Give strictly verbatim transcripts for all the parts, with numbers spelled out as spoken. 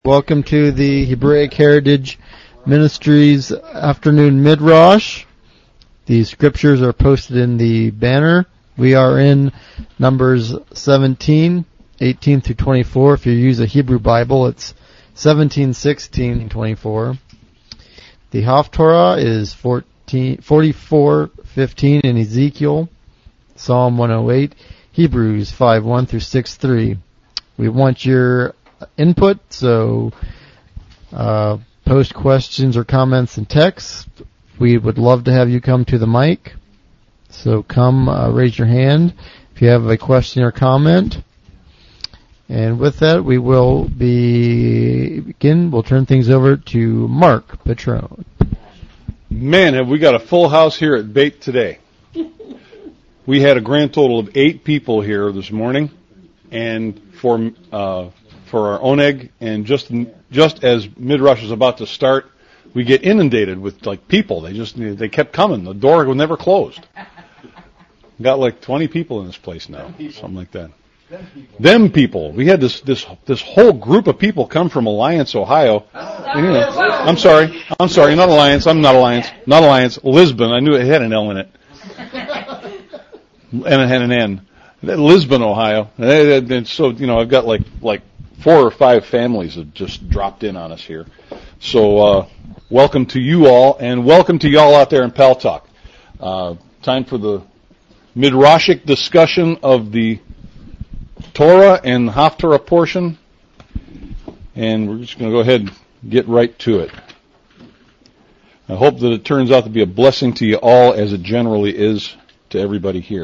Welcome to the Hebraic Heritage Ministries Afternoon Midrash. The scriptures are posted in the banner. We are in Numbers seventeen, eighteen through twenty-four. If you use a Hebrew Bible, it's seventeen, sixteen, and twenty-four. The Haftorah is forty-four, fifteen in Ezekiel, Psalm one oh eight, Hebrews five, one through six, three. We want your input, so uh, post questions or comments in text. We would love to have you come to the mic, so come uh, raise your hand if you have a question or comment. And with that, we will be begin. We'll turn things over to Mark Patron. Man, have we got a full house here at Beit today. We had a grand total of eight people here this morning, and for uh, for our oneg, and just just as Midrash is about to start, we get inundated with like people. They just they kept coming. The door was never closed. Got like twenty people in this place now, something like that. Them people. Them people. We had this this this whole group of people come from Alliance, Ohio. And, you know, I'm sorry, I'm sorry, not Alliance. I'm not Alliance, not Alliance. Lisbon. I knew it had an L in it, and it had an N. Lisbon, Ohio. And so you know, I've got like like. Four or five families have just dropped in on us here. So, uh, welcome to you all, and welcome to y'all out there in Paltalk. Uh, time for the Midrashic discussion of the Torah and Haftarah portion. And we're just going to go ahead and get right to it. I hope that it turns out to be a blessing to you all, as it generally is to everybody here.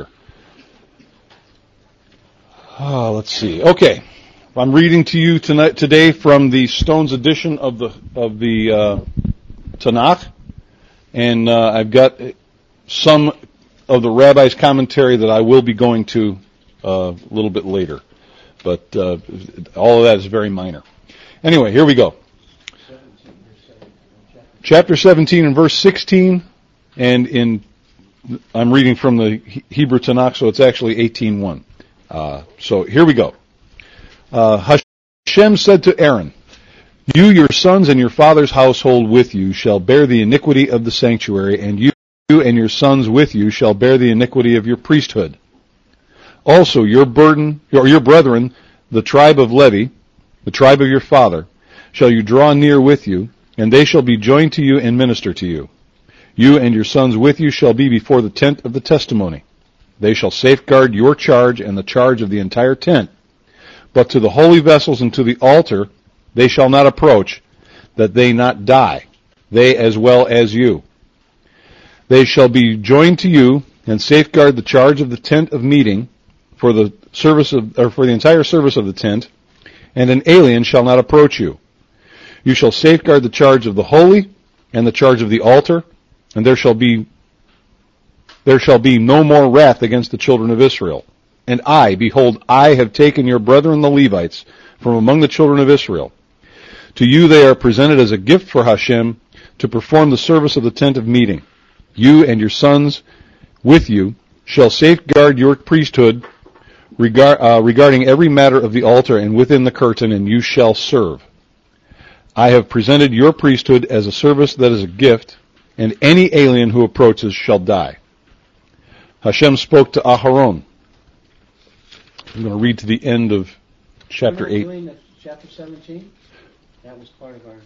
Uh, let's see. Okay. I'm reading to you tonight, today from the Stone's edition of the of the uh, Tanakh, and uh, I've got some of the rabbi's commentary that I will be going to uh, a little bit later, but uh, all of that is very minor. Anyway, here we go. Chapter seventeen and verse sixteen, and in I'm reading from the Hebrew Tanakh, so it's actually eighteen one. Uh, so here we go. Uh, Hashem said to Aaron, "You, your sons, and your father's household with you shall bear the iniquity of the sanctuary, and you and your sons with you shall bear the iniquity of your priesthood. Also your burden, or your brethren, the tribe of Levi, the tribe of your father, shall you draw near with you, and they shall be joined to you and minister to you. You and your sons with you shall be before the tent of the testimony. They shall safeguard your charge and the charge of the entire tent. But to the holy vessels and to the altar they shall not approach, that they not die, they as well as you. They shall be joined to you and safeguard the charge of the tent of meeting for the service of, or for the entire service of the tent, and an alien shall not approach you. You shall safeguard the charge of the holy and the charge of the altar, and there shall be there shall be no more wrath against the children of Israel. And I, behold, I have taken your brethren the Levites from among the children of Israel. To you they are presented as a gift for Hashem to perform the service of the tent of meeting. You and your sons with you shall safeguard your priesthood regard, uh, regarding every matter of the altar and within the curtain, and you shall serve. I have presented your priesthood as a service that is a gift, and any alien who approaches shall die." Hashem spoke to Aharon. I'm going to read to the end of chapter eight. Doing the chapter seventeen? That was part of our...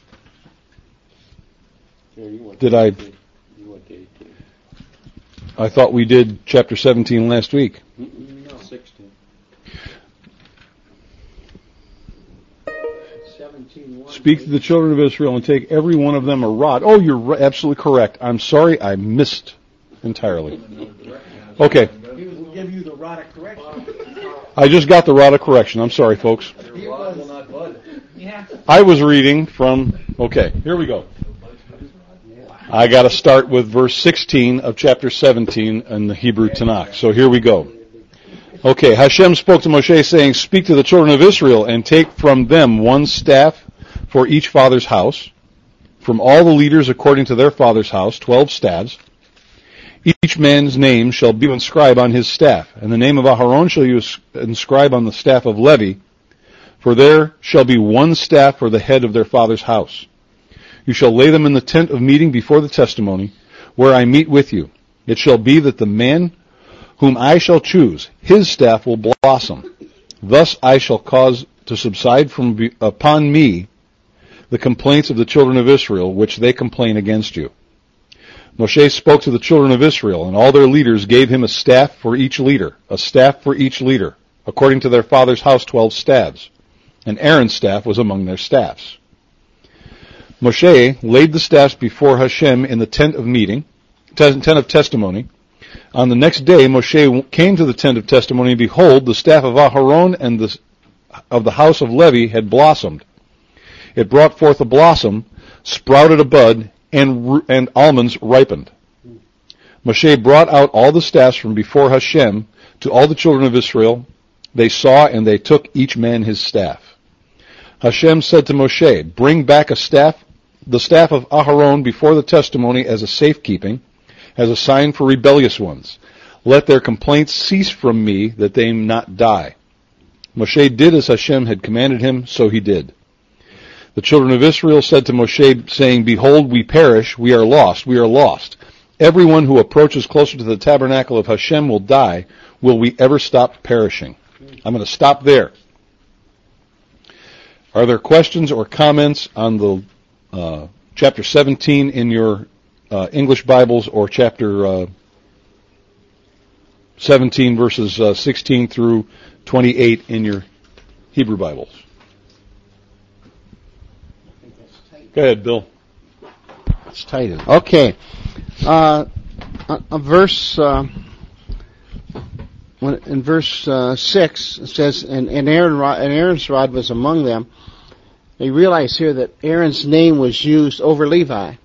Yeah, you went did I... You went to eighteen. I thought we did chapter seventeen last week. No, sixteen. seventeen one. Speak to the children of Israel and take every one of them a rod. Oh, you're absolutely correct. I'm sorry, I missed entirely. Okay. He will give you the rod of correction. I just got the rod of correction. I'm sorry, folks. I was reading from, okay, here we go. I got to start with verse sixteen of chapter seventeen in the Hebrew Tanakh. So here we go. Okay, Hashem spoke to Moshe, saying, "Speak to the children of Israel and take from them one staff for each father's house, from all the leaders according to their father's house, twelve staves. Each man's name shall be inscribed on his staff, and the name of Aharon shall you inscribe on the staff of Levi, For there shall be one staff for the head of their father's house. You shall lay them in the tent of meeting before the testimony, where I meet with you. It shall be that the man whom I shall choose, his staff will blossom. Thus I shall cause to subside from be, upon me the complaints of the children of Israel, which they complain against you. Moshe spoke to the children of Israel, and all their leaders gave him a staff for each leader, a staff for each leader, according to their father's house, twelve staves. And Aaron's staff was among their staffs. Moshe laid the staffs before Hashem in the tent of meeting, tent of testimony. On the next day, Moshe came to the tent of testimony, and behold, the staff of Aharon and the, of the house of Levi had blossomed. It brought forth a blossom, sprouted a bud, and, and almonds ripened. Moshe brought out all the staffs from before Hashem to all the children of Israel. They saw, and they took each man his staff. Hashem said to Moshe, bring back a staff, the staff of Aharon before the testimony as a safekeeping, as a sign for rebellious ones. Let their complaints cease from me, that they may not die. Moshe did as Hashem had commanded him, so he did. The children of Israel said to Moshe, saying, behold, we perish, we are lost, we are lost. Everyone who approaches closer to the tabernacle of Hashem will die. Will we ever stop perishing? I'm going to stop there. Are there questions or comments on the uh, chapter seventeen in your uh, English Bibles, or chapter uh, seventeen verses uh, sixteen through twenty-eight in your Hebrew Bibles? Go ahead, Bill. It's tight. Okay. Uh, a, a verse, uh, when, in verse uh, six, it says, and, and, Aaron, and Aaron's rod was among them. You realize here that Aaron's name was used over Levi.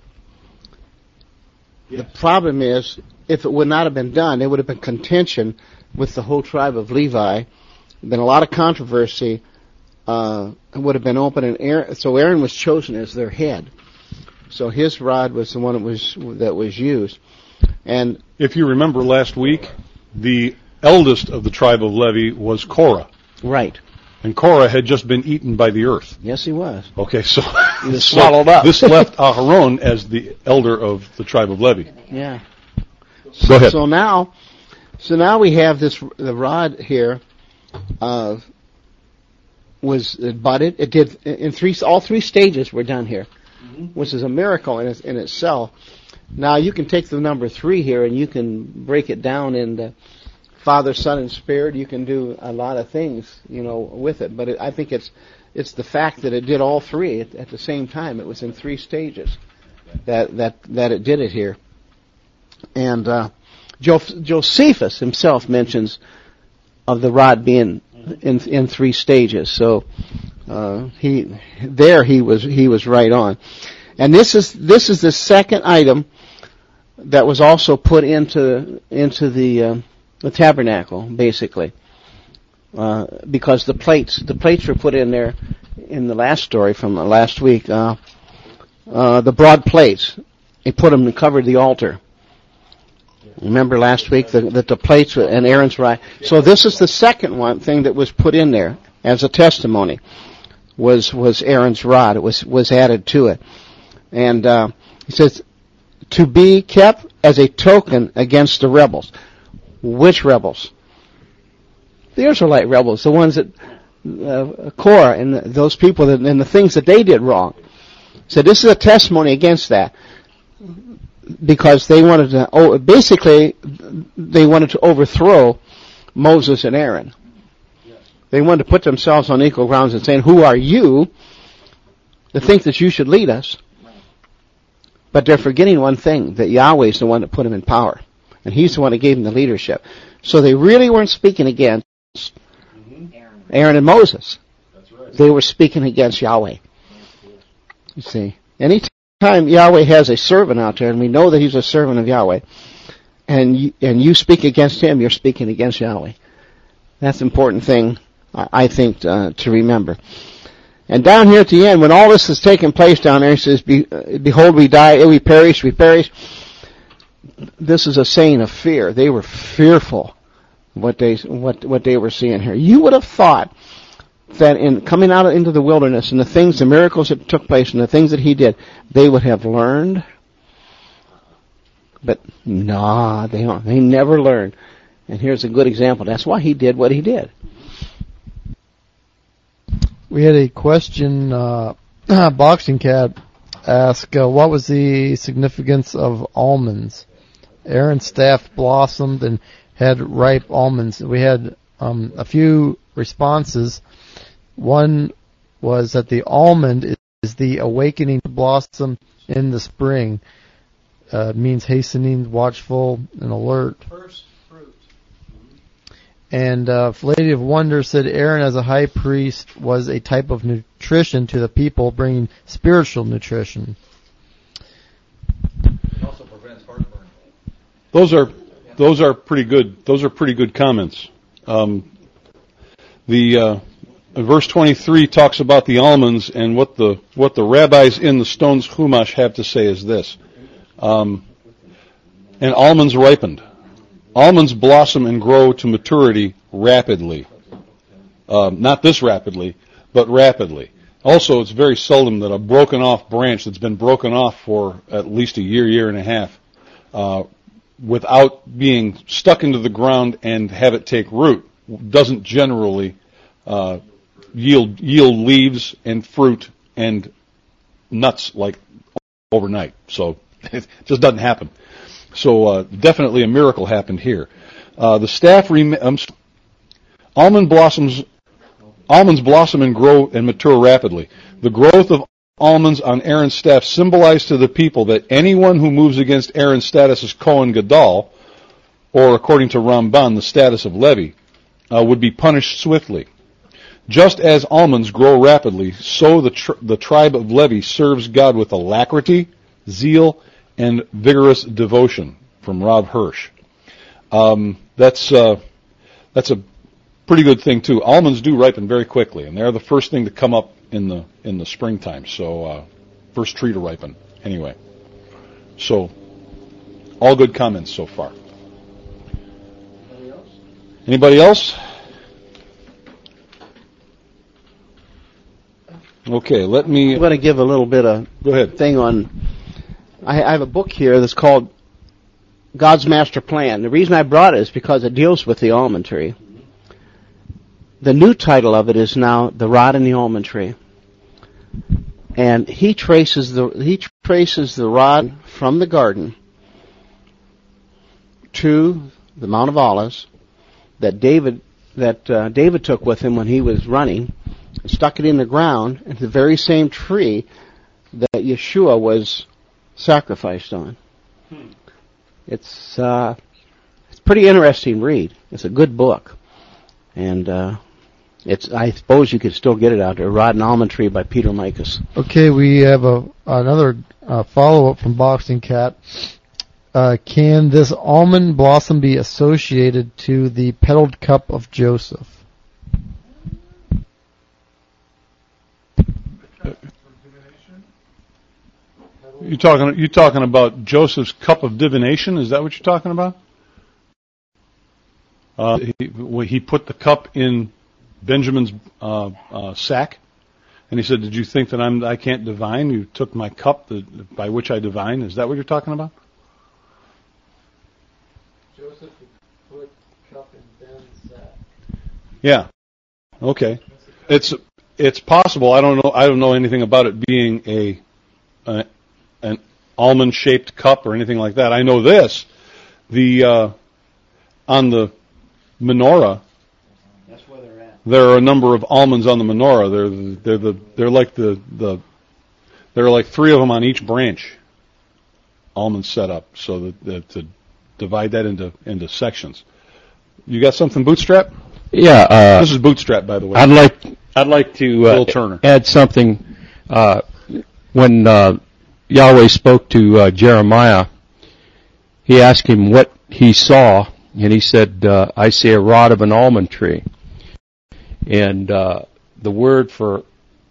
Yes. The problem is, if it would not have been done, there would have been contention with the whole tribe of Levi. Been a lot of controversy. Uh, would have been open, and Aaron, so Aaron was chosen as their head. So his rod was the one that was that was used. And if you remember last week, the eldest of the tribe of Levi was Korah. Right. And Korah had just been eaten by the earth. Yes, he was. Okay, so he was swallowed up. This left Aharon as the elder of the tribe of Levi. Yeah. Go ahead. So now, so now we have this the rod here. Uh, was it budded. It did in three. All three stages were done here, mm-hmm. which is a miracle in, in itself. Now you can take the number three here and you can break it down into Father, Son, and Spirit. You can do a lot of things, you know, with it. But it, I think it's it's the fact that it did all three at, at the same time. It was in three stages that that that it did it here. And uh, Josephus himself mentions of the rod being in in three stages. So uh, he there he was he was right on. And this is this is the second item that was also put into into the uh, the tabernacle, basically, uh, because the plates the plates were put in there in the last story from the last week. Uh, uh, the broad plates, they put them and covered the altar. Remember last week that the, the plates and Aaron's rod. So this is the second one thing that was put in there as a testimony. Was was Aaron's rod? It was was added to it, and uh, he says to be kept as a token against the rebels. Which rebels? The Israelite rebels, the ones that uh, Korah and the, those people that, and the things that they did wrong. So this is a testimony against that. Because they wanted to, oh, basically, they wanted to overthrow Moses and Aaron. They wanted to put themselves on equal grounds and saying, who are you to think that you should lead us? But they're forgetting one thing, that Yahweh is the one that put them in power. And He's the one that gave them the leadership. So they really weren't speaking against Aaron and Moses. They were speaking against Yahweh. You see, anytime time Yahweh has a servant out there, and we know that he's a servant of Yahweh, and you, and you speak against him, you're speaking against Yahweh. That's an important thing, I think, uh, to remember. And down here at the end, when all this is taking place down there, it says, Be, uh, behold, we die, we perish, we perish. This is a saying of fear. They were fearful what they what what they were seeing here. You would have thought that in coming out into the wilderness and the things, the miracles that took place and the things that he did, they would have learned. But nah, they don't. They never learned. And here's a good example. That's why he did what he did. We had a question, uh, Boxing Cat asked, uh, what was the significance of almonds? Aaron's staff blossomed and had ripe almonds. We had um, a few responses. One was that the almond is the awakening blossom in the spring. Uh, means hastening, watchful, and alert. First fruit. And uh, Lady of Wonder said Aaron as a high priest was a type of nutrition to the people, bringing spiritual nutrition. It also prevents heartburn. Those are those are pretty good. Those are pretty good comments. Um, the uh, verse twenty-three talks about the almonds, and what the what the rabbis in the Stones Chumash have to say is this: um, and almonds ripened. Almonds blossom and grow to maturity rapidly. Um, not this rapidly, but rapidly. Also, it's very seldom that a broken off branch that's been broken off for at least a year, year and a half, uh, without being stuck into the ground and have it take root, doesn't generally uh, yield yield leaves and fruit and nuts like overnight. So it just doesn't happen. So uh, definitely a miracle happened here. Uh, the staff rem- um, almond blossoms, almonds blossom and grow and mature rapidly. The growth of almonds on Aaron's staff symbolized to the people that anyone who moves against Aaron's status as Kohen Gadol, or according to Ramban, the status of Levi, uh, would be punished swiftly. Just as almonds grow rapidly, so the tr- the tribe of Levi serves God with alacrity, zeal, and vigorous devotion. From Rob Hirsch. Um, that's uh, that's a pretty good thing too. Almonds do ripen very quickly, and they're the first thing to come up in the in the springtime. So uh, first tree to ripen. Anyway, so all good comments so far. Anybody else? Anybody else? Okay, let me. I'm going to give a little bit of Go ahead. thing on. I, I have a book here that's called God's Master Plan. The reason I brought it is because it deals with the almond tree. The new title of it is now The Rod and the Almond Tree. And he traces the he traces the rod from the garden to the Mount of Olives that David that uh, David took with him when he was running, stuck it in the ground, and the very same tree that Yeshua was sacrificed on. Hmm. It's uh, it's a pretty interesting read. It's a good book, and uh, it's I suppose you could still get it out there. Rod and Almond Tree by Peter Mikas. Okay, we have a another uh, follow up from Boxing Cat. Uh, can this almond blossom be associated to the petaled cup of Joseph? You talking? You talking about Joseph's cup of divination? Is that what you're talking about? Uh, he, he put the cup in Benjamin's uh, uh, sack, and he said, "Did you think that I'm I can't divine? You took my cup that, by which I divine." Is that what you're talking about? Joseph put cup in Ben's sack. Yeah. Okay. It's it's possible. I don't know. I don't know anything about it being a. a an almond-shaped cup or anything like that. I know this. The uh, on the menorah, That's where they're at. there are a number of almonds on the menorah. They're the, they're the they're like the the there are like three of them on each branch. Almonds set up so that, that to divide that into into sections. You got something, Bootstrap? Yeah, uh, This is Bootstrap, by the way. I'd like I'd like to uh, Bill Turner. add something. Uh, when uh, Yahweh spoke to uh, Jeremiah, he asked him what he saw, and he said, uh, "I see a rod of an almond tree." And uh, the word for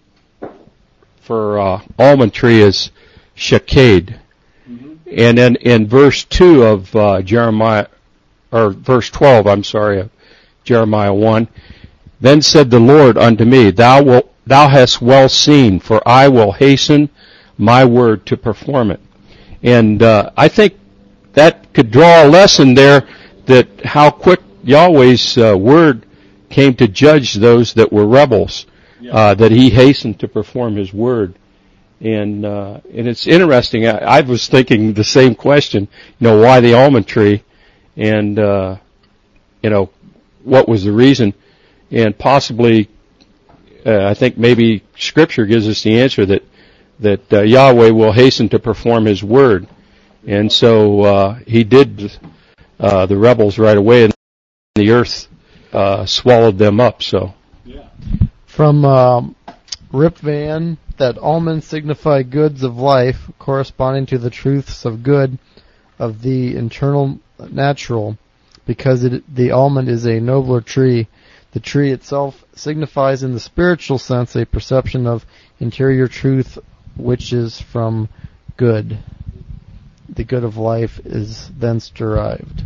for uh, almond tree is shaked. Mm-hmm. And then in verse two of uh, Jeremiah, or verse twelve, I'm sorry, of Jeremiah one, Then said the Lord unto me, Thou wilt, thou hast well seen, for I will hasten my word to perform it. And uh, I think that could draw a lesson there that how quick Yahweh's uh, word came to judge those that were rebels, uh, that he hastened to perform his word. And uh, and it's interesting. I, I was thinking the same question. You know, why the almond tree? And uh, you know, what was the reason? And possibly, uh, I think maybe Scripture gives us the answer that that uh, Yahweh will hasten to perform his word. And so uh, he did uh, the rebels right away, and the earth uh, swallowed them up. So, from um, Rip Van, that almonds signify goods of life, corresponding to the truths of good of the internal natural, because it, the almond is a nobler tree. The tree itself signifies in the spiritual sense a perception of interior truth, which is from good. The good of life is thence derived.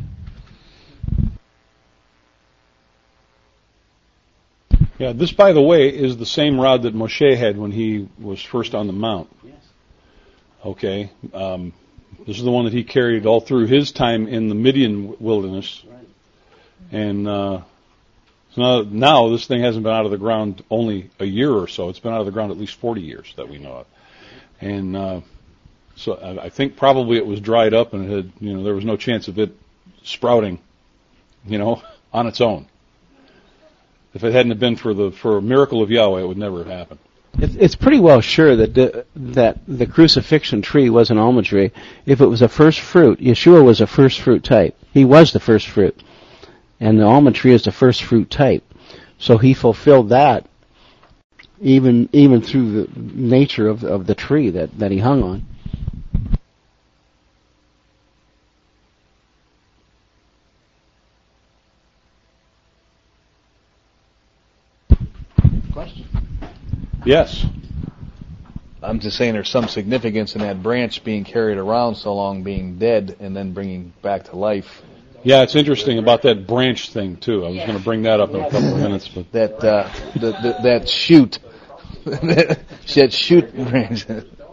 Yeah, this, by the way, is the same rod that Moshe had when he was first on the mount. Yes. Okay. Um, this is the one that he carried all through his time in the Midian wilderness. Right. And uh, so now, now this thing hasn't been out of the ground only a year or so. It's been out of the ground at least forty years that we know of. And uh, so I, I think probably it was dried up and it had, you know, there was no chance of it sprouting, you know, on its own. If it hadn't have been for the for a miracle of Yahweh, it would never have happened. It's, it's pretty well sure that the, that the crucifixion tree was an almond tree. If it was a first fruit, Yeshua was a first fruit type. He was the first fruit. And the almond tree is the first fruit type. So he fulfilled that even even through the nature of, of the tree that, that he hung on. Question. Yes. I'm just saying there's some significance in that branch being carried around so long, being dead, and then bringing back to life. Yeah, it's interesting about that branch thing too. I was going to bring that up in a couple of minutes, but That uh, the, the, that shoot, that shoot branch.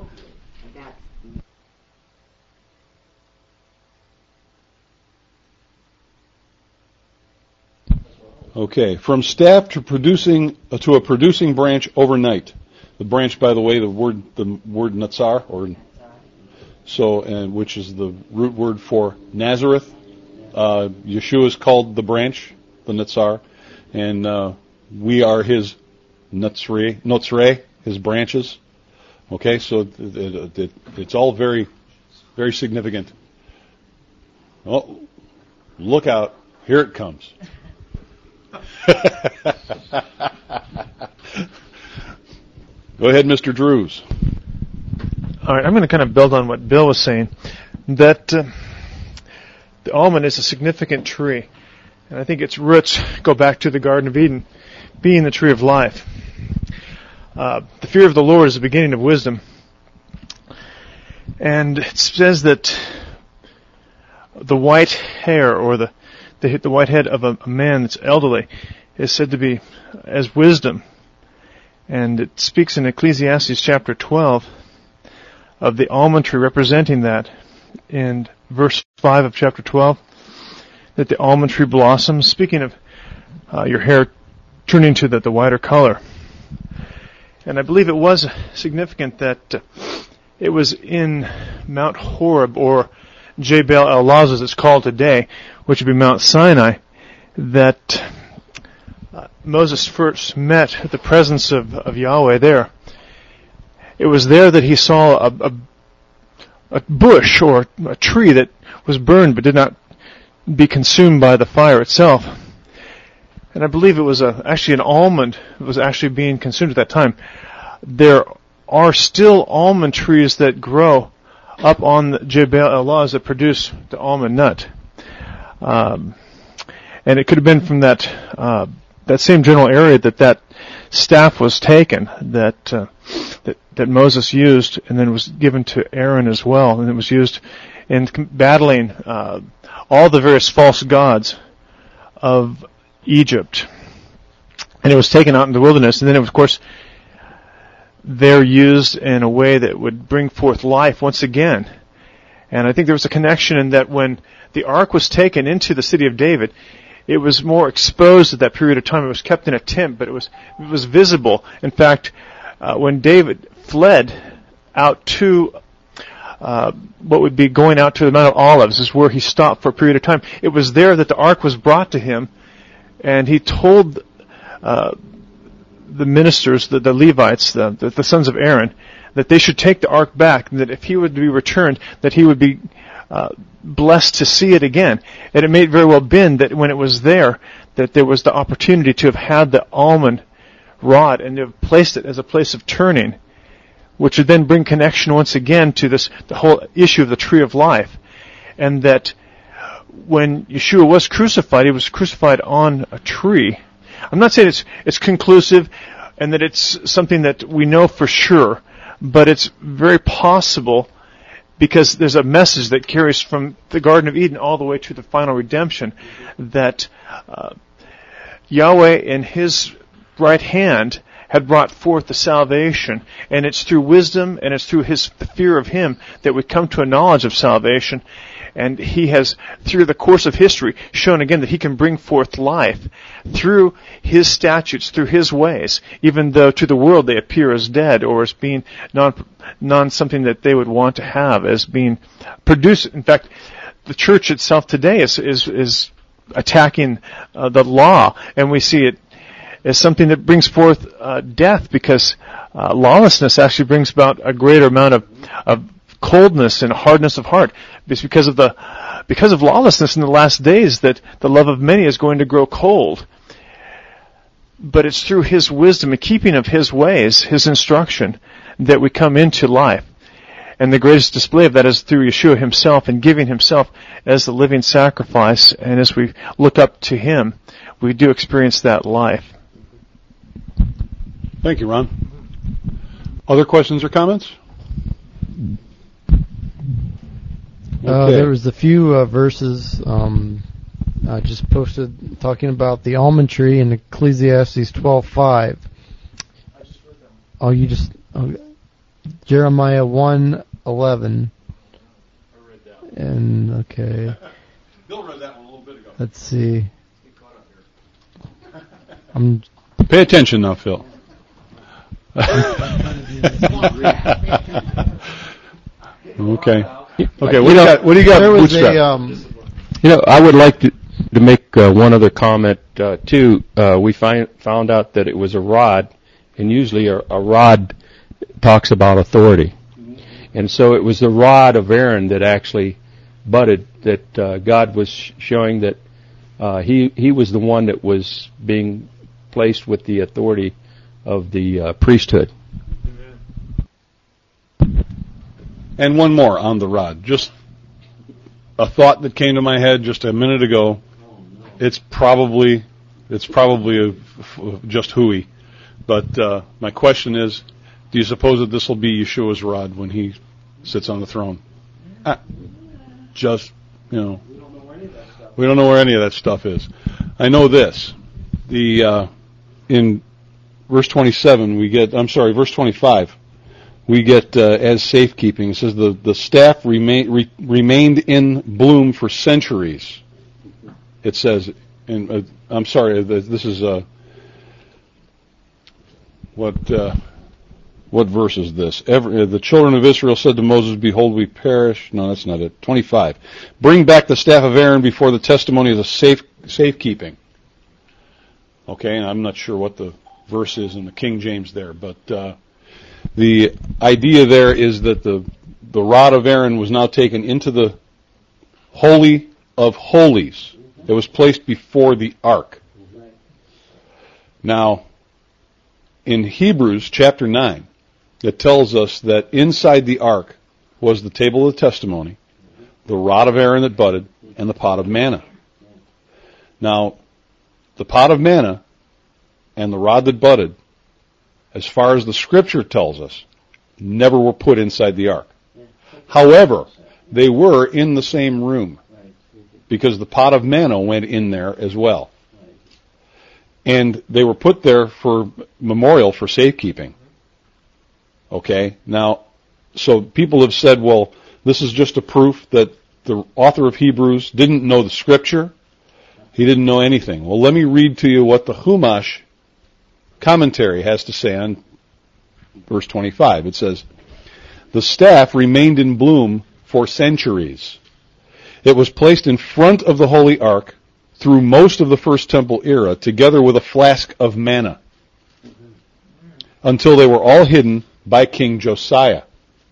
okay. From staff to producing uh, to a producing branch overnight. The branch, by the way, the word the word Natsar, or so, and which is the root word for Nazareth. Uh, Yeshua is called the branch, the Natsar, and uh, we are his Natsrei, Notzrei, his branches. Okay, so it, it, it, it's all very, very significant. Oh, look out! Here it comes. Go ahead, Mister Drews. All right, I'm going to kind of build on what Bill was saying, that uh, the almond is a significant tree, and I think its roots go back to the Garden of Eden, being the tree of life. Uh, the fear of the Lord is the beginning of wisdom, and it says that the white hair, or the the, the white head of a, a man that's elderly, is said to be as wisdom. And it speaks in Ecclesiastes chapter twelve of the almond tree representing that in verse five of chapter twelve, that the almond tree blossoms, speaking of uh, your hair turning to the, the whiter color. And I believe it was significant that uh, it was in Mount Horeb, or Jebel el-Laz as it's called today, which would be Mount Sinai, that Uh, Moses first met the presence of, of Yahweh there. It was there that he saw a, a, a bush or a tree that was burned but did not be consumed by the fire itself. And I believe it was a, actually an almond that was actually being consumed at that time. There are still almond trees that grow up on the Jebel el-Laz that produce the almond nut. Um, and it could have been from that uh, that same general area that that staff was taken, that, uh, that that Moses used, and then was given to Aaron as well, and it was used in battling uh, all the various false gods of Egypt. and it was taken out in the wilderness, and then, of course, they're used in a way that would bring forth life once again. And I think there was a connection in that when the ark was taken into the city of David, it was more exposed at that period of time. It was kept in a tent, but it was it was visible. In fact, uh, when David fled out to uh, what would be going out to the Mount of Olives, is where he stopped for a period of time. It was there that the ark was brought to him, and he told uh, the ministers, the, the Levites, the, the, the sons of Aaron, that they should take the ark back, and that if he would be returned, that he would be uh, blessed to see it again. And it may very well been that when it was there, that there was the opportunity to have had the almond rod and to have placed it as a place of turning, which would then bring connection once again to this, the whole issue of the tree of life. And that when Yeshua was crucified, he was crucified on a tree. I'm not saying it's it's conclusive and that it's something that we know for sure, but it's very possible because there's a message that carries from the Garden of Eden all the way to the final redemption that uh, Yahweh in His right hand had brought forth the salvation, and it's through wisdom and it's through His the fear of Him that we come to a knowledge of salvation. And He has, through the course of history, shown again that He can bring forth life through His statutes, through His ways, even though to the world they appear as dead or as being non, non something that they would want to have, as being produced. In fact, the church itself today is is, is attacking uh, the law, and we see it as something that brings forth uh, death, because uh, lawlessness actually brings about a greater amount of, of coldness and hardness of heart. It's because of the because of lawlessness in the last days that the love of many is going to grow cold. But it's through His wisdom and keeping of His ways, His instruction, that we come into life. And the greatest display of that is through Yeshua Himself and giving Himself as the living sacrifice. And as we look up to Him, we do experience that life. Thank you, Ron. Other questions or comments? Uh, Okay. there was a few uh, verses um, I just posted talking about the almond tree in Ecclesiastes twelve five. Oh, you just oh, Jeremiah one eleven. I read that one. And okay, Bill read that one a little bit ago. let's see. I'm Pay attention now, Phil. Okay. Okay. What do you got? What do you got? there was Bootstrap? a um, You know, I would like to to make uh, one other comment uh, too. Uh, we find found out that it was a rod, and usually a, a rod talks about authority, and so it was the rod of Aaron that actually budded. That uh, God was sh- showing that uh, he he was the one that was being placed with the authority of the uh, priesthood. And one more on the rod. Just a thought that came to my head just a minute ago. It's probably it's probably a, just hooey, but uh, my question is: do you suppose that this will be Yeshua's rod when He sits on the throne? Uh, just you know, we don't know where any of that stuff is. I know this: the uh, in verse twenty-seven we get. I'm sorry, verse twenty-five. We get uh, as safekeeping. It says the, the staff remain, re, remained in bloom for centuries. It says, in, uh, I'm sorry, this is uh, what uh, what verse is this? Every, uh, the children of Israel said to Moses, "Behold, we perish." No, that's not it. twenty-five. Bring back the staff of Aaron before the testimony of the safe safekeeping. Okay, and I'm not sure what the verse is in the King James there, but. Uh, The idea there is that the the rod of Aaron was now taken into the Holy of Holies. It was placed before the ark. Now, in Hebrews chapter nine, it tells us that inside the ark was the table of the testimony, the rod of Aaron that budded, and the pot of manna. Now, the pot of manna and the rod that budded, as far as the Scripture tells us, never were put inside the ark. However, they were in the same room because the pot of manna went in there as well. And they were put there for memorial, for safekeeping. Okay? Now, so people have said, well, this is just a proof that the author of Hebrews didn't know the Scripture. He didn't know anything. Well, let me read to you what the Chumash commentary has to say on verse twenty-five. It says, "The staff remained in bloom for centuries. It was placed in front of the Holy Ark through most of the First Temple era, together with a flask of manna, until they were all hidden by King Josiah."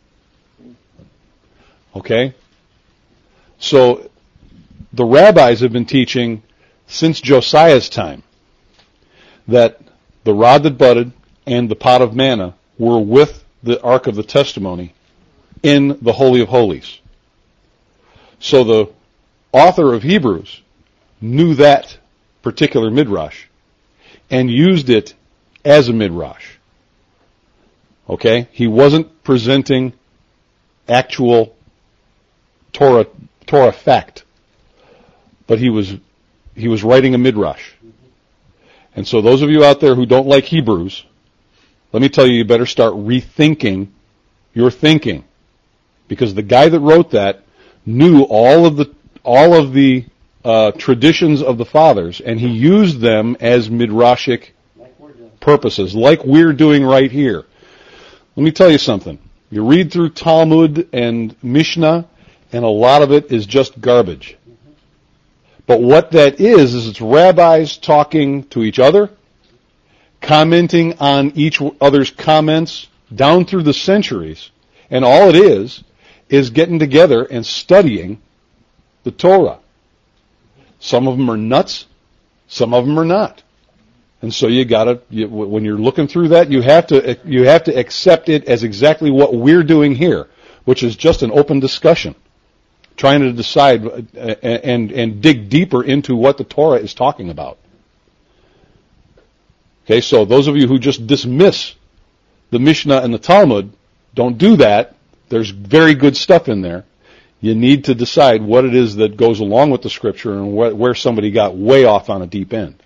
Okay? So, the rabbis have been teaching since Josiah's time that the rod that budded and the pot of manna were with the Ark of the Testimony in the Holy of Holies. So the author of Hebrews knew that particular midrash and used it as a midrash. Okay? He wasn't presenting actual Torah Torah fact, but he was he was writing a midrash. And so those of you out there who don't like Hebrews, let me tell you, you better start rethinking your thinking, because the guy that wrote that knew all of the all of the uh, traditions of the fathers, and he used them as midrashic purposes, like we're doing right here. Let me tell you something. You read through Talmud and Mishnah, and a lot of it is just garbage. But what that is, is it's rabbis talking to each other, commenting on each other's comments down through the centuries, and all it is, is getting together and studying the Torah. Some of them are nuts, some of them are not. And so you gotta, you, when you're looking through that, you have to, you have to accept it as exactly what we're doing here, which is just an open discussion, trying to decide and, and, and dig deeper into what the Torah is talking about. Okay, so those of you who just dismiss the Mishnah and the Talmud, don't do that. There's very good stuff in there. You need to decide what it is that goes along with the Scripture and where, where somebody got way off on a deep end.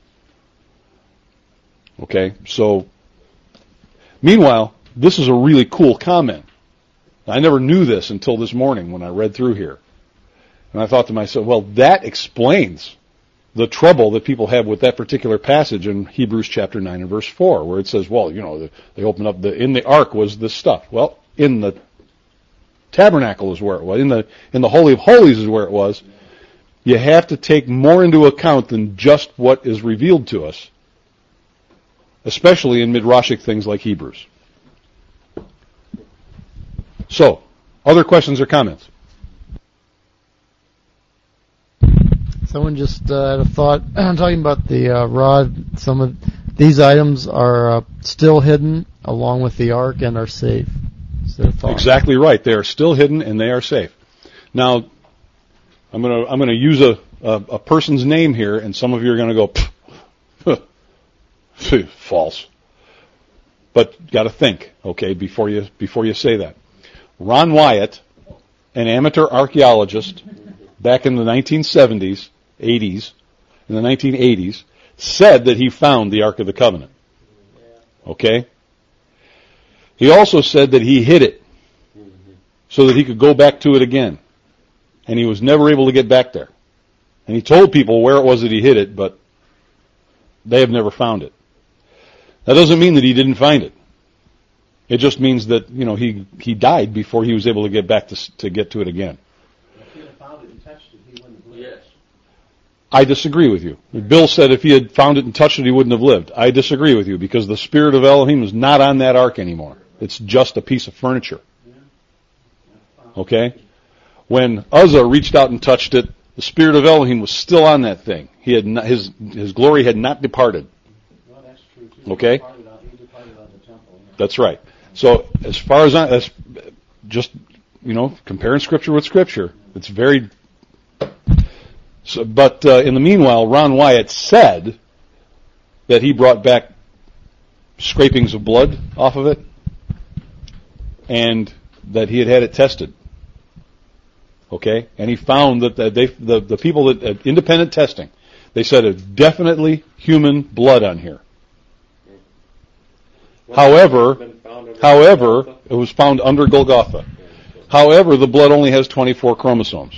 Okay, so meanwhile, this is a really cool comment. I never knew this until this morning when I read through here. And I thought to myself, well, that explains the trouble that people have with that particular passage in Hebrews chapter nine and verse four, where it says, well, you know, they open up, the in the ark was this stuff. Well, in the tabernacle is where it was. In the, in the Holy of Holies is where it was. You have to take more into account than just what is revealed to us, especially in midrashic things like Hebrews. So, other questions or comments? Someone just uh, had a thought. I'm talking about the uh, rod. Some of these items are uh, still hidden along with the ark and are safe. Exactly right. They are still hidden and they are safe. Now, I'm going to I'm going to use a, a a person's name here, and some of you are going to go false. But got to think, okay, before you before you say that. Ron Wyatt, an amateur archaeologist, back in the nineteen seventies, eighties, in the nineteen eighties, said that he found the Ark of the Covenant. Okay? He also said that he hid it so that he could go back to it again. And he was never able to get back there. And he told people where it was that he hid it, but they have never found it. That doesn't mean that he didn't find it. It just means that, you know, he, he died before he was able to get back to to get to it again. If he had found it and touched it, he wouldn't have lived. Yes. I disagree with you. Bill said if he had found it and touched it, he wouldn't have lived. I disagree with you because the Spirit of Elohim is not on that ark anymore. It's just a piece of furniture. Okay? When Uzzah reached out and touched it, the Spirit of Elohim was still on that thing. He had not, his his glory had not departed. Well, that's true too. Okay? He departed out, he departed out of the temple. Yeah. That's right. So as far as I, as just, you know, comparing Scripture with Scripture, it's very. So, but uh, in the meanwhile, Ron Wyatt said that he brought back scrapings of blood off of it, and that he had had it tested. Okay, and he found that they, the the people that uh, independent testing, They said it's definitely human blood on here. However, however, it was found under Golgotha. However, the blood only has twenty-four chromosomes.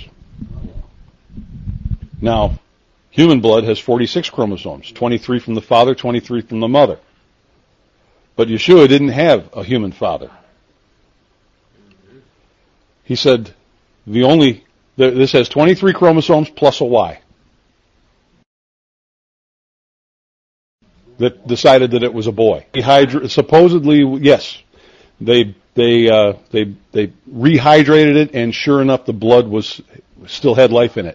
Now, human blood has forty-six chromosomes, twenty-three from the father, twenty-three from the mother. But Yeshua didn't have a human father. He said, the only, this has twenty-three chromosomes plus a Y. That decided that it was a boy. Rehydra- supposedly, yes, they they uh, they they rehydrated it, and sure enough, the blood was still had life in it.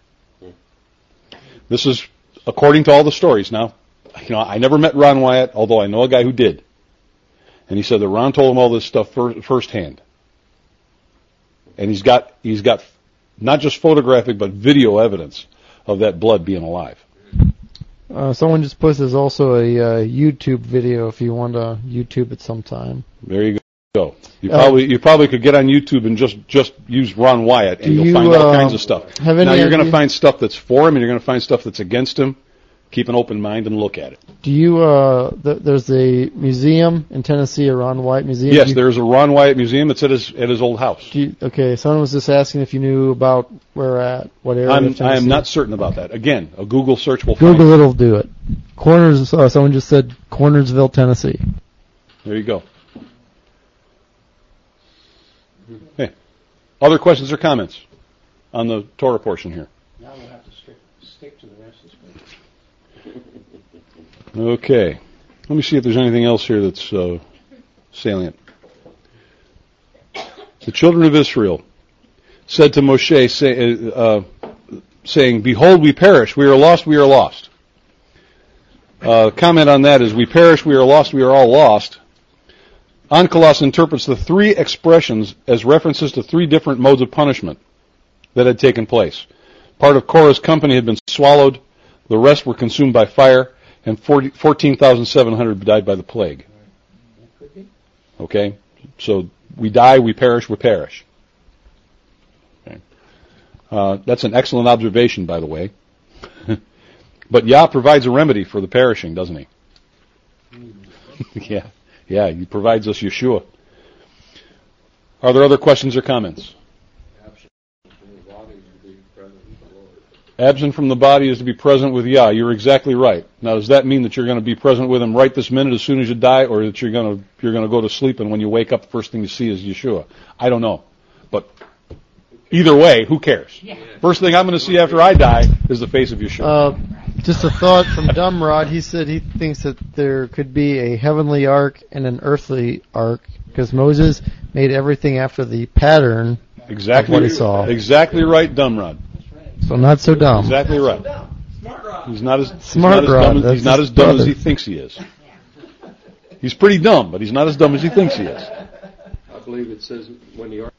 This is according to all the stories. Now, you know, I never met Ron Wyatt, although I know a guy who did, and he said that Ron told him all this stuff fir- firsthand. And he's got he's got not just photographic but video evidence of that blood being alive. Uh, someone just posted there's also a uh, YouTube video if you want to YouTube it sometime. There you go. You Uh, probably you probably could get on YouTube and just, just use Ron Wyatt, and Do you'll you, find all uh, kinds of stuff. have any Now you're going to idea- find stuff that's for him, and you're going to find stuff that's against him. Keep an open mind and look at it. Do you, uh, th- there's a museum in Tennessee, a Ron White museum. Yes, Do you, there's a Ron Wyatt museum. It's at his at his old house. do you, okay, someone was just asking if you knew about where we're at, what area I'm of Tennessee. I am not certain about that. Again, a Google search will Google find it. it'll do it. Corners, uh, someone just said Cornersville, Tennessee. There you go. Hey, other questions or comments on the Torah portion here? Now we'll have to stick, stick to the rest of the scripture. Okay. Let me see if there's anything else here that's uh, salient. The children of Israel said to Moshe, say, uh, saying, "Behold, we perish. We are lost. We are lost." Uh, comment on that is, "We perish. We are lost. We are all lost." Onkelos interprets the three expressions as references to three different modes of punishment that had taken place. Part of Korah's company had been swallowed. The rest were consumed by fire. And fourteen thousand seven hundred died by the plague. Okay? So we die, we perish, we perish. Okay. Uh, that's an excellent observation, by the way. But Yah provides a remedy for the perishing, doesn't he? yeah. Yeah, he provides us Yeshua. Are there other questions or comments? Absent from the body is to be present with Yah. You're exactly right. Now, does that mean that you're going to be present with Him right this minute as soon as you die, or that you're going to you're going to go to sleep and when you wake up, the first thing you see is Yeshua? I don't know, but either way, who cares? First thing I'm going to see after I die is the face of Yeshua. Uh, just a thought from Dumrod. He said he thinks that there could be a heavenly ark and an earthly ark because Moses made everything after the pattern exactly of what he saw. Exactly right, Dumrod. So not so dumb. Exactly right. He's not as Smart he's not as Rod, dumb, as, that's he's not his as dumb as brother. he thinks he is. He's pretty dumb, but he's not as dumb as he thinks he is. I believe it says when the ark.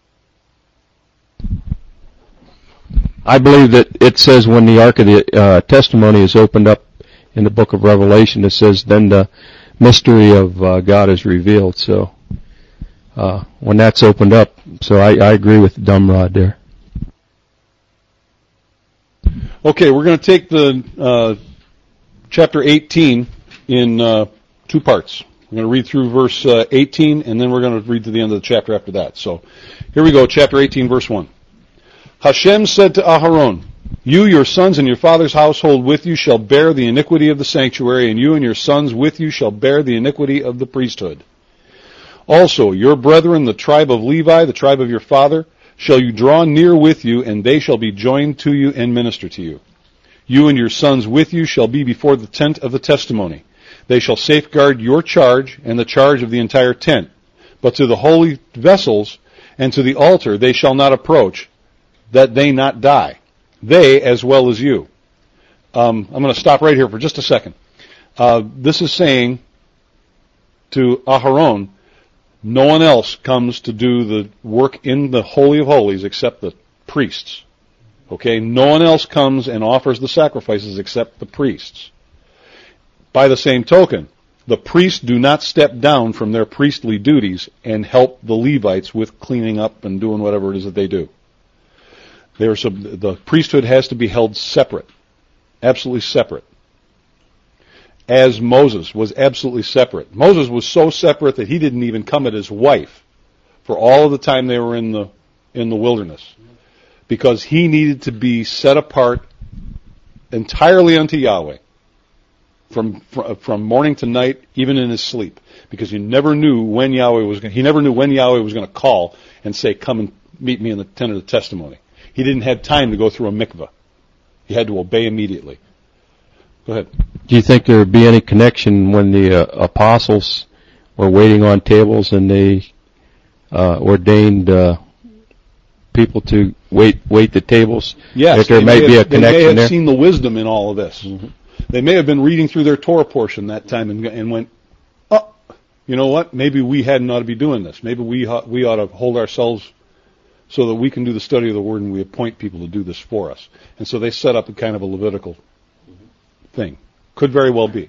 I believe that it says when the Ark of the uh, Testimony is opened up in the book of Revelation, it says then the mystery of uh, God is revealed. So uh, when that's opened up, so I, I agree with Dumrod there. Okay, we're going to take the uh, chapter eighteen in uh, two parts. We're going to read through verse uh, eighteen, and then we're going to read to the end of the chapter after that. So here we go, chapter eighteen, verse one. Hashem said to Aharon, "You, your sons, and your father's household with you shall bear the iniquity of the sanctuary, and you and your sons with you shall bear the iniquity of the priesthood. Also, your brethren, the tribe of Levi, the tribe of your father, shall you draw near with you, and they shall be joined to you and minister to you. You and your sons with you shall be before the tent of the testimony. They shall safeguard your charge and the charge of the entire tent. But to the holy vessels and to the altar they shall not approach, that they not die, they as well as you." Um, I'm going to stop right here for just a second. Uh, this is saying to Aharon, no one else comes to do the work in the Holy of Holies except the priests. Okay? No one else comes and offers the sacrifices except the priests. By the same token, the priests do not step down from their priestly duties and help the Levites with cleaning up and doing whatever it is that they do. There's a, the priesthood has to be held separate. absolutely separate. As Moses was absolutely separate. Moses was so separate that he didn't even come at his wife for all of the time they were in the in the wilderness, because he needed to be set apart entirely unto Yahweh from from morning to night, even in his sleep, because he never knew when Yahweh was going. He never knew when Yahweh was going to call and say, "Come and meet me in the tent of the testimony." He didn't have time to go through a mikvah. He had to obey immediately. Go ahead. Do you think there would be any connection when the uh, apostles were waiting on tables and they uh, ordained uh, people to wait wait the tables? Yes, that there they may, may be have, a they connection may have there. seen the wisdom in all of this. Mm-hmm. They may have been reading through their Torah portion that time and, and went, "Oh, you know what? Maybe we hadn't ought to be doing this. Maybe we ha- we ought to hold ourselves so that we can do the study of the Word, and we appoint people to do this for us." And so they set up a kind of a Levitical thing. Could very well be.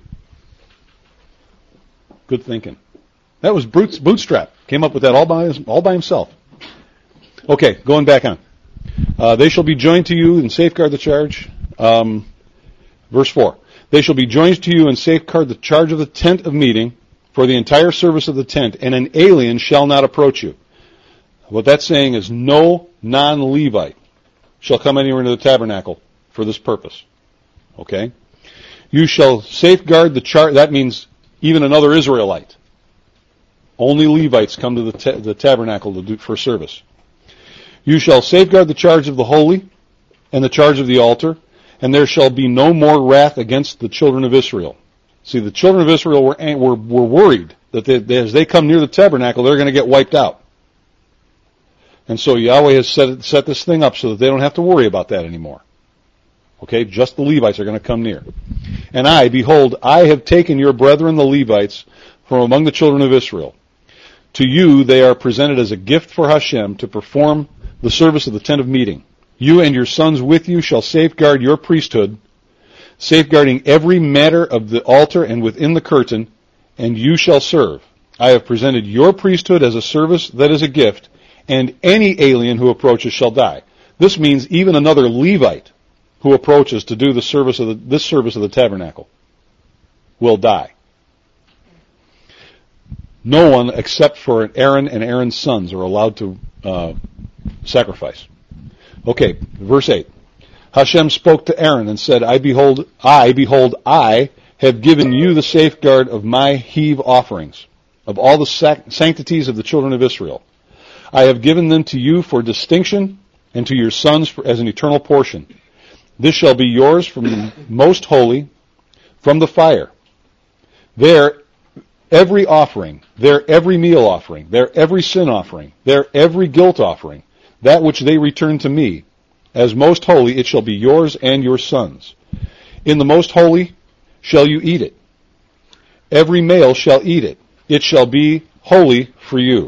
Good thinking. That was Bruce Bootstrap. Came up with that all by his, all by himself. Okay, going back on. Uh, they shall be joined to you and safeguard the charge. Um, verse four. They shall be joined to you and safeguard the charge of the tent of meeting for the entire service of the tent, and an alien shall not approach you. What that's saying is no non-Levite shall come anywhere into the tabernacle for this purpose. Okay? You shall safeguard the charge. That means even another Israelite. Only Levites come to the, ta- the tabernacle to do, for service. You shall safeguard the charge of the holy and the charge of the altar, and there shall be no more wrath against the children of Israel. See, the children of Israel were were, were worried that they, they, as they come near the tabernacle, they're going to get wiped out. And so Yahweh has set, set this thing up so that they don't have to worry about that anymore. Okay, just the Levites are going to come near. And I, behold, I have taken your brethren the Levites from among the children of Israel. To you they are presented as a gift for Hashem to perform the service of the tent of meeting. You and your sons with you shall safeguard your priesthood, safeguarding every matter of the altar and within the curtain, and you shall serve. I have presented your priesthood as a service that is a gift, and any alien who approaches shall die. This means even another Levite who approaches to do the service of the, this service of the tabernacle will die. No one except for Aaron and Aaron's sons are allowed to uh, sacrifice. Okay, verse eight. Hashem spoke to Aaron and said, I behold, I, behold, I have given you the safeguard of my heave offerings, of all the sac- sanctities of the children of Israel. I have given them to you for distinction, and to your sons for, as an eternal portion. This shall be yours from the most holy, from the fire. There, every offering, there, every meal offering, there, every sin offering, there, every guilt offering, that which they return to me, as most holy, it shall be yours and your sons. In the most holy shall you eat it. Every male shall eat it. It shall be holy for you.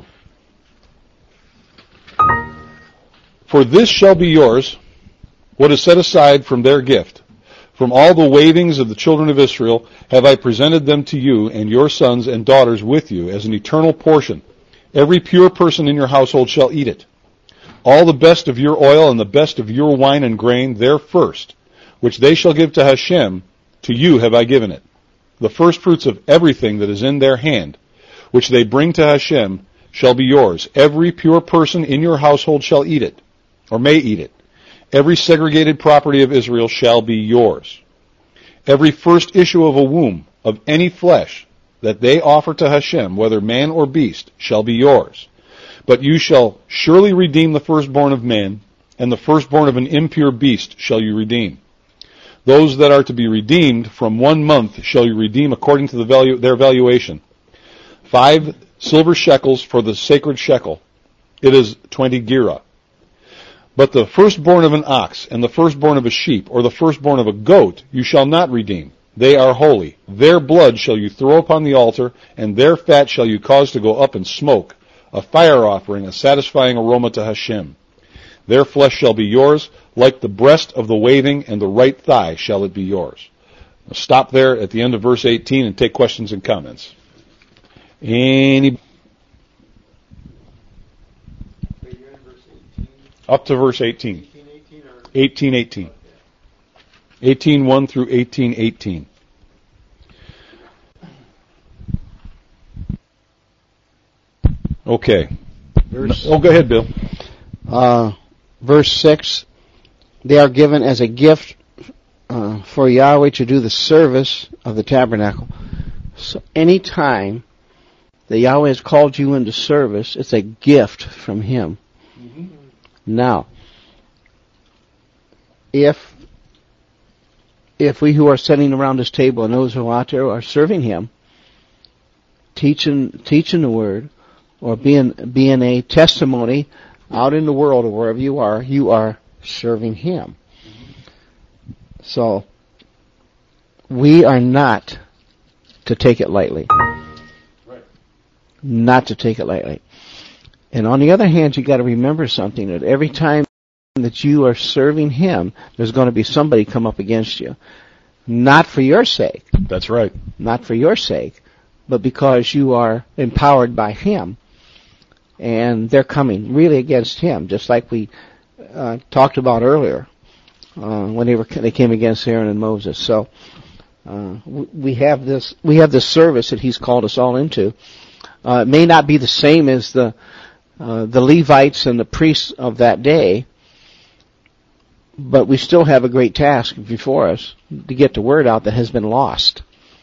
For this shall be yours, what is set aside from their gift. From all the wavings of the children of Israel have I presented them to you and your sons and daughters with you as an eternal portion. Every pure person in your household shall eat it. All the best of your oil and the best of your wine and grain, their first, which they shall give to Hashem, to you have I given it. The first fruits of everything that is in their hand, which they bring to Hashem, shall be yours. Every pure person in your household shall eat it, or may eat it. Every segregated property of Israel shall be yours. Every first issue of a womb, of any flesh, that they offer to Hashem, whether man or beast, shall be yours. But you shall surely redeem the firstborn of man, and the firstborn of an impure beast shall you redeem. Those that are to be redeemed from one month shall you redeem according to the value, their valuation. Five silver shekels for the sacred shekel. It is twenty gerah. But the firstborn of an ox, and the firstborn of a sheep, or the firstborn of a goat, you shall not redeem. They are holy. Their blood shall you throw upon the altar, and their fat shall you cause to go up in smoke, a fire offering, a satisfying aroma to Hashem. Their flesh shall be yours, like the breast of the waving and the right thigh shall it be yours. I'll stop there at the end of verse eighteen and take questions and comments. Any up to verse eighteen. eighteen eighteen. eighteen one through eighteen eighteen. Okay. Verse, Oh, go ahead, Bill. uh, verse six, they are given as a gift uh, for Yahweh to do the service of the tabernacle. So any time that Yahweh has called you into service, it's a gift from Him. Mm-hmm. Now, if if we who are sitting around this table and those who are out there are serving Him, teaching teaching the Word, or being being a testimony out in the world or wherever you are, you are serving Him. So we are not to take it lightly. Right. Not to take it lightly. And on the other hand, you got to remember something, that every time that you are serving Him, there's going to be somebody come up against you. Not for your sake. That's right. Not for your sake, but because you are empowered by Him. And they're coming really against Him, just like we uh, talked about earlier uh, when they were they came against Aaron and Moses. So uh, we have this we have this service that He's called us all into. Uh, it may not be the same as the uh, the Levites and the priests of that day, but we still have a great task before us to get the word out that has been lost.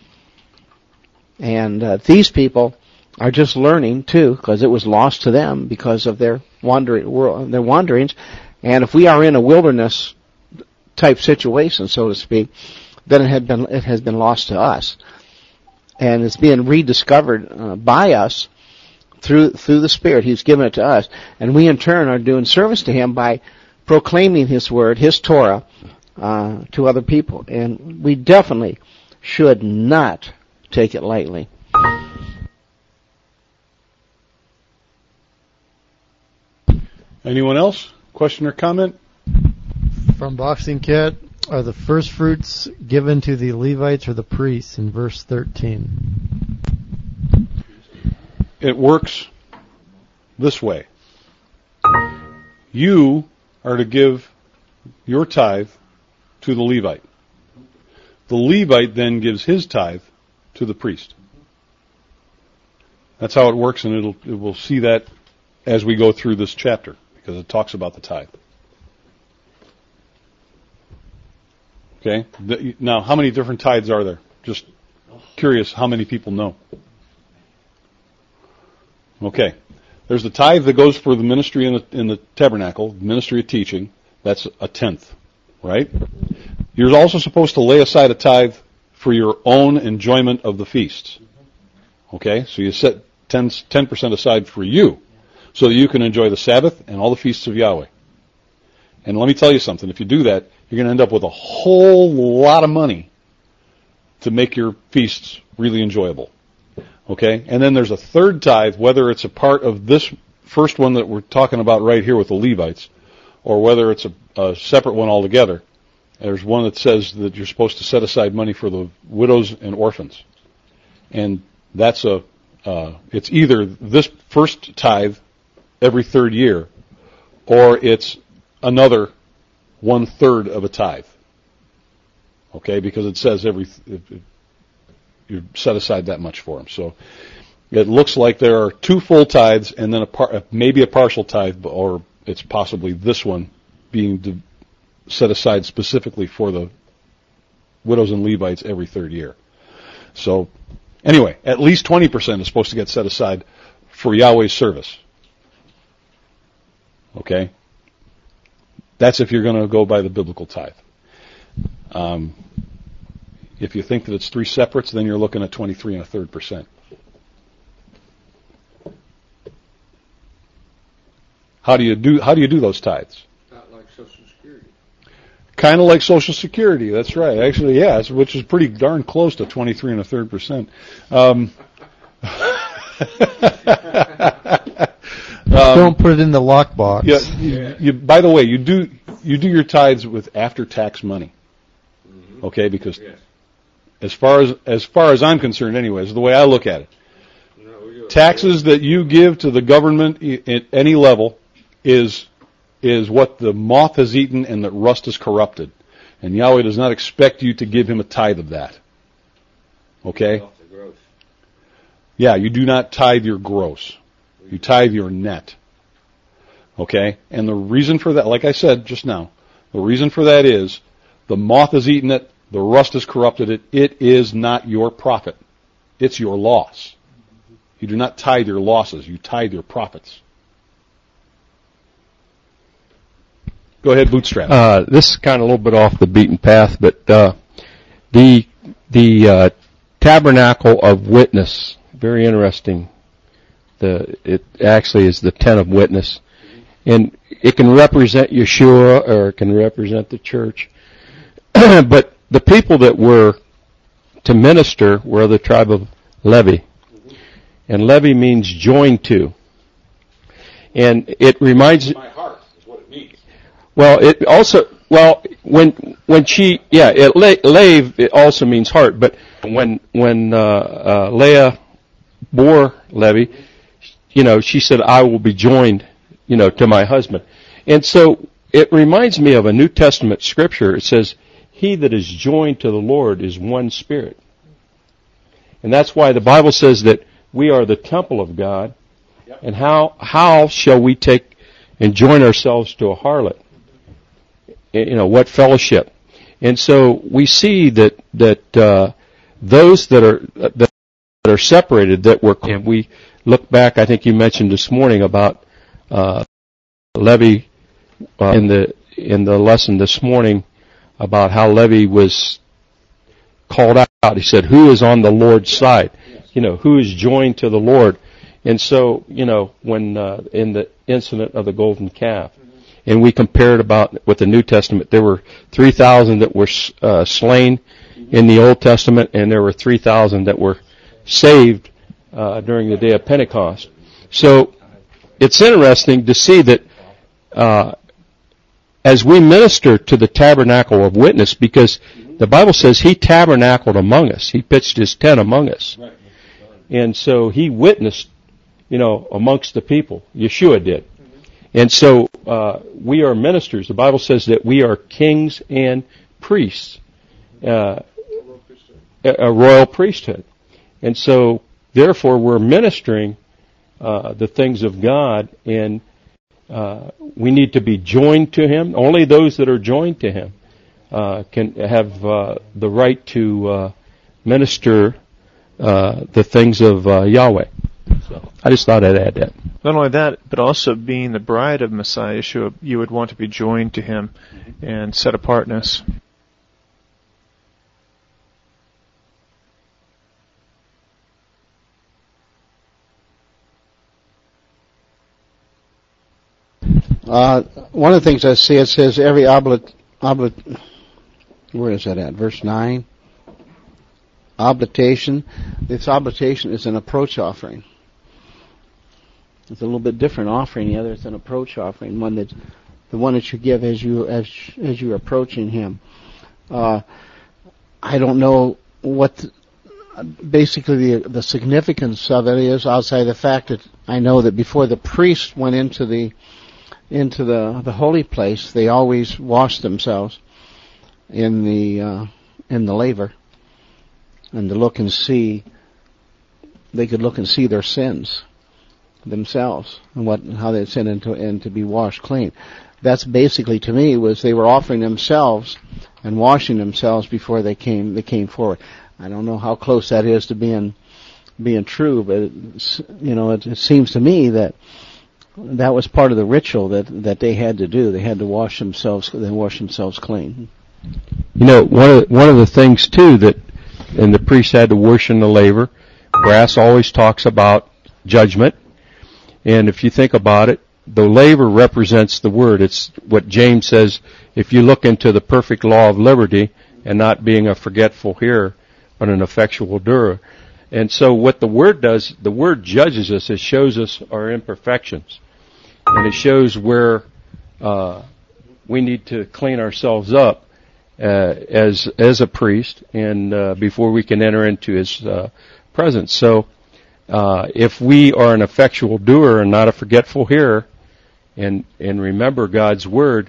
And uh, these people are just learning too, because it was lost to them because of their wandering, their wanderings. And if we are in a wilderness type situation, so to speak, then it had been it has been lost to us, and it's being rediscovered uh, by us through through the Spirit. He's given it to us, and we in turn are doing service to Him by proclaiming His word, His Torah, uh, to other people. And we definitely should not take it lightly. Anyone else? Question or comment? From Boxing Cat, are the first fruits given to the Levites or the priests in verse thirteen? It works this way. You are to give your tithe to the Levite. The Levite then gives his tithe to the priest. That's how it works, and it'll it will see that as we go through this chapter, because it talks about the tithe. Okay? The, now, how many different tithes are there? Just curious how many people know. Okay. There's the tithe that goes for the ministry in the, in the tabernacle, ministry of teaching. That's a tenth, right? You're also supposed to lay aside a tithe for your own enjoyment of the feasts. Okay? So you set ten percent aside for you, so that you can enjoy the Sabbath and all the feasts of Yahweh. And let me tell you something, if you do that, you're going to end up with a whole lot of money to make your feasts really enjoyable. Okay? And then there's a third tithe, whether it's a part of this first one that we're talking about right here with the Levites, or whether it's a, a separate one altogether. There's one that says that you're supposed to set aside money for the widows and orphans. And that's a, uh, it's either this first tithe every third year, or it's another one third of a tithe. Okay, because it says every it, it, you set aside that much for them. So it looks like there are two full tithes and then a par, maybe a partial tithe, or it's possibly this one being de, set aside specifically for the widows and Levites every third year. So anyway, at least twenty percent is supposed to get set aside for Yahweh's service. Okay? That's if you're going to go by the biblical tithe. Um, if you think that it's three separates, then you're looking at twenty-three and a third percent. How do you do? How do you do those tithes? Not like Social Security. Kind of like Social Security. That's right. Actually, yes, which is pretty darn close to twenty-three and a third percent. Um, Um, Don't put it in the lockbox. Yeah, you, you, by the way, you do you do your tithes with after-tax money, mm-hmm. Okay? Because yes. as far as as far as I'm concerned, anyways, the way I look at it, no, taxes that you give to the government at any level is is what the moth has eaten and that rust has corrupted. And Yahweh does not expect you to give him a tithe of that. Okay? Off the gross. Yeah, you do not tithe your gross. You tithe your net. Okay? And the reason for that, like I said just now, the reason for that is the moth has eaten it, the rust has corrupted it. It is not your profit. It's your loss. You do not tithe your losses. You tithe your profits. Go ahead, Bootstrap. Uh, this is kind of a little bit off the beaten path, but uh, the the uh, tabernacle of witness, very interesting. The it actually is the tent of witness, and it can represent Yeshua or it can represent the church. But the people that were to minister were the tribe of Levi, and Levi means joined to, and it reminds. My heart is what it means. Well, it also, well, when, when she, yeah, it, Lev, it also means heart, but when, when, uh, uh, Leah bore Levi, you know, she said, I will be joined, you know, to my husband. And so, it reminds me of a New Testament scripture. It says, he that is joined to the Lord is one spirit. And that's why the Bible says that we are the temple of God. Yep. And how, how shall we take and join ourselves to a harlot? You know, what fellowship? And so we see that that uh, those that are that are separated, that were, and we look back. I think you mentioned this morning about uh, Levi uh, in the in the lesson this morning about how Levi was called out. He said, "Who is on the Lord's side? You know, who is joined to the Lord?" And so, you know, when uh, in the incident of the golden calf. And we compared about with the New Testament, there were three thousand that were uh, slain in the Old Testament, and there were three thousand that were saved uh, during the day of Pentecost. So it's interesting to see that uh, as we minister to the tabernacle of witness, because the Bible says he tabernacled among us. He pitched his tent among us. And so he witnessed, you know, amongst the people. Yeshua did. And so uh, we are ministers. The Bible says that we are kings and priests, uh, a, a royal priesthood. And so, therefore, we're ministering uh, the things of God, and uh, we need to be joined to Him. Only those that are joined to Him uh, can have uh, the right to uh, minister uh, the things of uh, Yahweh. So I just thought I'd add that. Not only that, but also being the bride of Messiah Yeshua, you would want to be joined to him and set apartness. Uh, one of the things I see, it says every oblit, oblit, where is that at? Verse nine? Oblitation. This oblitation is an approach offering. It's a little bit different offering. The other is an approach offering, one that the one that you give as you as as you're approaching Him. Uh, I don't know what the, basically the the significance of it is, outside the fact that I know that before the priest went into the into the the holy place, they always washed themselves in the uh, in the laver, and to look and see, they could look and see their sins themselves and what how they sin and to, and to be washed clean. That's basically, to me, was they were offering themselves and washing themselves before they came they came forward. I don't know how close that is to being being true, but it's, you know, it, it seems to me that that was part of the ritual that that they had to do. They had to wash themselves. They wash themselves clean. You know, one of one of the things too that, and the priest had to wash in the laver. Brass always talks about judgment. And if you think about it, the laver represents the word. It's what James says, if you look into the perfect law of liberty and not being a forgetful hearer, but an effectual doer. And so what the word does, the word judges us. It shows us our imperfections. And it shows where uh, we need to clean ourselves up uh, as as a priest and uh, before we can enter into His uh, presence. So Uh, if we are an effectual doer and not a forgetful hearer, and and remember God's word,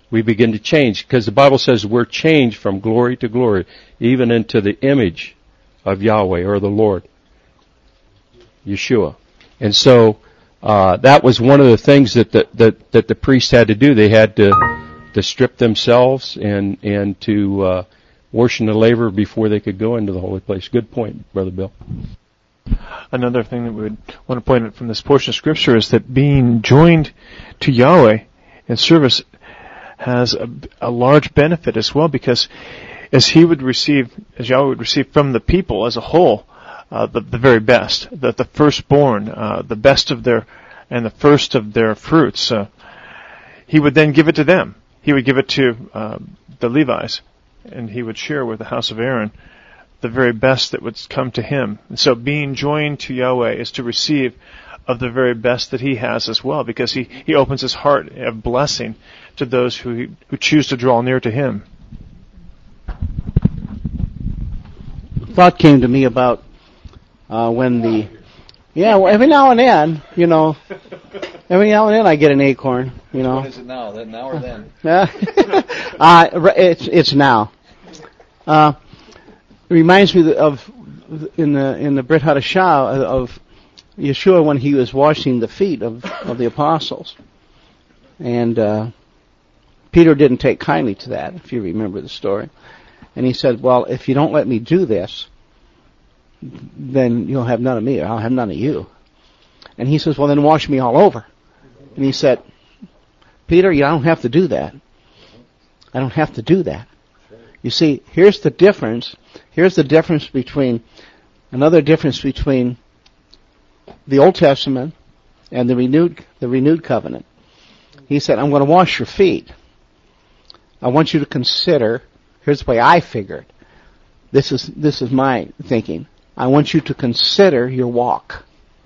we begin to change, because the Bible says we're changed from glory to glory, even into the image of Yahweh or the Lord, Yeshua. And so uh, that was one of the things that the, that, that the priests had to do. They had to to strip themselves and and to uh, wash in the laver before they could go into the holy place. Good point, Brother Bill. Another thing that we would want to point out from this portion of Scripture is that being joined to Yahweh in service has a, a large benefit as well, because as he would receive, as Yahweh would receive from the people as a whole, uh, the, the very best, the, the firstborn, uh, the best of their, and the first of their fruits, uh, he would then give it to them. He would give it to uh, the Levites, and he would share with the house of Aaron the very best that would come to him. And so being joined to Yahweh is to receive of the very best that he has as well, because he, he opens his heart of blessing to those who who choose to draw near to him. Thought came to me about uh, when the yeah well, every now and then, you know, every now and then I get an acorn, you know. When is it now? That now or then? uh, it's it's now. Uh, it reminds me of in the in the Brit Hadashah of Yeshua when he was washing the feet of, of the apostles, and uh, Peter didn't take kindly to that, if you remember the story. And he said, well, if you don't let me do this, then you'll have none of me, or I'll have none of you. And he says, well, then wash me all over. And he said, Peter, you don't have to do that. I don't have to do that. You see, here's the difference. Here's the difference between, another difference between the Old Testament and the renewed, the renewed covenant. He said, I'm going to wash your feet. I want you to consider, here's the way I figured. This is, this is my thinking. I want you to consider your walk.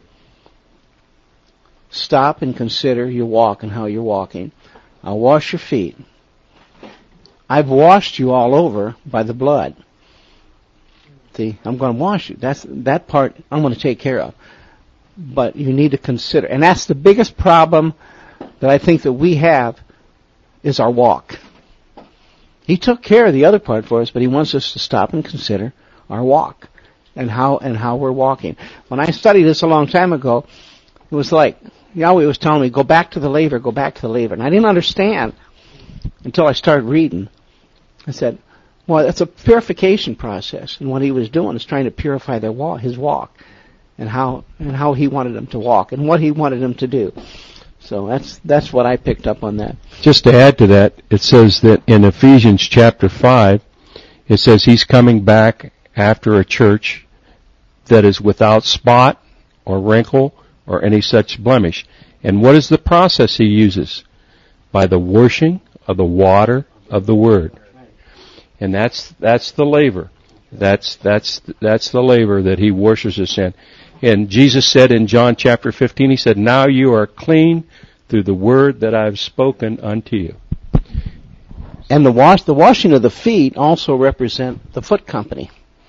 Stop and consider your walk and how you're walking. I'll wash your feet. I've washed you all over by the blood. See, I'm going to wash you. That's, that part I'm going to take care of. But you need to consider, and that's the biggest problem that I think that we have, is our walk. He took care of the other part for us, but he wants us to stop and consider our walk and how and how we're walking. When I studied this a long time ago, it was like Yahweh was telling me, go back to the laver, go back to the laver. And I didn't understand until I started reading. I said, well, it's a purification process. And what he was doing is trying to purify their walk, his walk, and how and how he wanted them to walk and what he wanted them to do. So that's that's what I picked up on that. Just to add to that, it says that in Ephesians chapter five, it says he's coming back after a church that is without spot or wrinkle or any such blemish. And what is the process he uses? By the washing of the water of the Word. And that's that's the laver. That's that's that's the laver that he washes us in. And Jesus said in John chapter fifteen, he said, now you are clean through the word that I have spoken unto you. And the wash, the washing of the feet also represent the foot company.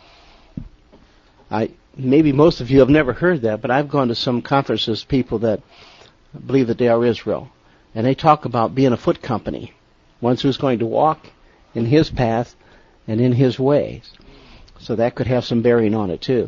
I maybe most of you have never heard that, but I've gone to some conferences, people that believe that they are Israel, and they talk about being a foot company, one who's going to walk in his path and in his ways. So that could have some bearing on it too.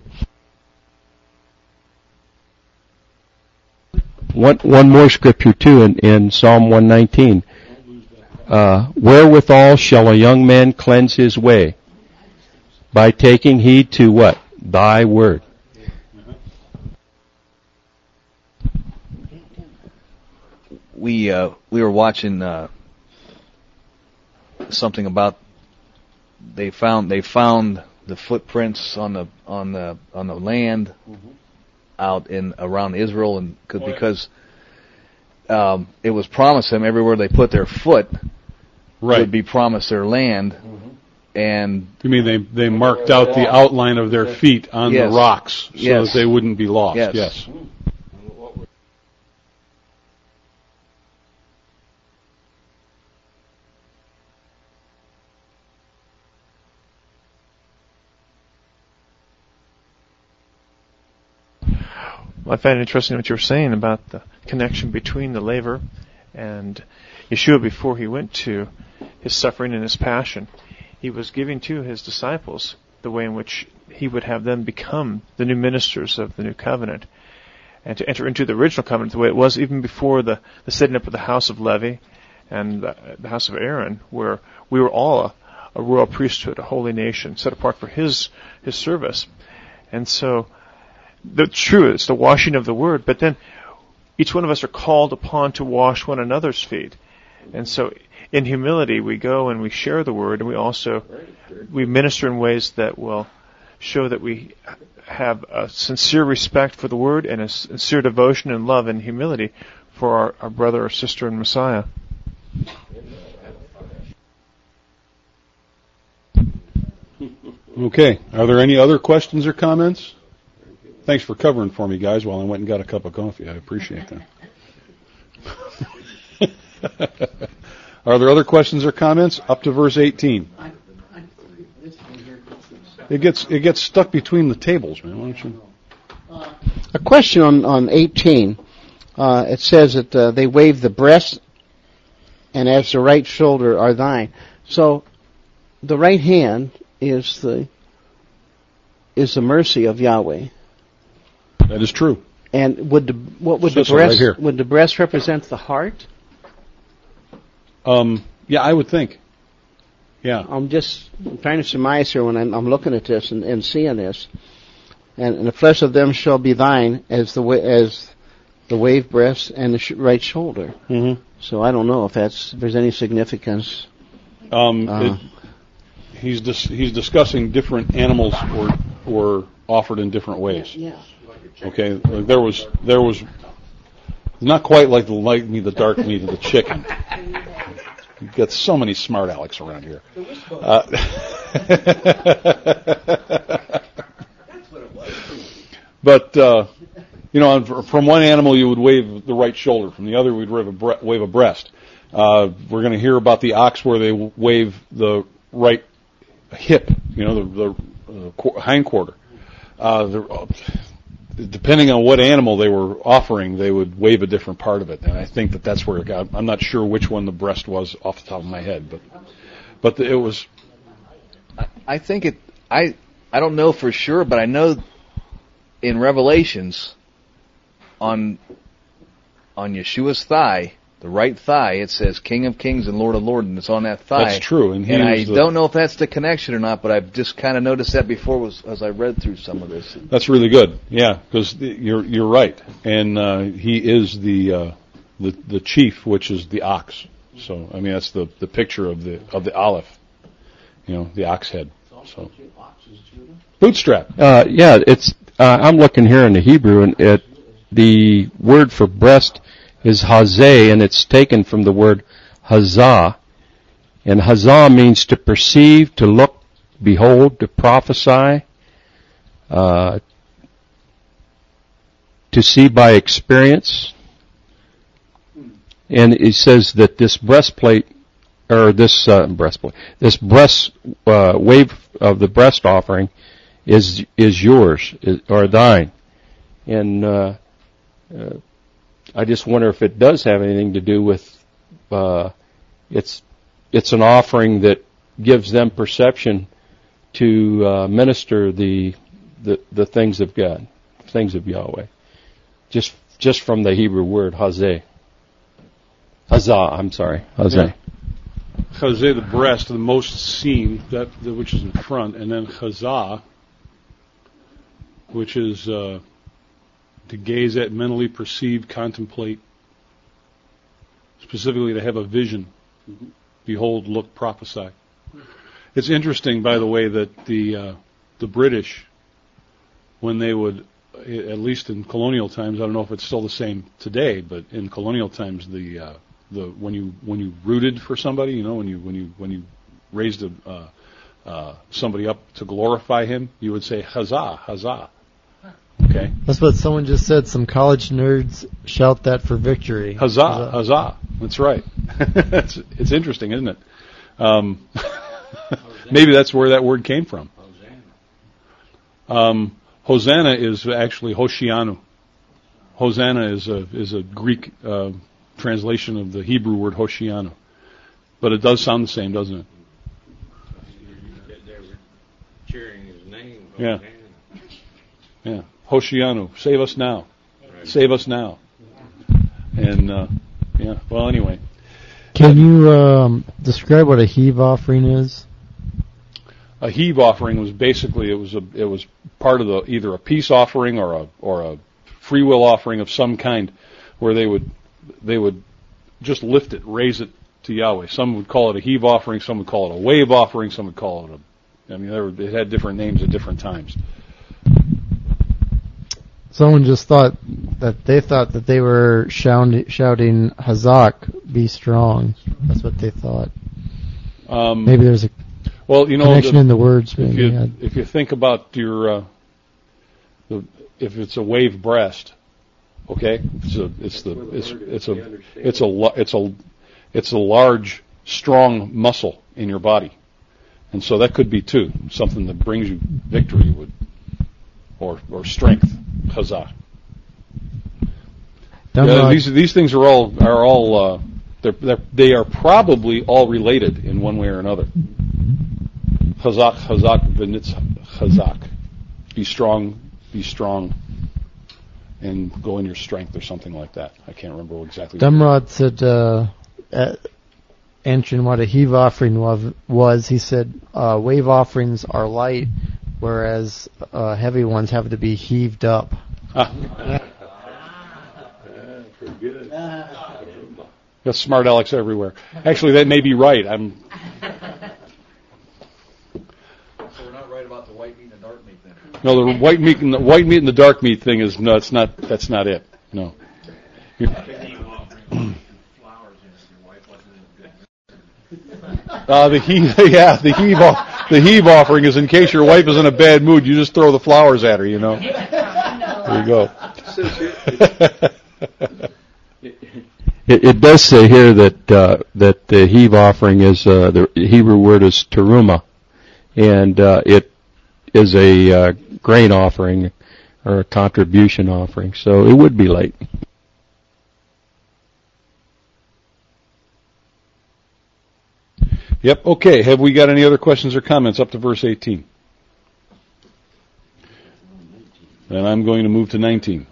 One, one more scripture too in, in Psalm one nineteen. Uh, wherewithal shall a young man cleanse his way? By taking heed to what? Thy word. We uh, we were watching uh, something about they found they found the footprints on the on the on the land. Mm-hmm. Out in around Israel, and could, because um, it was promised them everywhere they put their foot right. would be promised their land. Mm-hmm. And you mean they they marked out the outline of their feet on yes. the rocks so yes. that they wouldn't be lost? Yes. yes. I find it interesting what you were saying about the connection between the laver And Yeshua, before he went to his suffering and his passion, he was giving to his disciples the way in which he would have them become the new ministers of the new covenant, and to enter into the original covenant the way it was even before the, the setting up of the house of Levi and the, the house of Aaron, where we were all a, a royal priesthood, a holy nation, set apart for his his service. And so, the true, it's the washing of the word, but then each one of us are called upon to wash one another's feet. And so, in humility, we go and we share the word, and we also, we minister in ways that will show that we have a sincere respect for the word and a sincere devotion and love and humility for our, our brother or sister in Messiah. Okay. Are there any other questions or comments? Thanks for covering for me, guys, while I went and got a cup of coffee. I appreciate that. Are there other questions or comments? Up to verse eighteen. It gets it gets stuck between the tables, man. Why don't you? A question on, on eighteen. Uh, it says that uh, they wave the breast, and as the right shoulder are thine. So, the right hand is the is the mercy of Yahweh. That is true. And would the what would So- the so right breast here. would the breast represent the heart? Um, yeah, I would think. Yeah. I'm just trying to surmise here when I'm, I'm looking at this and, and seeing this. And, and the flesh of them shall be thine as the wa- as the wave breast and the sh- right shoulder. Mm-hmm. So I don't know if that's if there's any significance. Um, Uh. it, he's dis- he's discussing different animals were were offered in different ways. Yeah. Okay, like there was there was not quite like the light meat, the dark meat of the chicken. You've got so many smart Alex around here. Uh, but uh, you know, from one animal you would wave the right shoulder, from the other we'd wave a, bre- wave a breast. Uh, we're going to hear about the ox where they wave the right hip, you know, the, the uh, qu- hind quarter. Uh, the, uh, depending on what animal they were offering, they would wave a different part of it, and I think that that's where it got. I'm not sure which one the breast was off the top of my head, but but the, it was. I, I think it. I I don't know for sure, but I know in Revelations on on Yeshua's thigh, the right thigh, it says King of Kings and Lord of Lords, and it's on that thigh. That's true, and, he And I was the, don't know if that's the connection or not, but I've just kind of noticed that before was, as I read through some of this. That's really good, yeah, because you're you're right, and uh, he is the uh, the the chief, which is the ox. So I mean that's the, the picture of the of the Aleph, you know, the ox head. So bootstrap. Uh, yeah, it's. Uh, I'm looking here in the Hebrew, and it the word for breast is hazeh, and it's taken from the word hazah. And hazah means to perceive, to look, behold, to prophesy, uh, to see by experience. And it says that this breastplate, or this uh, breastplate, this breast uh, wave of the breast offering is is yours, is, or thine. And uh, uh, I just wonder if it does have anything to do with uh, it's it's an offering that gives them perception to uh, minister the, the the things of God, things of Yahweh, just just from the Hebrew word hazeh, hazah. I'm sorry, hazeh. Chazeh, the breast, the most seen, that which is in front, and then chazah, which is uh, to gaze at, mentally perceive, contemplate, specifically to have a vision, mm-hmm. Behold, look, prophesy. It's interesting, by the way, that the uh, the British, when they would, at least in colonial times, I don't know if it's still the same today, but in colonial times, the uh, the when you when you rooted for somebody, you know, when you when you when you raised a, uh, uh, somebody up to glorify him, you would say Hazah, Hazah. Okay. That's what someone just said. Some college nerds shout that for victory. Huzzah, huzzah. That's right. it's, it's interesting, isn't it? Um, maybe that's where that word came from. Um, Hosanna is actually Hoshianu. Hosanna is a is a Greek uh, translation of the Hebrew word Hoshianu. But it does sound the same, doesn't it? They were cheering his name. Yeah. Yeah. Hoshianu, save us now. Save us now. And, uh, yeah, well, anyway. Can you um, describe what a heave offering is? A heave offering was basically, it was a, it was part of the, either a peace offering or a, or a free will offering of some kind, where they would, they would just lift it, raise it to Yahweh. Some would call it a heave offering, some would call it a wave offering, some would call it a, I mean, there were, it had different names at different times. Someone just thought that they thought that they were shouting, shouting Hazak, be strong. That's what they thought. Um, maybe there's a well, you know, connection the, in the words. If Maybe. you, if you think about your, uh, the, if it's a wave breast, okay, it's a, it's the, it's, it's a, it's a, it's a, it's a large, strong muscle in your body, and so that could be too something that brings you victory would, or or strength, chazak. Yeah, these these things are all are all uh, they're, they're, they are probably all related in one way or another. Chazak, chazak, v'nitz chazak. Be strong, be strong, and go in your strength or something like that. I can't remember exactly. Dumrod said, uh, uh, answering what a heave offering was, was he said, uh, wave offerings are light, whereas uh, heavy ones have to be heaved up. Ah. Got smart Alex everywhere. Actually, that may be right. I'm. So we're not right about the white meat and the dark meat then. No, the white meat and the white meat and the dark meat thing is no. It's not. That's not it. No. Uh, the heave, yeah, the heave, off, the heave offering is in case your wife is in a bad mood, you just throw the flowers at her, you know. There you go. It, it does say here that uh, that the heave offering is uh, the Hebrew word is teruma, and uh, it is a uh, grain offering or a contribution offering, so it would be light. Yep, okay. Have we got any other questions or comments up to verse eighteen? Then I'm going to move to nineteen.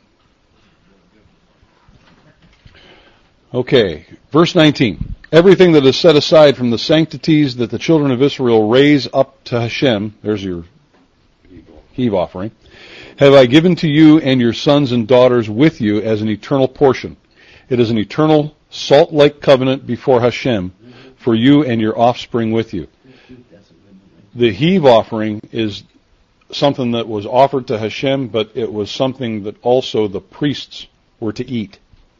Okay, verse nineteen. Everything that is set aside from the sanctities that the children of Israel raise up to Hashem, there's your heave offering, have I given to you and your sons and daughters with you as an eternal portion. It is an eternal salt-like covenant before Hashem, for you and your offspring with you. The heave offering is something that was offered to Hashem, but it was something that also the priests were to eat.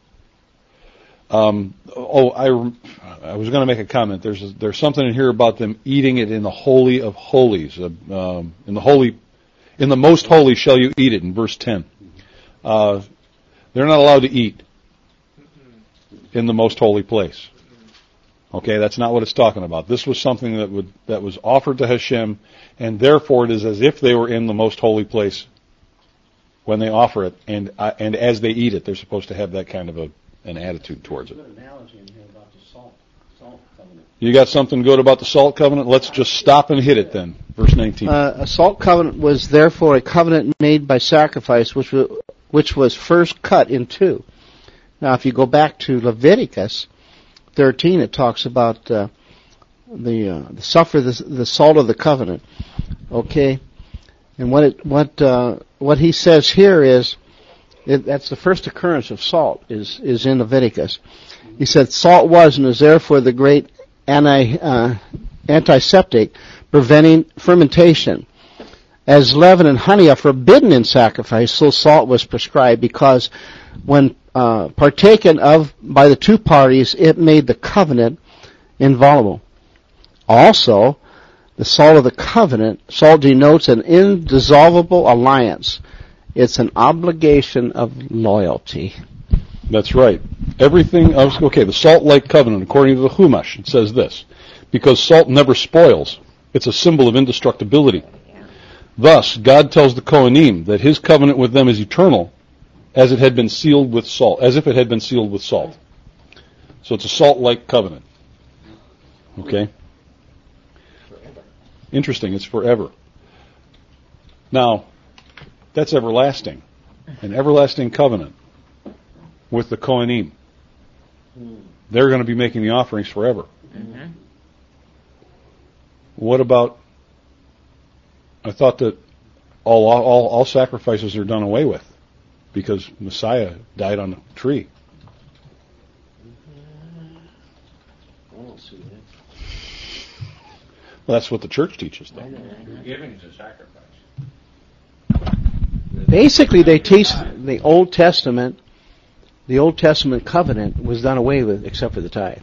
Um, oh, I, I was going to make a comment. There's a, there's something in here about them eating it in the holy of holies. Uh, um, in the holy, in the most holy shall you eat it. In verse ten, uh, they're not allowed to eat in the most holy place. Okay, that's not what it's talking about. This was something that would that was offered to Hashem, and therefore it is as if they were in the most holy place when they offer it, and uh, and as they eat it, they're supposed to have that kind of a an attitude towards it. There's a good analogy in here about the salt, salt covenant. You got something good about the salt covenant? Let's just stop and hit it then. Verse nineteen. Uh, a salt covenant was therefore a covenant made by sacrifice, which was, which was first cut in two. Now, if you go back to Leviticus thirteen, it talks about uh, the uh, the suffer the, the salt of the covenant. Okay, and what it what uh, what he says here is it, that's the first occurrence of salt is is in Leviticus. He said salt was and is therefore the great anti uh, antiseptic, preventing fermentation. As leaven and honey are forbidden in sacrifice, so salt was prescribed, because when uh, partaken of by the two parties, it made the covenant inviolable. Also, the salt of the covenant, salt denotes an indissoluble alliance. It's an obligation of loyalty. That's right. Everything else, okay, the salt-like covenant, according to the Chumash, it says this: because salt never spoils, it's a symbol of indestructibility. Thus, God tells the Kohanim that his covenant with them is eternal, as it had been sealed with salt, as if it had been sealed with salt. So it's a salt-like covenant. Okay? Interesting, it's forever. Now, that's everlasting. An everlasting covenant with the Kohanim. They're going to be making the offerings forever. Mm-hmm. What about, I thought that all, all, all sacrifices are done away with because Messiah died on a tree. I don't see that. Well, that's what the church teaches, though. Giving is a sacrifice. Basically, they teach the Old Testament. The Old Testament covenant was done away with, except for the tithe.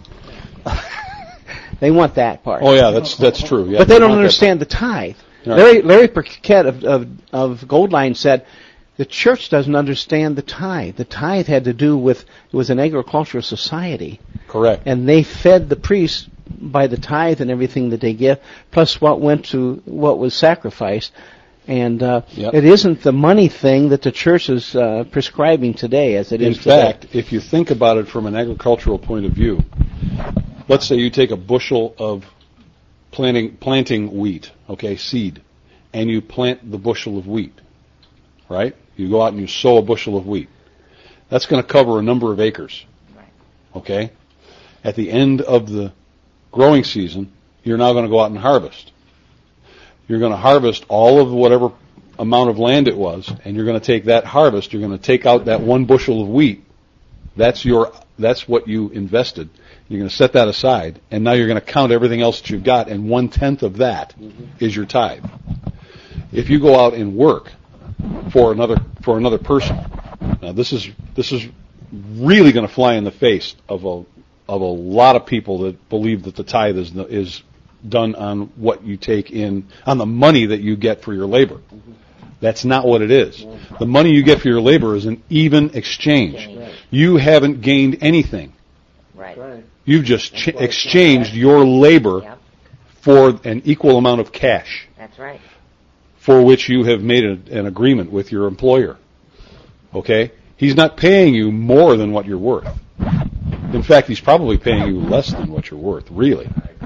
They want that part. Oh, yeah, that's that's true. Yeah, but they don't want that understand the tithe. Right. Larry Larry Burkett of, of of Goldline said the church doesn't understand the tithe. The tithe had to do with it was an agricultural society. Correct. And they fed the priests by the tithe and everything that they give, plus what went to what was sacrificed. And uh, Yep. it isn't the money thing that the church is uh, prescribing today, as it In is today. fact, if you think about it from an agricultural point of view, let's say you take a bushel of planting planting wheat, okay, seed, and you plant the bushel of wheat, right? You go out and you sow a bushel of wheat. That's going to cover a number of acres, okay? At the end of the growing season, you're now going to go out and harvest. You're going to harvest all of whatever amount of land it was, and you're going to take that harvest, you're going to take out that one bushel of wheat. That's your, that's what you invested. You're going to set that aside, and now you're going to count everything else that you've got, and one-tenth of that mm-hmm. is your tithe. If you go out and work for another, for another person, now this is, this is really going to fly in the face of a, of a lot of people that believe that the tithe is, is done on what you take in, on the money that you get for your labor. Mm-hmm. That's not what it is. The money you get for your labor is an even exchange. Right. You haven't gained anything. Right. Right. You've just ch- exchanged your labor Yep. for an equal amount of cash, That's right. for which you have made a, an agreement with your employer. Okay? He's not paying you more than what you're worth. In fact, he's probably paying you less than what you're worth, really.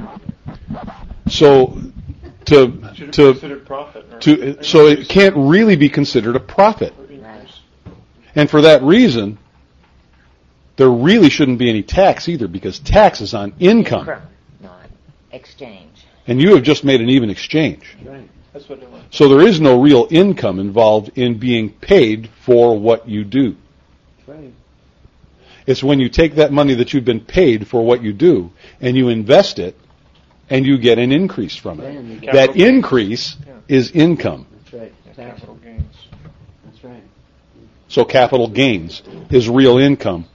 So, to Should it to be considered profit? Or to so it can't really be considered a profit, Right. and for that reason, there really shouldn't be any tax either, because tax is on income, Income, not exchange. and you have just made an even exchange. Right. That's what it was. So there is no real income involved in being paid for what you do. Right. It's when you take that money that you've been paid for what you do and you invest it and you get an increase from it. Then you get- That increase Yeah. is income. That's right. Yeah, Taxable. capital gains. That's right. So capital gains is real income.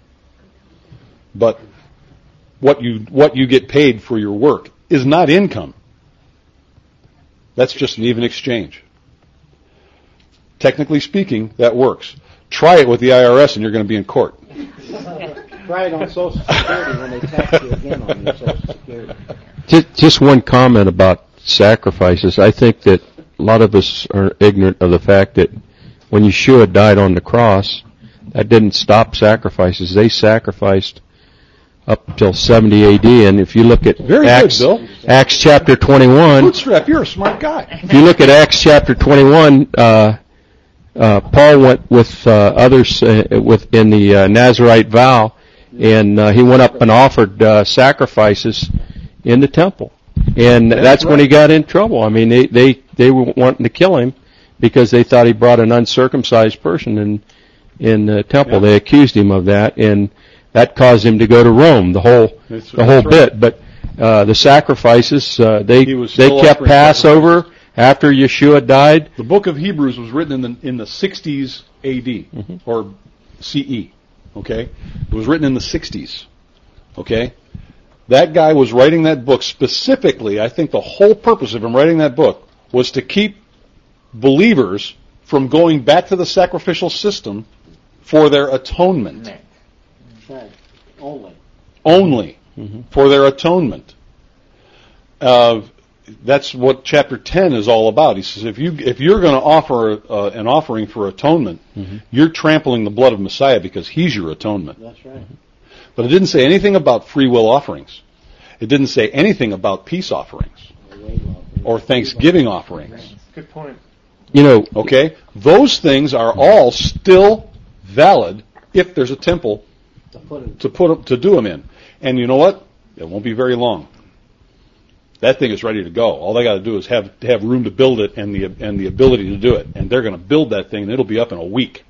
But what you what you get paid for your work is not income. That's just an even exchange. Technically speaking, that works. Try it with the I R S and you're going to be in court. Try it on Social Security when they tax you again on your Social Security. Just, just one comment about sacrifices. I think that a lot of us are ignorant of the fact that when Yeshua died on the cross, that didn't stop sacrifices. They sacrificed up till seventy A D, and if you look at Very Acts, good, Bill. Acts chapter twenty-one, Bootstrap, you're a smart guy. if you look at Acts chapter twenty-one, uh, uh, Paul went with uh, others uh, with in the uh, Nazirite vow, and uh, he went up and offered uh, sacrifices in the temple, and that's, That's when right. he got in trouble. I mean, they they they were wanting to kill him because they thought he brought an uncircumcised person in in the temple. Yeah. They accused him of that, and that caused him to go to Rome. The whole That's- the whole that's right. bit, but. Uh, the sacrifices, uh, they, He was they still kept offering Passover after Yeshua died. The book of Hebrews was written in the in the sixties A D Mhm. or C E. Okay, it was written in the sixties. Okay, that guy was writing that book specifically. I think the whole purpose of him writing that book was to keep believers from going back to the sacrificial system for their atonement. Right. That's right. Only. Only Mhm. for their atonement. Uh, that's what chapter ten is all about. He says, if you if you're going to offer uh, an offering for atonement, Mhm. you're trampling the blood of Messiah because He's your atonement. That's right. But it didn't say anything about free will offerings. It didn't say anything about peace offerings or thanksgiving offerings. Good point. You know, Okay? Those things are all still valid if there's a temple To put it, to put 'em- to do them in. And you know what? It won't be very long. That thing is ready to go. All they got to do is have have room to build it and the and the ability to do it. And they're going to build that thing, and it'll be up in a week.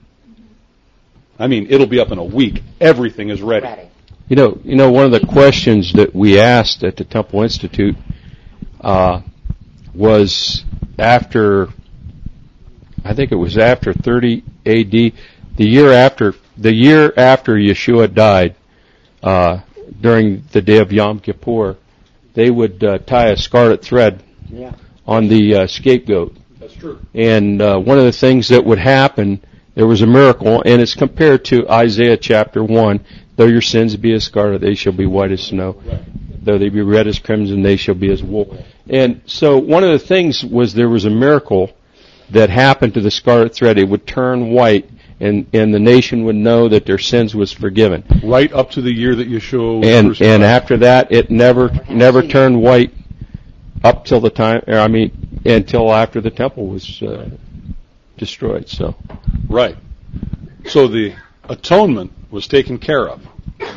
I mean, it'll be up in a week. Everything is ready. Ready. You know, you know, one of the questions that we asked at the Temple Institute uh, was after, I think it was after thirty A D, the year after the year after Yeshua died, uh, during the day of Yom Kippur, they would uh, tie a scarlet thread yeah. on the uh, scapegoat. That's true. And uh, one of the things that would happen, there was a miracle, and it's compared to Isaiah chapter one. Though your sins be as scarlet, they shall be white as snow. Though they be red as crimson, they shall be as wool. And so one of the things was there was a miracle that happened to the scarlet thread. It would turn white, and, and the nation would know that their sins was forgiven. Right up to the year that Yeshua was And crucified. and after that, it never never turned white up till the time. Or I mean, until after the temple was uh, destroyed. So. Right. So the atonement was taken care of.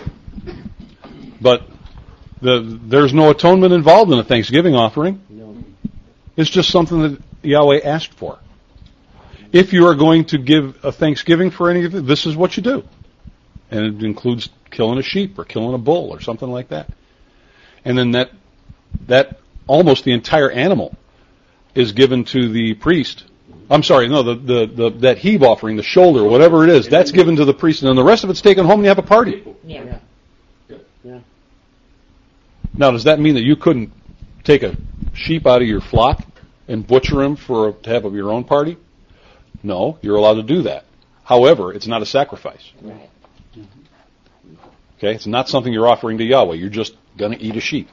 But the, there's no atonement involved in a Thanksgiving offering. No. It's just something that Yahweh asked for. If you are going to give a Thanksgiving for any of it, this is what you do. And it includes killing a sheep or killing a bull or something like that. And then that, that almost the entire animal is given to the priest. I'm sorry, no, the, the, the that heave offering, the shoulder, whatever it is, that's given to the priest, and then the rest of it's taken home and you have a party. Yeah. Yeah. Now, does that mean that you couldn't take a sheep out of your flock and butcher him for to have your own party? No, you're allowed to do that. However, it's not a sacrifice. Right. Okay, it's not something you're offering to Yahweh. You're just going to eat a sheep.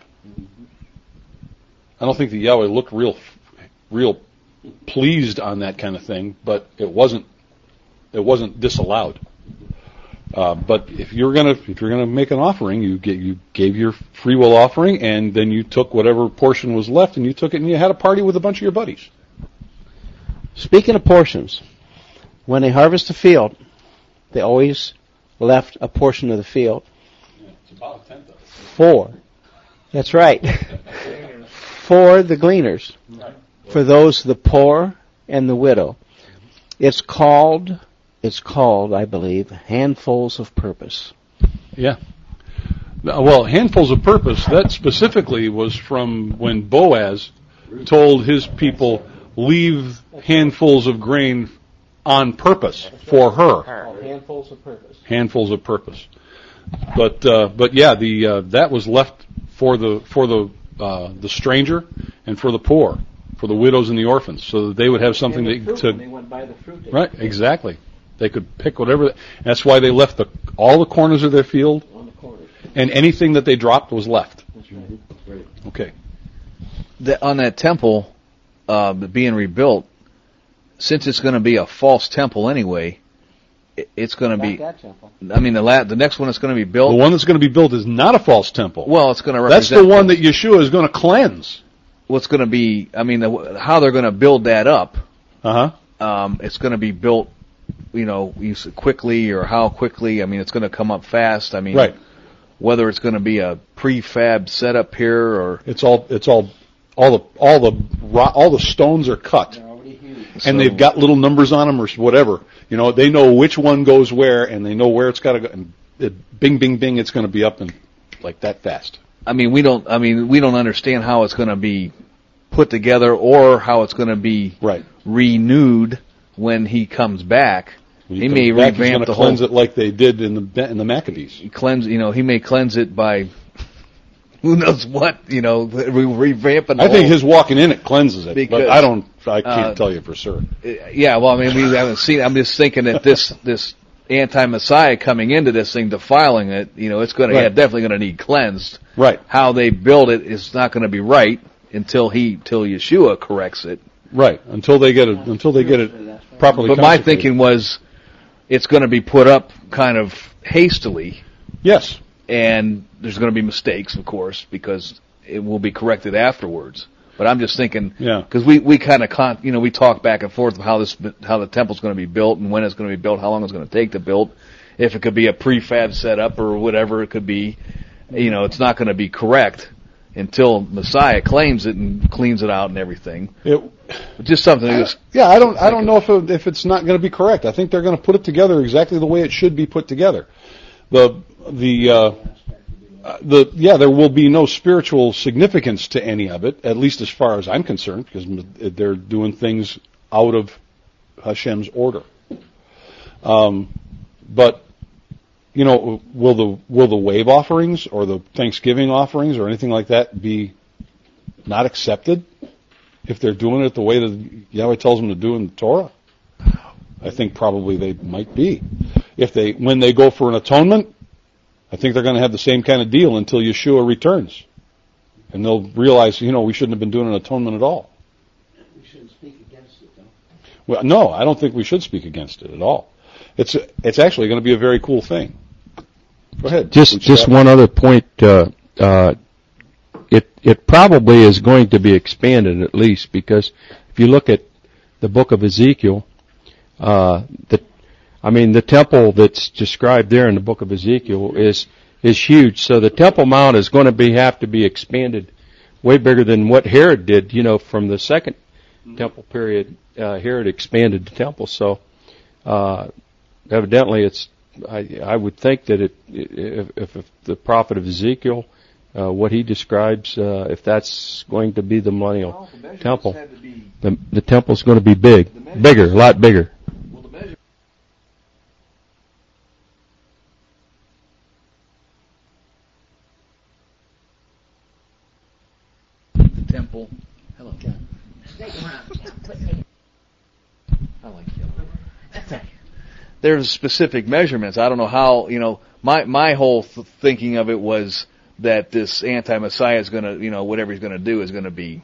I don't think that Yahweh looked real, real pleased on that kind of thing, but it wasn't, it wasn't disallowed. Uh, but if you're gonna, if you're gonna make an offering, you get, you gave your free will offering, and then you took whatever portion was left, and you took it, and you had a party with a bunch of your buddies. Speaking of portions, when they harvest a field, they always left a portion of the field It's about a tenth of it. for, that's right, for the gleaners, for those, the poor and the widow. It's called, it's called, I believe, handfuls of purpose. Yeah. Now, well, handfuls of purpose, that specifically was from when Boaz told his people, leave handfuls of grain on purpose for her. Oh, handfuls of purpose. Handfuls of purpose. But, uh, but yeah, the, uh, that was left for the, for the, uh, the stranger and for the poor, for the widows and the orphans, so that they would have something And the to, fruit, when they to, went by the fruit. they- right, exactly. They could pick whatever, that's why they left the, all the corners of their field, On the corners. and anything that they dropped was left. That's right. Okay. The, on that temple uh, being rebuilt, since it's going to be a false temple anyway, it, it's going to Not be. that temple. I mean, the la- the next one that's going to be built. The one that's going to be built is not a false temple. Well, it's going to That's represent. the one that Yeshua is going to cleanse. What's going to be? I mean, the, how they're going to build that up. Uh huh. Um, it's going to be built, you know, you said quickly or how quickly. I mean, it's going to come up fast. I mean, Right. whether it's going to be a prefab setup here or It's all. It's all. All the all the ro- all the stones are cut, They're already huge. and So- they've got little numbers on them or whatever. You know, they know which one goes where, and they know where it's got to go. And it, bing, bing, bing, it's going to be up and like that fast. I mean, we don't. I mean, we don't understand how it's going to be put together or how it's going to be Right. renewed when he comes back. When He comes may back, he's revamp gonna the cleanse whole it like they did in the in the Maccabees. cleanse. You know, he may cleanse it by who knows what. You know, re- revamping. The I think whole- his walking in it cleanses it, Because, but I don't. I can't uh, tell you for sure. Yeah, well, I mean, we haven't seen. I'm just thinking that this this anti-Messiah coming into this thing, defiling it. You know, it's going to Right. yeah, definitely going to need cleansed. Right. How they build it is not going to be right until he till Yeshua corrects it. Right. Until they get it. Until they get it properly. But my consecrated. thinking was, it's going to be put up kind of hastily, Yes. And there's going to be mistakes, of course, because it will be corrected afterwards. But I'm just thinking, Yeah. because we, we kind of, con- you know, we talk back and forth of how this, how the temple's going to be built and when it's going to be built, how long it's going to take to build. If it could be a prefab setup or whatever it could be, you know, it's not going to be correct until Messiah claims it and cleans it out and everything. It, Just something to just, yeah, I don't I don't know if it, if it's not going to be correct. I think they're going to put it together exactly the way it should be put together. The the uh, the yeah, there will be no spiritual significance to any of it, at least as far as I'm concerned, because they're doing things out of Hashem's order. Um, but you know, will the will the wave offerings or the Thanksgiving offerings or anything like that be not accepted if they're doing it the way that Yahweh tells them to do in the Torah? I think probably they might be. If they when they go for an atonement, I think they're going to have the same kind of deal until Yeshua returns, and they'll realize, you know, we shouldn't have been doing an atonement at all. We shouldn't speak against it, though. Well, no, I don't think we should speak against it at all. It's it's actually going to be a very cool thing. Go ahead. Just just one other point. Uh, uh, it it probably is going to be expanded at least, because if you look at the book of Ezekiel, uh, the I mean the temple that's described there in the book of Ezekiel is is huge. So the Temple Mount is going to be have to be expanded way bigger than what Herod did. You know, from the second temple period, uh, Herod expanded the temple. So uh, evidently, it's. I, I would think that it, if, if, if the prophet of Ezekiel, uh, what he describes, uh, if that's going to be the millennial well, the temple, be, the, the temple's going to be big, bigger, a lot bigger. well, the, measure- the temple. Hello, John. I like you. There's specific measurements. I don't know how, you know, my, my whole th- thinking of it was that this anti-Messiah is going to, you know, whatever he's going to do is going to be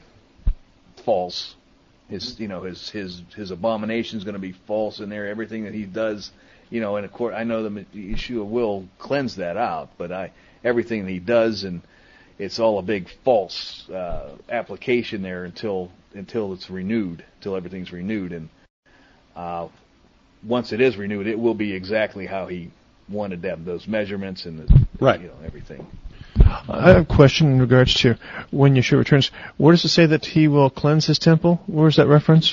false. His, you know, his, his, his abomination is going to be false in there. Everything that he does, you know, and of course, I know that Yeshua will cleanse that out, but I, everything that he does, and it's all a big false, uh, application there until, until it's renewed, until everything's renewed. And, uh, once it is renewed, it will be exactly how he wanted them, those measurements and the, right. you know, everything. I have a question in regards to when Yeshua returns. Where does it say that he will cleanse his temple? Where is that reference?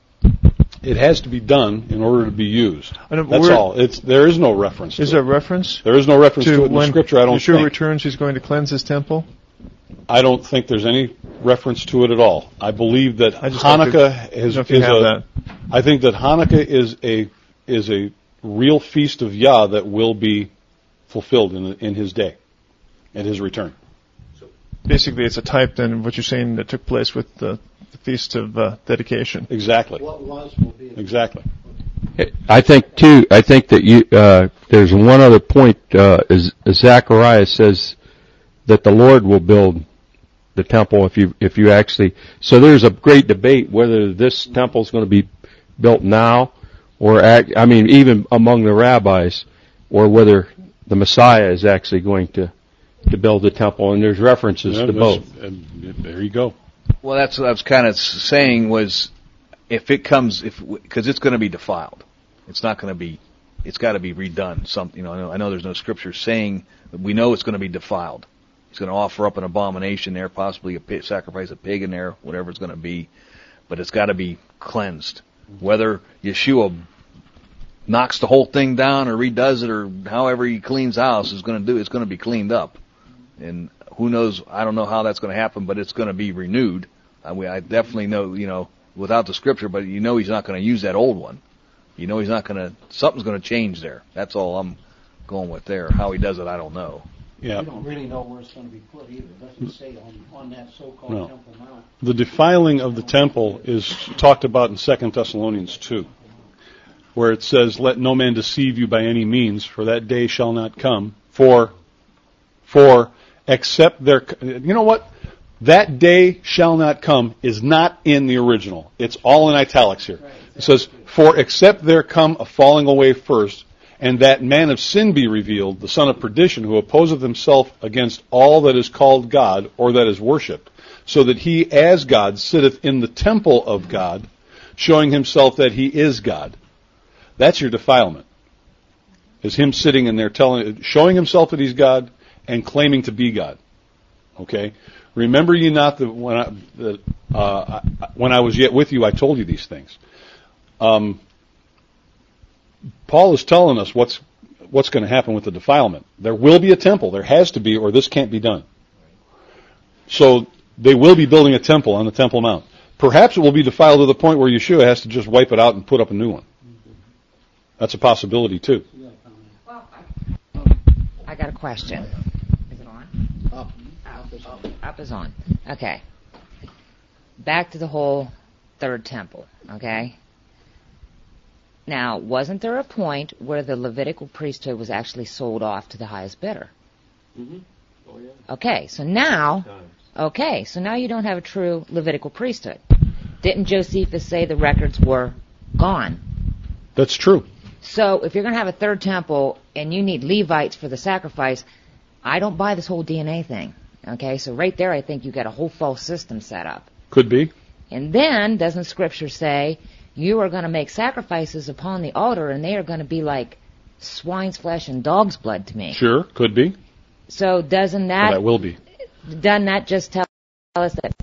It has to be done in order to be used. I know, That's where, all. It's there is no reference. Is to there a it. reference? There is no reference to, to it in when the Scripture. I don't Yeshua think. returns, he's going to cleanse his temple. I don't think there's any reference to it at all. I believe that I just Hanukkah is, if you is have a. that. I think that Hanukkah is a is a real feast of Yah that will be fulfilled in in his day, at his return. Basically, it's a type then of what you're saying that took place with the, the Feast of uh, Dedication. Exactly. What was will be. Exactly. I think too. I think that you. Uh, there's one other point. Uh, is, is Zechariah says that the Lord will build the temple if you if you actually. So there's a great debate whether this temple is going to be built now, or act, I mean even among the rabbis, or whether the Messiah is actually going to to build the temple. And there's references Yeah, to both. uh, there you go. Well, that's what I was kind of saying was, if it comes, if because it's going to be defiled, it's not going to be, it's got to be redone. Some, you know, I know, I know there's no scripture saying that we know it's going to be defiled. He's going to offer up an abomination there, possibly a pig, sacrifice a pig in there, whatever it's going to be, but it's got to be cleansed. Whether Yeshua knocks the whole thing down or redoes it or however he cleans house is going to do, it's going to be cleaned up. And who knows, I don't know how that's going to happen, but it's going to be renewed. I, mean, I definitely know, you know, without the scripture, but you know he's not going to use that old one. You know he's not going to, something's going to change there. That's all I'm going with there. How he does it, I don't know. Yeah. We don't really know where it's going to be put either. It doesn't say on, on that so-called No. Temple Mount. The defiling of the temple is talked about in Second Thessalonians two, where it says, "Let no man deceive you by any means, for that day shall not come. For, for, except there." You know what? That day shall not come is not in the original. It's all in italics here. It says, "For except there come a falling away first, And that man of sin be revealed, the son of perdition, who opposeth himself against all that is called God, or that is worshipped, so that he as God sitteth in the temple of God, showing himself that he is God. That's your defilement. Is him sitting in there telling, showing himself that he's God and claiming to be God. Okay? Remember ye not that when I, that, uh, when I was yet with you, I told you these things. Um, Paul is telling us what's what's going to happen with the defilement. There will be a temple. There has to be, or this can't be done. So they will be building a temple on the Temple Mount. Perhaps it will be defiled to the point where Yeshua has to just wipe it out and put up a new one. That's a possibility too. Well, I, I got a question. Is it on? Up. Up is on. Up is on. Okay. Back to the whole third temple, okay? Now, wasn't there a point where the Levitical priesthood was actually sold off to the highest bidder? Mm-hmm. Oh, yeah. Okay, so now, okay, so now you don't have a true Levitical priesthood. Didn't Josephus say the records were gone? That's true. So if you're going to have a third temple and you need Levites for the sacrifice, I don't buy this whole D N A thing. Okay, so right there I think you got a whole false system set up. Could be. And then, doesn't Scripture say, you are going to make sacrifices upon the altar and they are going to be like swine's flesh and dog's blood to me? Sure, could be. So doesn't that... Well, that will be. Doesn't that just tell us that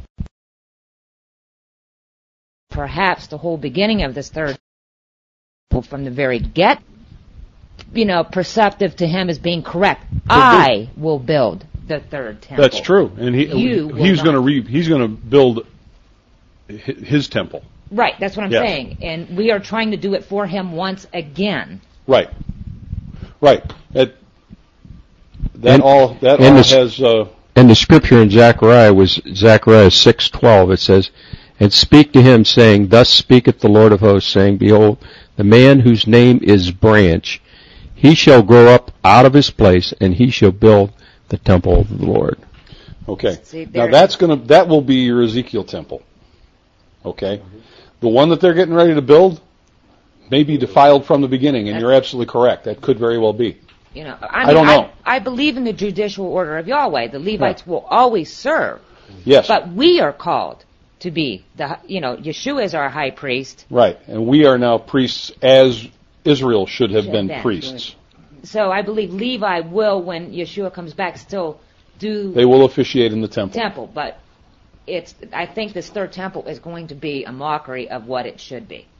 perhaps the whole beginning of this third temple from the very get, you know, perceptive to him as being correct. I will build the third temple. That's true. And he You he's will going to re, he's going to build his temple. Right, that's what I'm Yes. saying. And we are trying to do it for him once again. Right. Right. That that And- all that and all the- has uh, And the scripture in Zechariah was Zechariah six twelve. It says, "And speak to him, saying, Thus speaketh the Lord of hosts, saying, Behold, the man whose name is Branch, he shall grow up out of his place, and he shall build the temple of the Lord." okay. See, Now there- that's going to that will be your Ezekiel temple. Okay. The one that they're getting ready to build may be defiled from the beginning, and you're absolutely correct. That could very well be. You know, I, I mean, don't know. I, I believe in the judicial order of Yahweh. The Levites will always serve. Yes. But we are called to be the, you know, Yeshua is our high priest. Right. And we are now priests as Israel should have Should been have been. priests. So I believe Levi will, when Yeshua comes back, still do They will officiate in the temple. temple. But it's, I think this third temple is going to be a mockery of what it should be.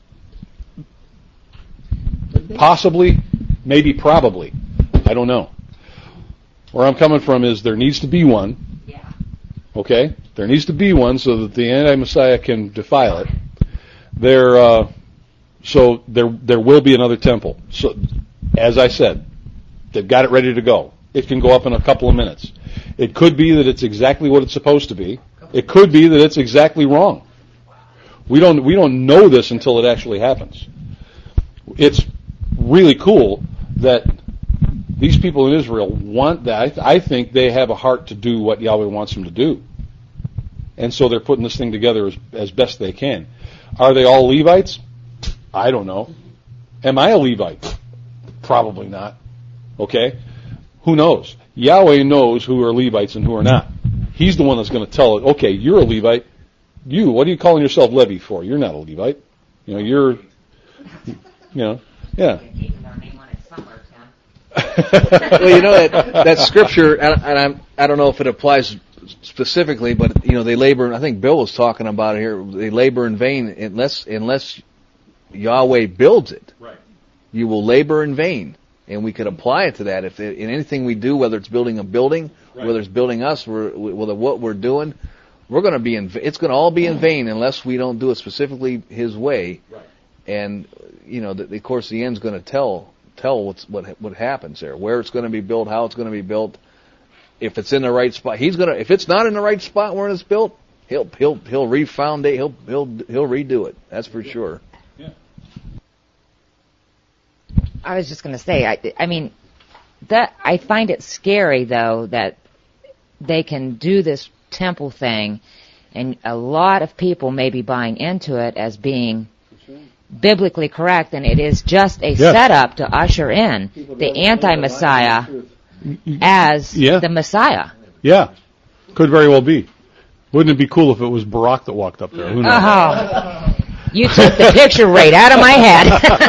Possibly, maybe, probably. I don't know. Where I'm coming from is there needs to be one. Yeah. Okay? There needs to be one so that the anti-Messiah can defile it. There, uh, so there, there will be another temple. So, as I said, they've got it ready to go. It can go up in a couple of minutes. It could be that it's exactly what it's supposed to be. It could be that it's exactly wrong. We don't, we don't know this until it actually happens. It's really cool that these people in Israel want that. I think they have a heart to do what Yahweh wants them to do. And so they're putting this thing together as, as best they can. Are they all Levites? I don't know. Am I a Levite? Probably not. Okay? Who knows? Yahweh knows who are Levites and who are not. He's the one that's going to tell it, okay, you're a Levite. You, what are you calling yourself Levi for? You're not a Levite. You know, you're, you know, yeah. Well, you know that that scripture, and and I'm I don't know if it applies specifically, but you know they labor. I think Bill was talking about it here. They labor in vain unless unless Yahweh builds it. Right. You will labor in vain, and we could apply it to that. If it, in anything we do, whether it's building a building, Right. whether it's building us, we're, whether what we're doing, we're going to be in. It's going to all be in vain unless we don't do it specifically His way. Right. And you know, the, of course, the end's going to tell. tell what's, what what happens there, where it's going to be built, how it's going to be built, if it's in the right spot. He's going to, if it's not in the right spot where it's built, he'll he'll he'll refound it, he'll he'll he'll redo it. That's for sure. Yeah. I was just going to say, I, I mean, that I find it scary though that they can do this temple thing, and a lot of people may be buying into it as being biblically correct, and it is just a Yes. setup to usher in the anti-Messiah as Yeah. the Messiah. Yeah, could very well be. Wouldn't it be cool if it was Barack that walked up there? Who knows? Oh, you took the picture right out of my head.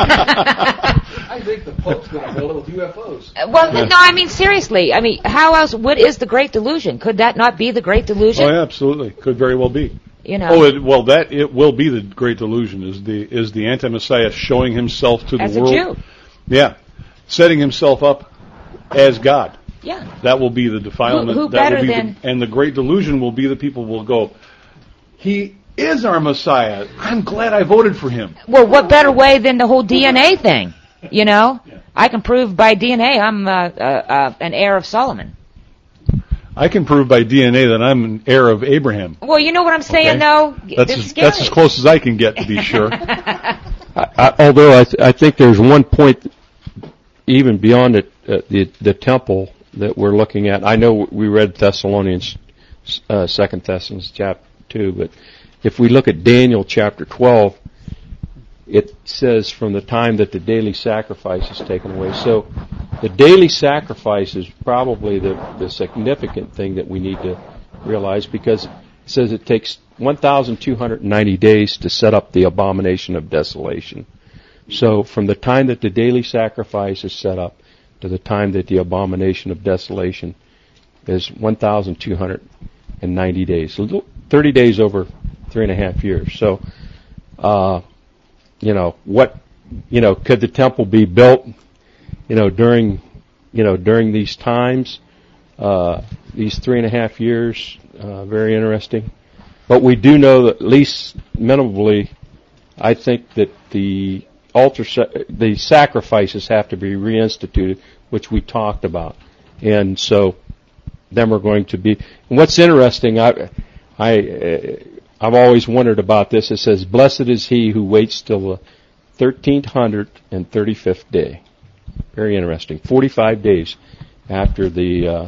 I think the Pope's going to build it with U F Os. Well, no, I mean seriously. I mean, how else? What is the Great Delusion? Could that not be the Great Delusion? Oh, yeah, absolutely. Could very well be. You know, Oh, it, well, that it will be the great delusion. Is the is the anti-Messiah showing himself to the as a world? Jew. Yeah, setting himself up as God. Yeah. That will be the defilement. Who- who that better will be than- the, and the great delusion will be the people will go, he is our Messiah. I'm glad I voted for him. Well, what better way than the whole D N A thing? You know, I can prove by D N A I'm uh, uh, uh, an heir of Solomon. I can prove by D N A that I'm an heir of Abraham. Well, you know what I'm saying, Okay. though. That's It's as, scary. that's as close as I can get, to be sure. I, I, although I, th- I think there's one point, even beyond it, uh, the the temple that we're looking at. I know we read Thessalonians, uh, Second Thessalonians chapter two, but if we look at Daniel chapter twelve, it says from the time that the daily sacrifice is taken away. So the daily sacrifice is probably the, the significant thing that we need to realize, because it says it takes one thousand two hundred ninety days to set up the abomination of desolation. So from the time that the daily sacrifice is set up to the time that the abomination of desolation is one thousand two hundred ninety days. So thirty days over three and a half years. So, uh, you know, what, you know, could the temple be built, you know, during, you know, during these times, uh, these three and a half years, uh, very interesting. But we do know that at least minimally, I think that the altar, sa- the sacrifices have to be reinstituted, which we talked about. And so, them are going to be, and what's interesting, I, I, uh, I've always wondered about this. It says, "Blessed is he who waits till the thirteen hundred and thirty-fifth day." Very interesting. Forty-five days after the uh,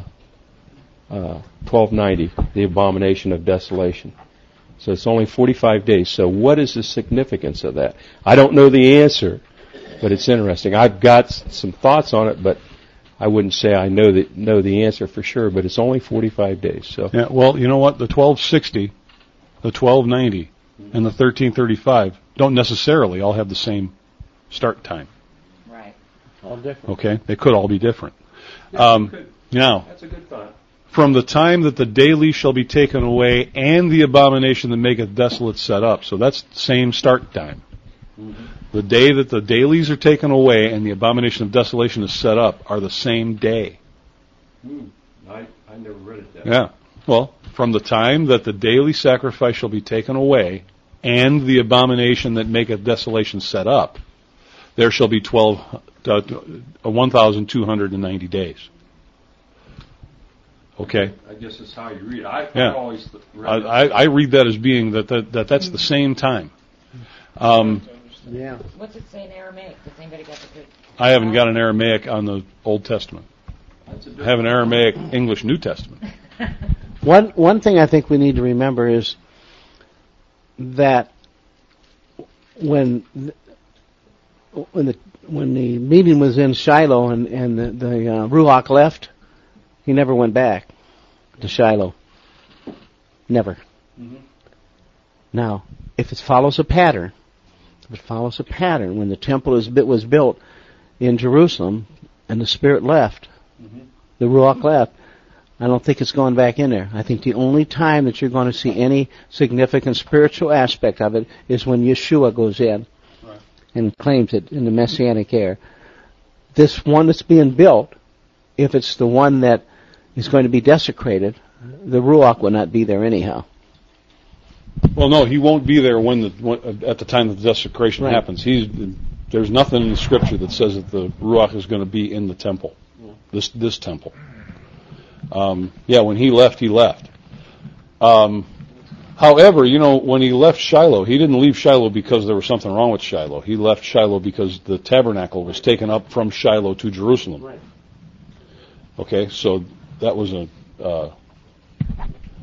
uh, twelve ninety, the abomination of desolation. So it's only forty-five days. So what is the significance of that? I don't know the answer, but it's interesting. I've got some thoughts on it, but I wouldn't say I know the know the answer for sure. But it's only forty-five days. So Yeah, well, you know what? The twelve sixty, the twelve ninety, and the thirteen thirty-five don't necessarily all have the same start time. Right. All different. Okay? They could all be different. Um, now, that's a good thought. from the time that the daily shall be taken away and the abomination that maketh desolate set up. So that's the same start time. Mm-hmm. The day that the dailies are taken away and the abomination of desolation is set up are the same day. Hmm. I I never read it that. Yeah. Well, from the time that the daily sacrifice shall be taken away and the abomination that maketh desolation set up, there shall be twelve, uh, one thousand two hundred and ninety days. Okay. I guess that's how you read it. I, Yeah. I always read I, it. I, I read that as being that, that, that that's the same time. Um, Yeah. What's it say in Aramaic? Does anybody got the good? I haven't got an Aramaic on the Old Testament. That's a I good have an Aramaic English New Testament. One one thing I think we need to remember is that when th- when the when the meeting was in Shiloh and and the, the uh, Ruach left, he never went back to Shiloh. Never. Mm-hmm. Now, if it follows a pattern, if it follows a pattern, when the temple is was built in Jerusalem and the Spirit left, mm-hmm. the Ruach left, I don't think it's going back in there. I think the only time that you're going to see any significant spiritual aspect of it is when Yeshua goes in Right. and claims it in the Messianic era. This one that's being built, if it's the one that is going to be desecrated, the Ruach will not be there anyhow. Well, no, he won't be there when the when, at the time that the desecration Right. happens. He's there's nothing in the Scripture that says that the Ruach is going to be in the temple, this this temple. Um, yeah, when he left, he left. Um, however, you know, when he left Shiloh, he didn't leave Shiloh because there was something wrong with Shiloh. He left Shiloh because the tabernacle was taken up from Shiloh to Jerusalem. Right. Okay, so that was a. Uh,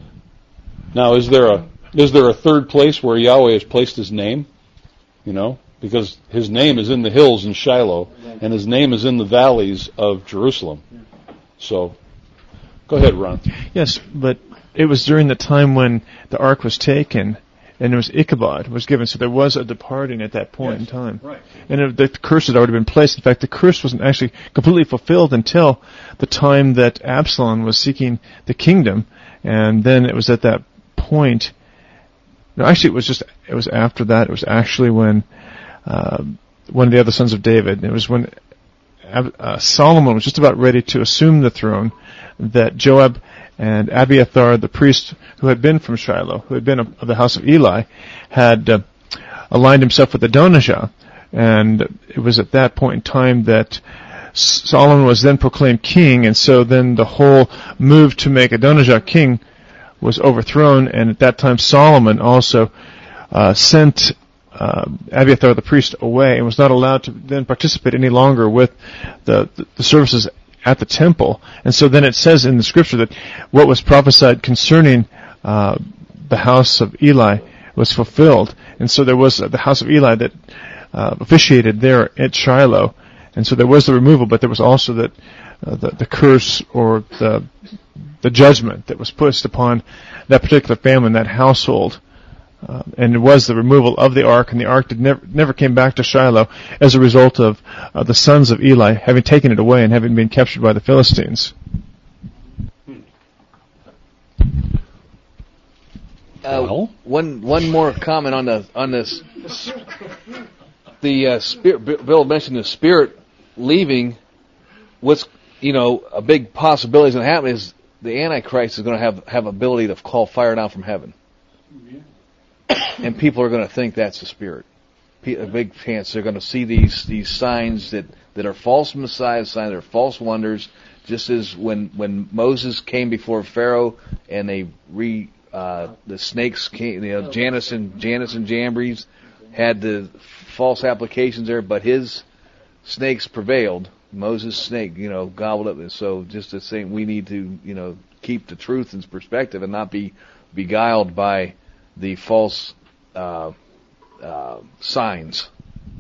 now, is there a is there a third place where Yahweh has placed His name? You know, because his name is in the hills in Shiloh, and his name is in the valleys of Jerusalem. So, go ahead, Ron. Yes, but it was during the time when the ark was taken, and there was Ichabod was given, so there was a departing at that point Yes, in time. right. And it, the curse had already been placed. In fact, the curse wasn't actually completely fulfilled until the time that Absalom was seeking the kingdom, and then it was at that point. No, actually, it was just it was after that. It was actually when uh, one of the other sons of David. It was when uh, Solomon was just about ready to assume the throne that Joab and Abiathar, the priest who had been from Shiloh, who had been of the house of Eli, had uh, aligned himself with Adonijah. And it was at that point in time that Solomon was then proclaimed king, and so then the whole move to make Adonijah king was overthrown, and at that time Solomon also uh, sent uh, Abiathar the priest away and was not allowed to then participate any longer with the, the, the services at the temple. And so then it says in the scripture that what was prophesied concerning uh, the house of Eli was fulfilled. And so there was the house of Eli that uh, officiated there at Shiloh. And so there was the removal, but there was also that uh, the, the curse or the the judgment that was pushed upon that particular family and that household. Uh, and it was the removal of the ark, and the ark did never, never came back to Shiloh as a result of uh, the sons of Eli having taken it away and having been captured by the Philistines. Uh, one one more comment on the on this. The uh, spirit, Bill mentioned the spirit leaving. What's you know a big possibility is going to happen is the Antichrist is going to have have ability to call fire down from heaven. And people are going to think that's the spirit. A big chance they're going to see these these signs that, that are false Messiah signs, they're false wonders. Just as when when Moses came before Pharaoh and they re uh, the snakes came, you know, Janus and Janus and Jambres had the false applications there, but his snakes prevailed. Moses' snake, you know, gobbled up. And so just the same, we need to you know keep the truth in perspective and not be beguiled by the false uh, uh, signs.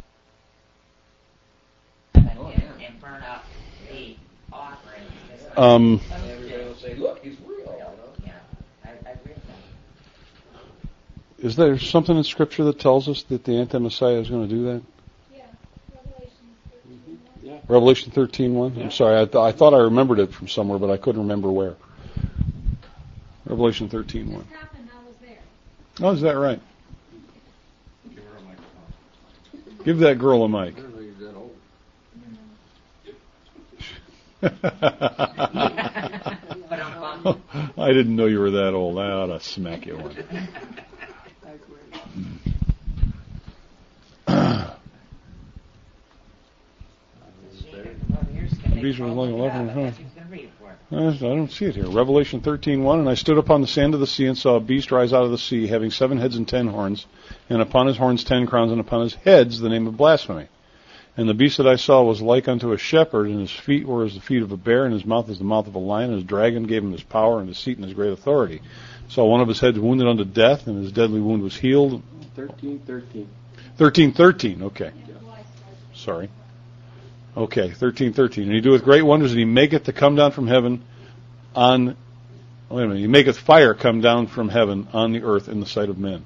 And burn up the offerings. Um, Everybody will say, look, he's real. Yeah, I, I agree with that. is there something in Scripture that tells us that the anti-Messiah is going to do that? Yeah, Revelation thirteen. Revelation thirteen one? I'm sorry, I, th- I thought I remembered it from somewhere, but I couldn't remember where. Revelation thirteen one. This happened, I was there. Oh, is that right? Give that girl a mic. I didn't know you were that old. I ought to smack you one. These were like eleven, huh? I don't see it here. Revelation thirteen one. And I stood upon the sand of the sea and saw a beast rise out of the sea, having seven heads and ten horns, and upon his horns ten crowns, and upon his heads the name of blasphemy. And the beast that I saw was like unto a shepherd, and his feet were as the feet of a bear, and his mouth as the mouth of a lion, and his dragon gave him his power and his seat and his great authority. Saw one of his heads wounded unto death, and his deadly wound was healed. Thirteen, thirteen. Thirteen thirteen, okay. Sorry. Okay, thirteen thirteen. And he doeth great wonders, and he maketh to come down from heaven on, wait a minute, he maketh fire come down from heaven on the earth in the sight of men.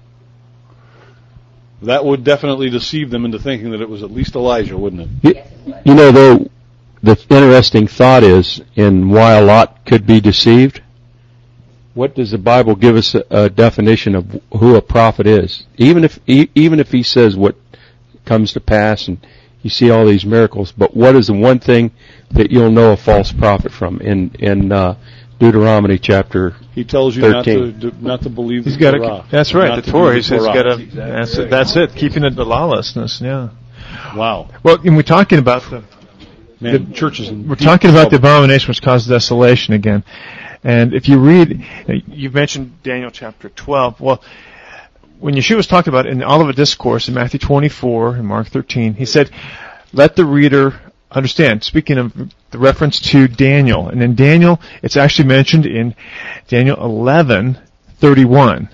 That would definitely deceive them into thinking that it was at least Elijah, wouldn't it? You, you know, though, the interesting thought is, in why Lot could be deceived, what does the Bible give us a, a definition of who a prophet is? Even if e- even if he says what comes to pass and you see all these miracles, but what is the one thing that you'll know a false prophet from in in uh, Deuteronomy chapter He tells you thirteen. not to not to believe He's the got Torah. to, that's right, Not the to Torah. believe He's the Torah. got to, that's it, that's it, keeping it the lawlessness, yeah. Wow. Well, and we're talking about the, Man, churches in we're deep talking about the trouble. abomination which causes desolation again. And if you read, you mentioned Daniel chapter twelve. Well, when Yeshua was talking about it in the Olivet Discourse in Matthew twenty-four and Mark thirteen, he said, let the reader understand, speaking of the reference to Daniel. And in Daniel, it's actually mentioned in Daniel eleven thirty-one.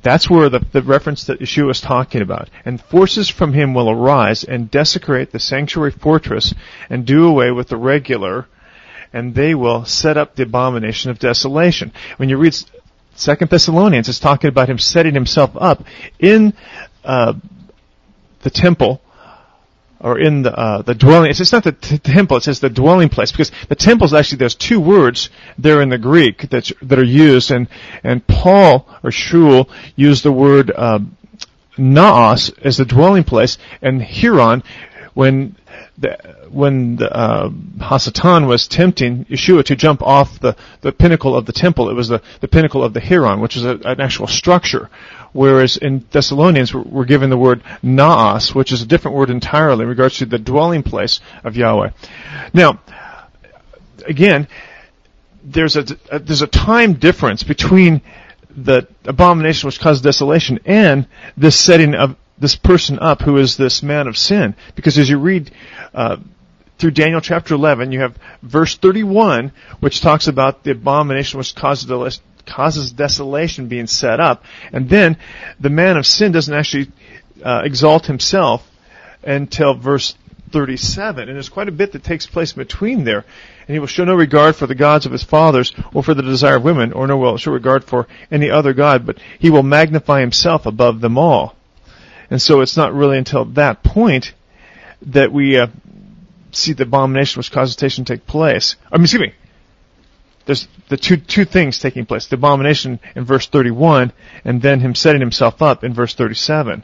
That's where the, the reference that Yeshua is talking about. And forces from him will arise and desecrate the sanctuary fortress and do away with the regular, and they will set up the abomination of desolation. When you read Second Thessalonians, it's talking about him setting himself up in uh, the temple, or in the uh, the dwelling. It's, it's not the t- temple; it says the dwelling place, because the temple is actually, there's two words there in the Greek that that are used, and and Paul or Shul used the word uh, naos as the dwelling place, and Hiron when the when the uh, Hasatan was tempting Yeshua to jump off the, the pinnacle of the temple, it was the, the pinnacle of the Hiron, which is a, an actual structure. Whereas in Thessalonians, we're, we're given the word naos, which is a different word entirely in regards to the dwelling place of Yahweh. Now, again, there's a, a there's a time difference between the abomination which caused desolation and this setting of this person up who is this man of sin. Because as you read uh, through Daniel chapter eleven, you have verse thirty-one, which talks about the abomination which causes del- causes desolation being set up. And then the man of sin doesn't actually uh, exalt himself until verse thirty-seven. And there's quite a bit that takes place between there. And he will show no regard for the gods of his fathers, or for the desire of women, or no will show regard for any other god, but he will magnify himself above them all. And so it's not really until that point that we uh, see the abomination which causes desolation to take place. I mean, excuse me. There's the two two things taking place: the abomination in verse thirty-one, and then him setting himself up in verse thirty-seven.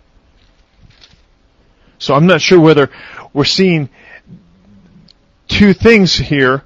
So I'm not sure whether we're seeing two things here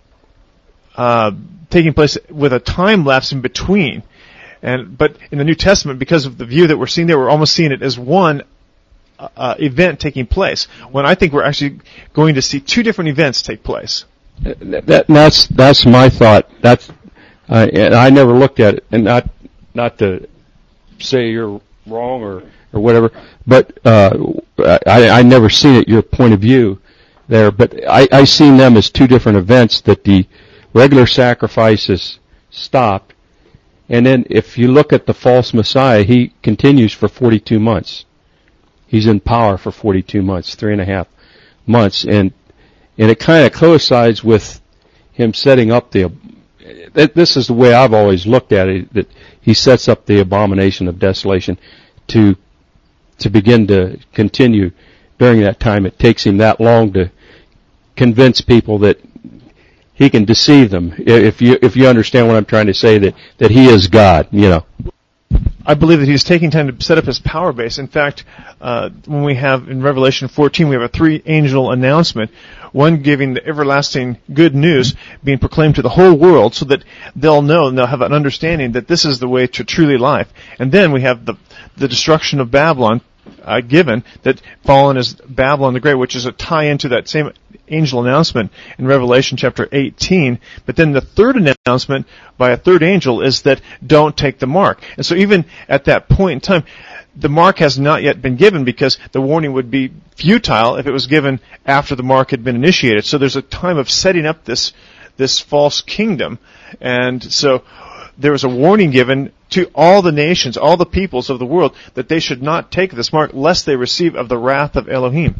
uh, taking place with a time lapse in between. And but in the New Testament, because of the view that we're seeing there, we're almost seeing it as one uh, event taking place. When I think we're actually going to see two different events take place. That, that's that's my thought. That's uh, and I never looked at it, and not not to say you're wrong or or whatever, but uh, I I never seen it your point of view there. But I I seen them as two different events, that the regular sacrifices stopped. And then if you look at the false Messiah, he continues for forty-two months. He's in power for forty-two months, three and a half months. And and it kind of coincides with him setting up the, this is the way I've always looked at it, that he sets up the abomination of desolation to to begin to continue during that time. It takes him that long to convince people that he can deceive them, if you if you understand what I'm trying to say, that, that he is God, you know. I believe that he's taking time to set up his power base. In fact, uh, when we have in Revelation fourteen, we have a three-angel announcement, one giving the everlasting good news being proclaimed to the whole world, so that they'll know and they'll have an understanding that this is the way to truly life. And then we have the the destruction of Babylon uh, given, that fallen is Babylon the Great, which is a tie into that same angel announcement in Revelation chapter eighteen. But then the third announcement by a third angel is that don't take the mark. And so even at that point in time, the mark has not yet been given, because the warning would be futile if it was given after the mark had been initiated. So there's a time of setting up this this false kingdom. And so there was a warning given to all the nations, all the peoples of the world, that they should not take this mark lest they receive of the wrath of Elohim.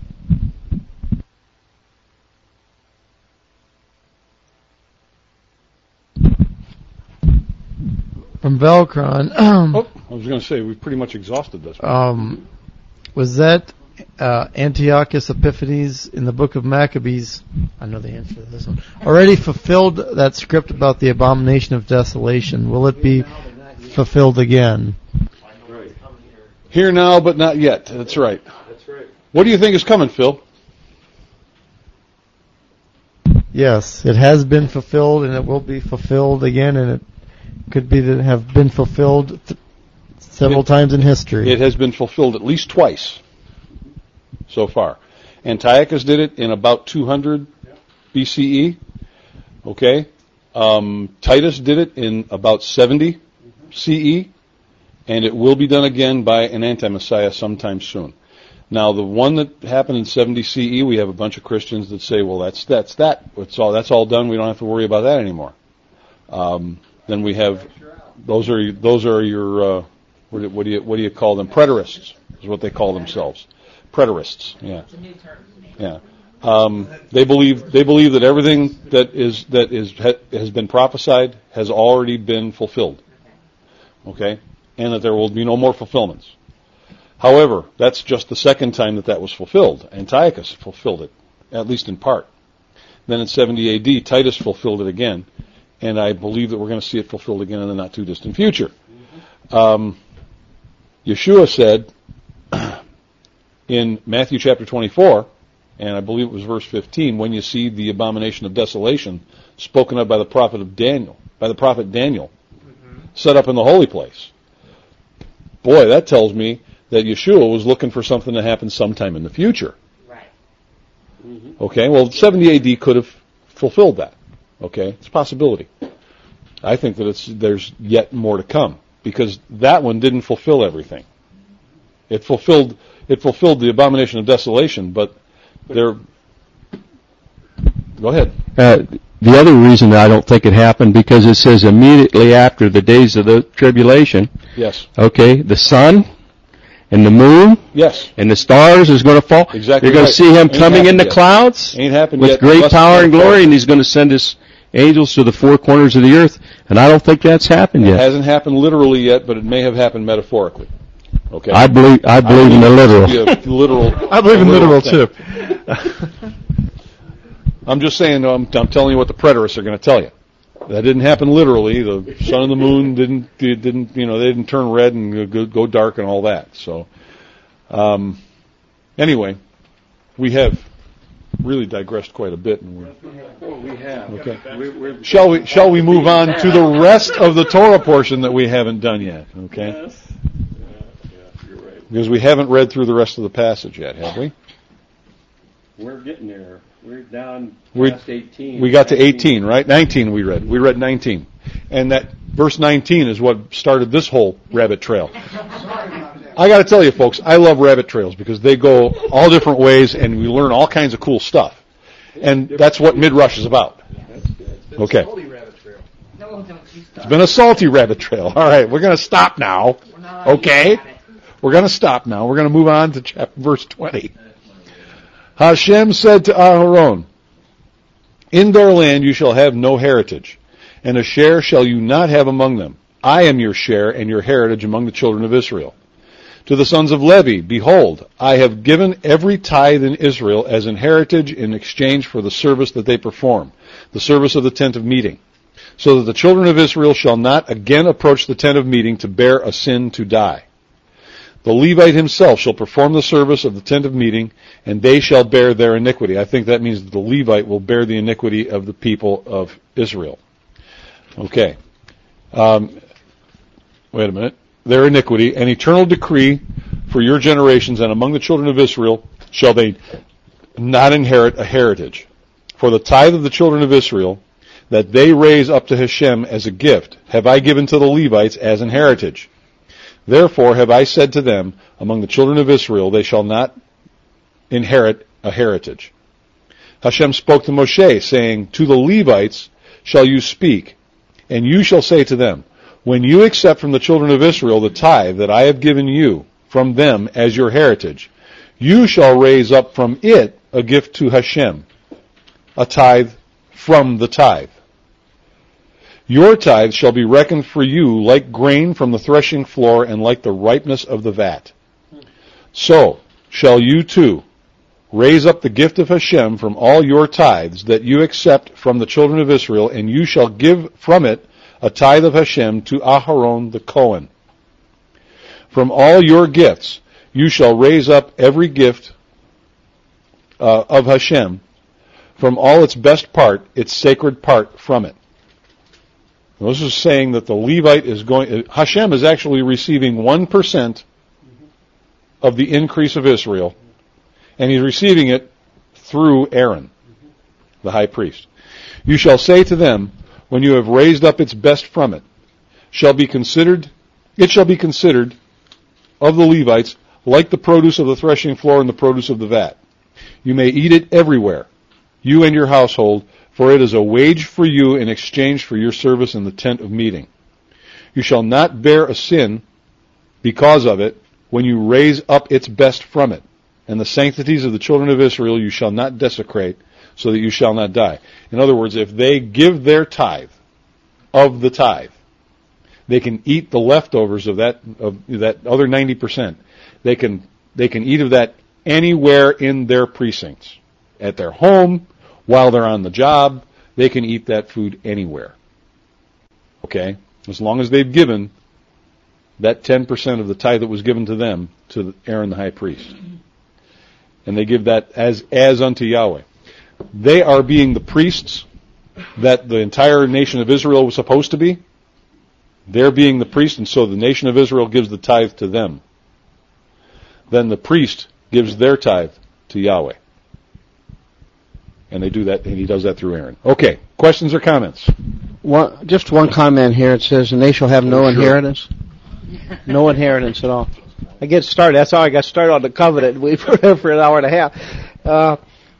From Velcron, um, oh, I was going to say, we've pretty much exhausted this one. Um, was that uh, Antiochus Epiphanes in the book of Maccabees? I know the answer to this one. Already fulfilled that script about the abomination of desolation. Will it be fulfilled again? Here now, but not yet. That's right. That's right. What do you think is coming, Phil? Yes, it has been fulfilled, and it will be fulfilled again, and it could be to have been fulfilled th- several it, times in history. It has been fulfilled at least twice so far. Antiochus did it in about two hundred B C E. Okay. Um, Titus did it in about seventy C E. And it will be done again by an anti-Messiah sometime soon. Now, the one that happened in seventy C E, we have a bunch of Christians that say, well, that's that's that. It's all, that's all done. We don't have to worry about that anymore. Um, then we have, those are those are your uh, What do, what do you what do you call them? Preterists is what they call themselves. Preterists. Yeah. Yeah. Um, they believe they believe that everything that is that is has been prophesied has already been fulfilled. Okay, and that there will be no more fulfillments. However, that's just the second time that that was fulfilled. Antiochus fulfilled it, at least in part. Then in seventy A D, Titus fulfilled it again, and I believe that we're going to see it fulfilled again in the not too distant future. Um, Yeshua said in Matthew chapter twenty-four, and I believe it was verse fifteen, when you see the abomination of desolation spoken of by the prophet of Daniel, by the prophet Daniel, mm-hmm. set up in the holy place. Boy, that tells me that Yeshua was looking for something to happen sometime in the future. Right. Mm-hmm. Okay, well, seventy A D could have fulfilled that. Okay, it's a possibility. I think that it's there's yet more to come, because that one didn't fulfill everything. It fulfilled it fulfilled the abomination of desolation, but there. Go ahead. Uh, the other reason I don't think it happened, because it says immediately after the days of the tribulation. Yes. Okay, the sun and the moon. Yes. And the stars is going to fall. Exactly. You're going right. to see him Ain't coming in the yet. clouds. Ain't happened with yet. great Unless power and glory, fall. and he's going to send his angels to the four corners of the earth. And I don't think that's happened It yet. hasn't happened literally yet, but it may have happened metaphorically. Okay. I believe. I believe, I believe in the literal. literal. I believe in literal thing. too. I'm just saying. I'm, I'm telling you what the preterists are going to tell you. That didn't happen literally. The sun and the moon didn't didn't you know they didn't turn red and go, go dark and all that. So, um, anyway, we have really digressed quite a bit. And we're, we have. Okay. We're, we're, shall we shall we move on to the rest of the Torah portion that we haven't done yet? Okay. Yes. Yeah, yeah, you're right. Because we haven't read through the rest of the passage yet, have we? We're getting there. We're down We, past eighteen. we got to eighteen, right? nineteen we read. We read nineteen. And that verse nineteen is what started this whole rabbit trail. I got to tell you, folks, I love rabbit trails because they go all different ways and we learn all kinds of cool stuff. And that's what Midrash is about. Okay. It's been a salty rabbit trail. All right, we're going to stop now. Okay? We're going to stop now. We're going to move on to chapter, verse twenty. Hashem said to Aharon, in their land you shall have no heritage, and a share shall you not have among them. I am your share and your heritage among the children of Israel. To the sons of Levi, behold, I have given every tithe in Israel as an heritage in exchange for the service that they perform, the service of the tent of meeting, so that the children of Israel shall not again approach the tent of meeting to bear a sin to die. The Levite himself shall perform the service of the tent of meeting, and they shall bear their iniquity. I think that means that the Levite will bear the iniquity of the people of Israel. Okay. Um, wait a minute. Their iniquity, an eternal decree for your generations, and among the children of Israel shall they not inherit a heritage. For the tithe of the children of Israel, that they raise up to Hashem as a gift, have I given to the Levites as an heritage. Therefore have I said to them, among the children of Israel, they shall not inherit a heritage. Hashem spoke to Moshe, saying, to the Levites shall you speak, and you shall say to them, when you accept from the children of Israel the tithe that I have given you from them as your heritage, you shall raise up from it a gift to Hashem, a tithe from the tithe. Your tithe shall be reckoned for you like grain from the threshing floor and like the ripeness of the vat. So shall you too raise up the gift of Hashem from all your tithes that you accept from the children of Israel, and you shall give from it a tithe of Hashem to Aharon the Kohen. From all your gifts you shall raise up every gift uh, of Hashem, from all its best part, its sacred part from it. This is saying that the Levite is going, Hashem is actually receiving one percent of the increase of Israel, and he's receiving it through Aaron, the high priest. You shall say to them, when you have raised up its best from it, shall be considered, it shall be considered of the Levites like the produce of the threshing floor and the produce of the vat. You may eat it everywhere, you and your household, for it is a wage for you in exchange for your service in the tent of meeting. You shall not bear a sin because of it, when you raise up its best from it. And the sanctities of the children of Israel you shall not desecrate, so that you shall not die. In other words, if they give their tithe of the tithe, they can eat the leftovers of that of that other ninety percent. They can they can eat of that anywhere in their precincts. At their home, while they're on the job, they can eat that food anywhere. Okay? As long as they've given that ten percent of the tithe that was given to them to Aaron the high priest. And they give that as as unto Yahweh. They are being the priests that the entire nation of Israel was supposed to be. They're being the priest, and so the nation of Israel gives the tithe to them. Then the priest gives their tithe to Yahweh. And they do that, and he does that through Aaron. Okay, questions or comments? One, just one comment here. It says, and they shall have no Sure. inheritance. No inheritance at all. I get started. That's how I got started on the covenant. We for, for an hour and a half. Uh,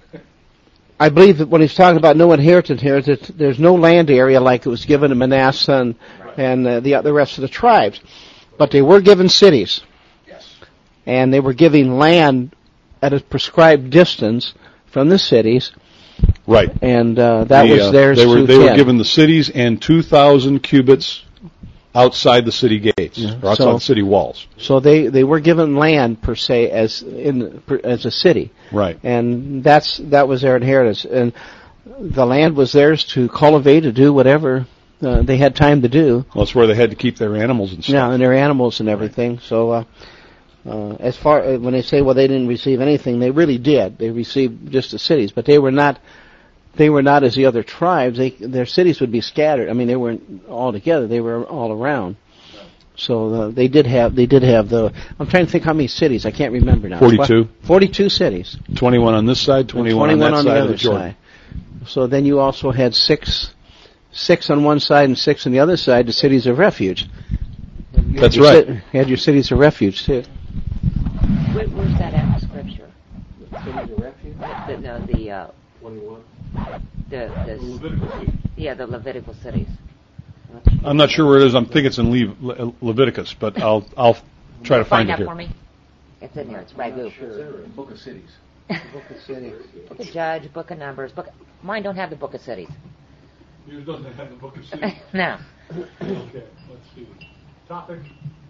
I believe that when he's talking about no inheritance here, that there's no land area like it was given to Manasseh and, and uh, the the rest of the tribes, but they were given cities, and they were giving land at a prescribed distance from the cities. Right. And uh, that The, was uh, theirs They were to they were ten. given the cities and two thousand cubits outside the city gates, Yeah. or outside So- the city walls. So they, they were given land per se as in per, as a city, Right. and that's that was their inheritance, and the land was theirs to cultivate, to do whatever uh, they had time to do. Well, that's where they had to keep their animals and stuff. Yeah, and their animals and everything. So uh, uh, as far uh, when they say, well, they didn't receive anything, they really did. They received just the cities, but they were not. They were not as the other tribes. They, their cities would be scattered. I mean, they weren't all together. They were all around. So uh, they did have. They did have the. I'm trying to think how many cities. I can't remember now. Forty-two. Forty-two cities. Twenty-one on this side, And twenty-one, on that on side the of other the Jordan. side. So then you also had six, six on one side and six on the other side. The cities of refuge. You That's had your right. ci- You had your cities of refuge too. Where, where's that in the scripture? Cities of refuge? The, no, the, uh, twenty-one. the, the, yeah, the Levitical cities. I'm not sure where it is. I think it's in Le- Le- Leviticus, but I'll I'll try to find, Find it out here. for me. It's in here. It's Ragu. Book of Cities. Book of cities. Book of Judge, Book of Numbers. Book. Mine don't have the Book of Cities. Yours doesn't have the book of cities. No. Okay, let's see. Topic.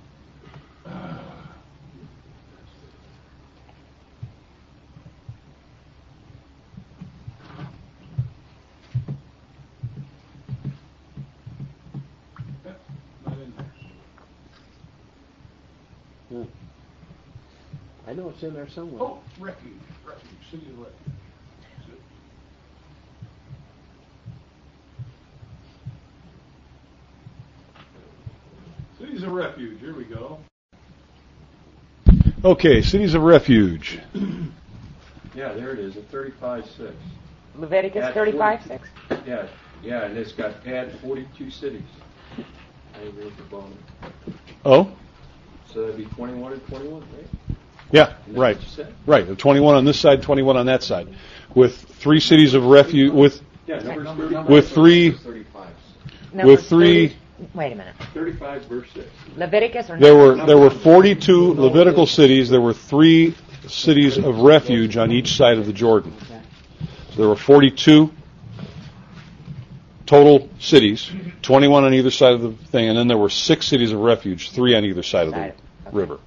Uh, not in there. I know it's in there somewhere. Oh, refuge, refuge, city of refuge. Cities of refuge, here we go. Okay, cities of refuge. Yeah, there it is, at thirty-five six. Leviticus Add thirty-five forty. six. Yeah, yeah, and it's got add forty-two cities. I agree with the bottom. Oh, So that'd be twenty-one and twenty-one, right? yeah, Isn't that right, what you said? right. The twenty-one on this side, twenty-one on that side, with three cities of refuge, with Yeah, numbers thirty-five. with three, thirty-five. Number with three. thirty Wait a minute. thirty-five verse six. Leviticus or There Numbers? were there were forty-two Levitical cities. There were three cities of refuge on each side of the Jordan. So there were forty-two total cities, twenty-one on either side of the thing, and then there were six cities of refuge, three on either side of the Side. Okay. river.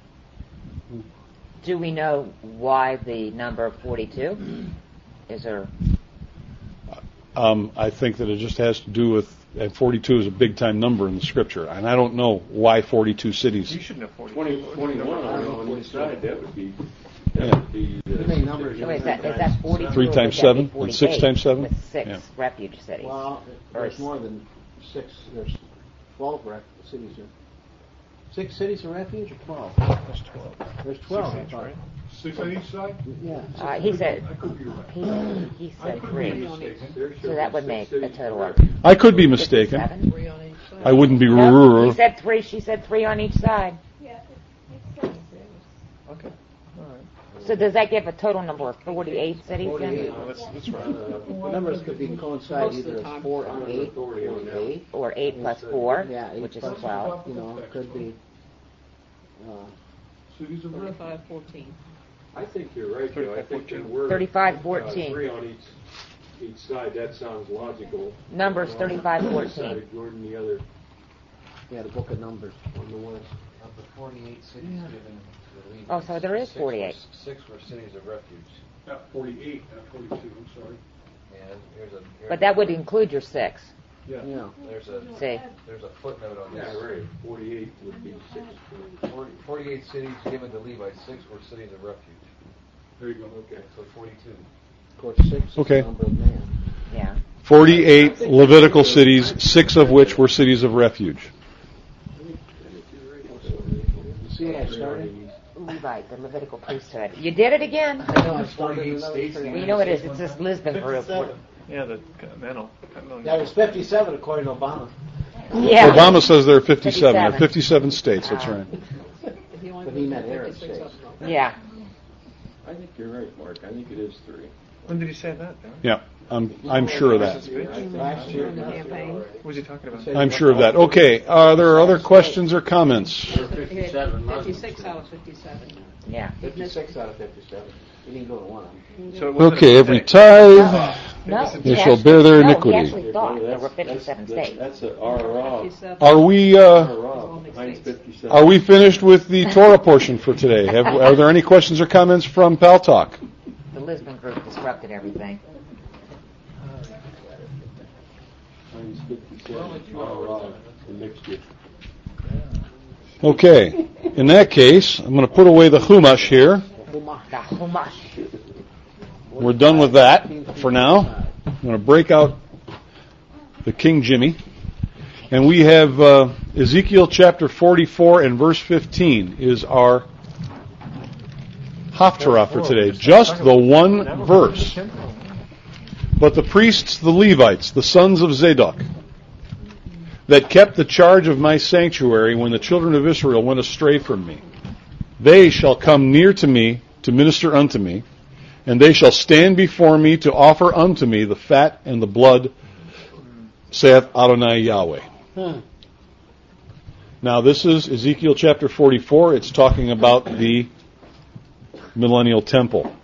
Do we know why the number forty-two? Is there? Um, I think that it just has to do with, and forty-two is a big time number in the scripture, and I don't know why forty-two cities. You shouldn't have forty. twenty, twenty-one on, on each side, that would be, that Yeah. would be. uh, Too many numbers. Wait, is that is that forty-two? Three or would times that be seven? And six forty-eight times seven? With six Yeah. refuge cities. Well, there's more than six. There's twelve ref- cities here. Six cities of refuge or twelve? That's twelve. There's twelve. Six, I thought. right? Six on each side? Yeah. Uh, he said I could be right. he he I said could be three. mistaken. There should So be that would six make a cities total of of refuge. I could be mistaken. fifty-seven? I wouldn't be. No, he said three. She said three on each side. Yeah, it makes sense. Okay. All right. So does that give a total number of forty-eight cities then? No, that's, that's right. The numbers could be coincide either as four and eight, Authority on that. eight. Or eight plus four, Yeah, eight which is plus twelve. You know, it could be. Uh, Cities of refuge. Thirty-five fourteen. I think you're right, Joe. I think there were thirty-five uh, fourteen. three on each each side. That sounds logical. Numbers One thirty-five on one fourteen. side of Jordan, the other yeah, the Book of Numbers. on the west. Of the forty-eight cities given to the Levites, Oh, so there is six forty-eight. were- Six were cities of refuge. Not forty-eight, not forty-two, I'm sorry. And here's a. Here's But that would include your six. Yeah. Yeah. There's a. See? There's a footnote on Yeah, this. right. Forty-eight would be six. Forty, Forty-eight cities given to Levites. Six were cities of refuge. There you go. Okay. So forty-two. Of course, six is Okay. the number of man. Yeah. forty-eight Levitical cities, six of which were cities of refuge. You see how I started? Levite, the Levitical priesthood. You did it again. I know, I started another three. Well, you know what it is. It's this Lisbon group. Yeah, the continental. continental. That was fifty-seven according to Obama. Yeah. Obama says there are fifty-seven. There are fifty-seven. fifty-seven states, that's Uh, right. But he meant Arab states. Yeah. I think you're right, Mark. I think it is three. When did he say that, Dan? Yeah, I'm, I'm sure of that. Last year. What was he talking about? I'm sure of that. Okay, are there other questions or comments? fifty-seven. Fifty-six out of fifty-seven. Yeah. fifty-six out of fifty-seven. You didn't go to one of them. So it wasn't Okay, a every mistake. tithe, No. they he shall actually- bear their no, iniquity. He actually thought there were fifty-seven states. That's a R Fifty-seven. Are we, uh, Mine's fifty-seven. are we finished with the Torah portion for today? Have, are there any questions or comments from Pal Talk? The Lisbon group disrupted everything. Mine's fifty-seven. R the mixture. Okay, in that case, I'm going to put away the Chumash here. The Chumash. We're done with that for now. I'm going to break out the King Jimmy. And we have uh, Ezekiel chapter forty-four and verse fifteen is our Haftarah for today. Just the one verse. But the priests, the Levites, the sons of Zadok, that kept the charge of my sanctuary when the children of Israel went astray from me, they shall come near to me to minister unto me, and they shall stand before me to offer unto me the fat and the blood, saith Adonai Yahweh. Hmm. Now this is Ezekiel chapter forty-four. It's talking about the millennial temple.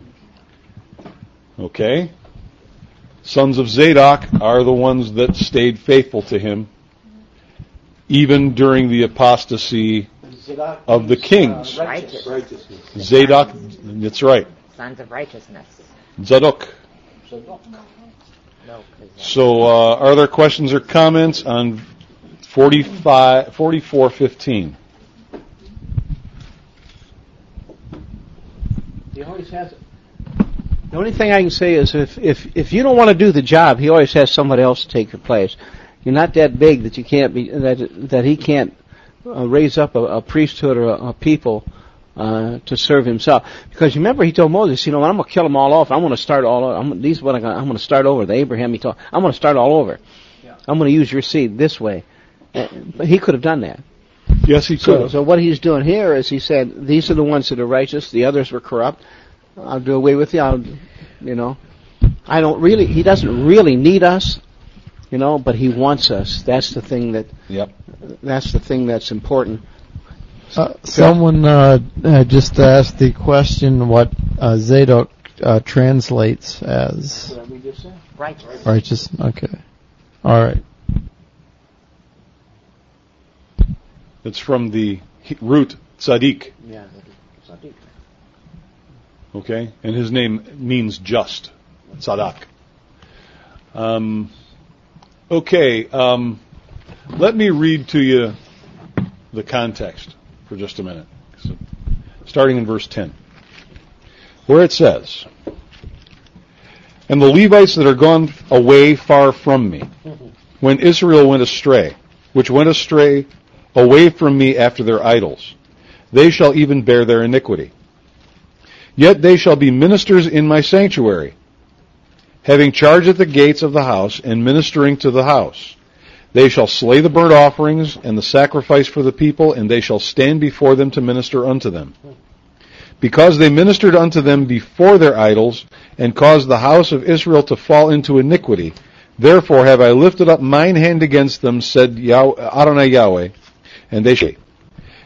Okay? Sons of Zadok are the ones that stayed faithful to him, even during the apostasy of the kings. Righteous. Righteousness. Zadok, that's right. Sons of righteousness. Zadok. No, 'cause, So, uh, are there questions or comments on forty-five, forty-four fifteen? He always has it. The only thing I can say is if, if, if you don't want to do the job, he always has somebody else to take your place. You're not that big that you can't be, that, that he can't uh, raise up a, a priesthood or a, a people uh, to serve himself. Because you remember he told Moses, you know, I'm going to kill them all off. I'm going to start all over. I'm, these what I'm going I'm to start over. The Abraham he told, I'm going to start all over. Yeah. I'm going to use your seed this way. Uh, but he could have done that. Yes, he could So, have. so what he's doing here is he said, these are the ones that are righteous, the others were corrupt. I'll do away with you. I'll, you know, I don't really, he doesn't really need us, you know, but he wants us. That's the thing that, Yep. that's the thing that's important. Uh, someone uh, uh, just asked the question what uh, Zadok uh, translates as. What we just said. righteous. Righteous. Okay. All right. It's from the root tzaddik. Yeah. Okay, and his name means just, Tzaddak. Um, okay, um, let me read to you the context for just a minute, so, starting in verse ten, where it says, "And the Levites that are gone away far from me, when Israel went astray, which went astray away from me after their idols, they shall even bear their iniquity. Yet they shall be ministers in my sanctuary, having charge at the gates of the house and ministering to the house. They shall slay the burnt offerings and the sacrifice for the people, and they shall stand before them to minister unto them. Because they ministered unto them before their idols, and caused the house of Israel to fall into iniquity, therefore have I lifted up mine hand against them, said Yahweh, Adonai Yahweh, and they shall.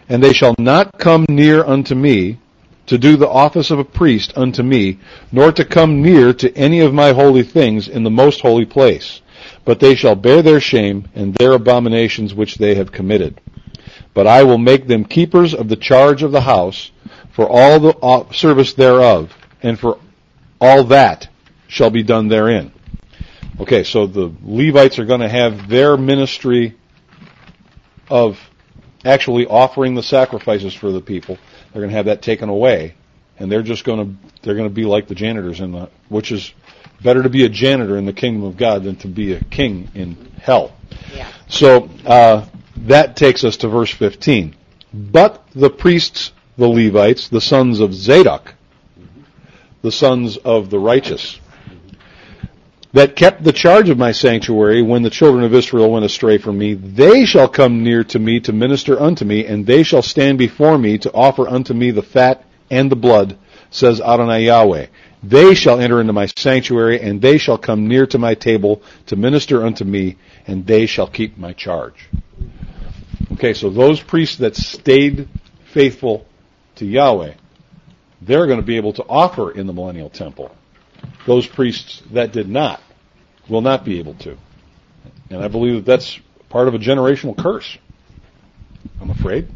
And they shall not come near unto me, to do the office of a priest unto me, nor to come near to any of my holy things in the most holy place. But they shall bear their shame and their abominations which they have committed. But I will make them keepers of the charge of the house, for all the service thereof, and for all that shall be done therein. Okay, so the Levites are going to have their ministry of actually offering the sacrifices for the people. They're going to have that taken away, and they're just going to they're going to be like the janitors in the, which is better to be a janitor in the kingdom of God than to be a king in hell. Yeah. So uh, that takes us to verse fifteen. But the priests, the Levites, the sons of Zadok, the sons of the righteous, that kept the charge of my sanctuary when the children of Israel went astray from me, they shall come near to me to minister unto me, and they shall stand before me to offer unto me the fat and the blood, says Adonai Yahweh. They shall enter into my sanctuary, and they shall come near to my table to minister unto me, and they shall keep my charge. Okay, so those priests that stayed faithful to Yahweh, they're going to be able to offer in the millennial temple. Those priests that did not will not be able to. And I believe that that's part of a generational curse, I'm afraid.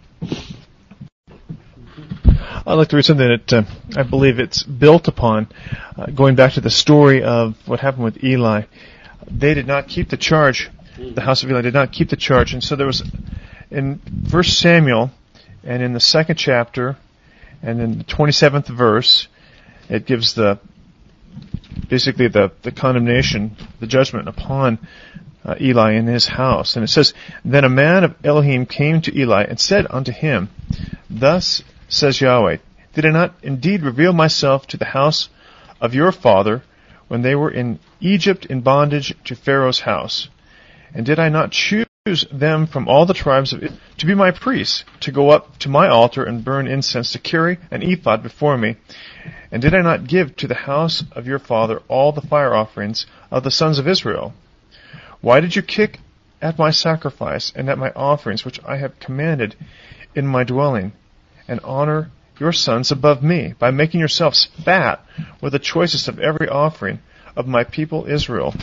I'd like to read something that uh, I believe it's built upon, uh, going back to the story of what happened with Eli. They did not keep the charge. The house of Eli did not keep the charge. And so there was, in First Samuel, and in the second chapter, and in the twenty-seventh verse, it gives the basically the, the condemnation, the judgment upon uh, Eli and his house. And it says, Then a man of Elohim came to Eli and said unto him, Thus says Yahweh, Did I not indeed reveal myself to the house of your father when they were in Egypt in bondage to Pharaoh's house? And did I not choose them from all the tribes of Israel to be my priests, to go up to my altar and burn incense, to carry an ephod before me? And did I not give to the house of your father all the fire offerings of the sons of Israel? Why did you kick at my sacrifice and at my offerings, which I have commanded in my dwelling, and honor your sons above me, by making yourselves fat with the choicest of every offering of my people Israel?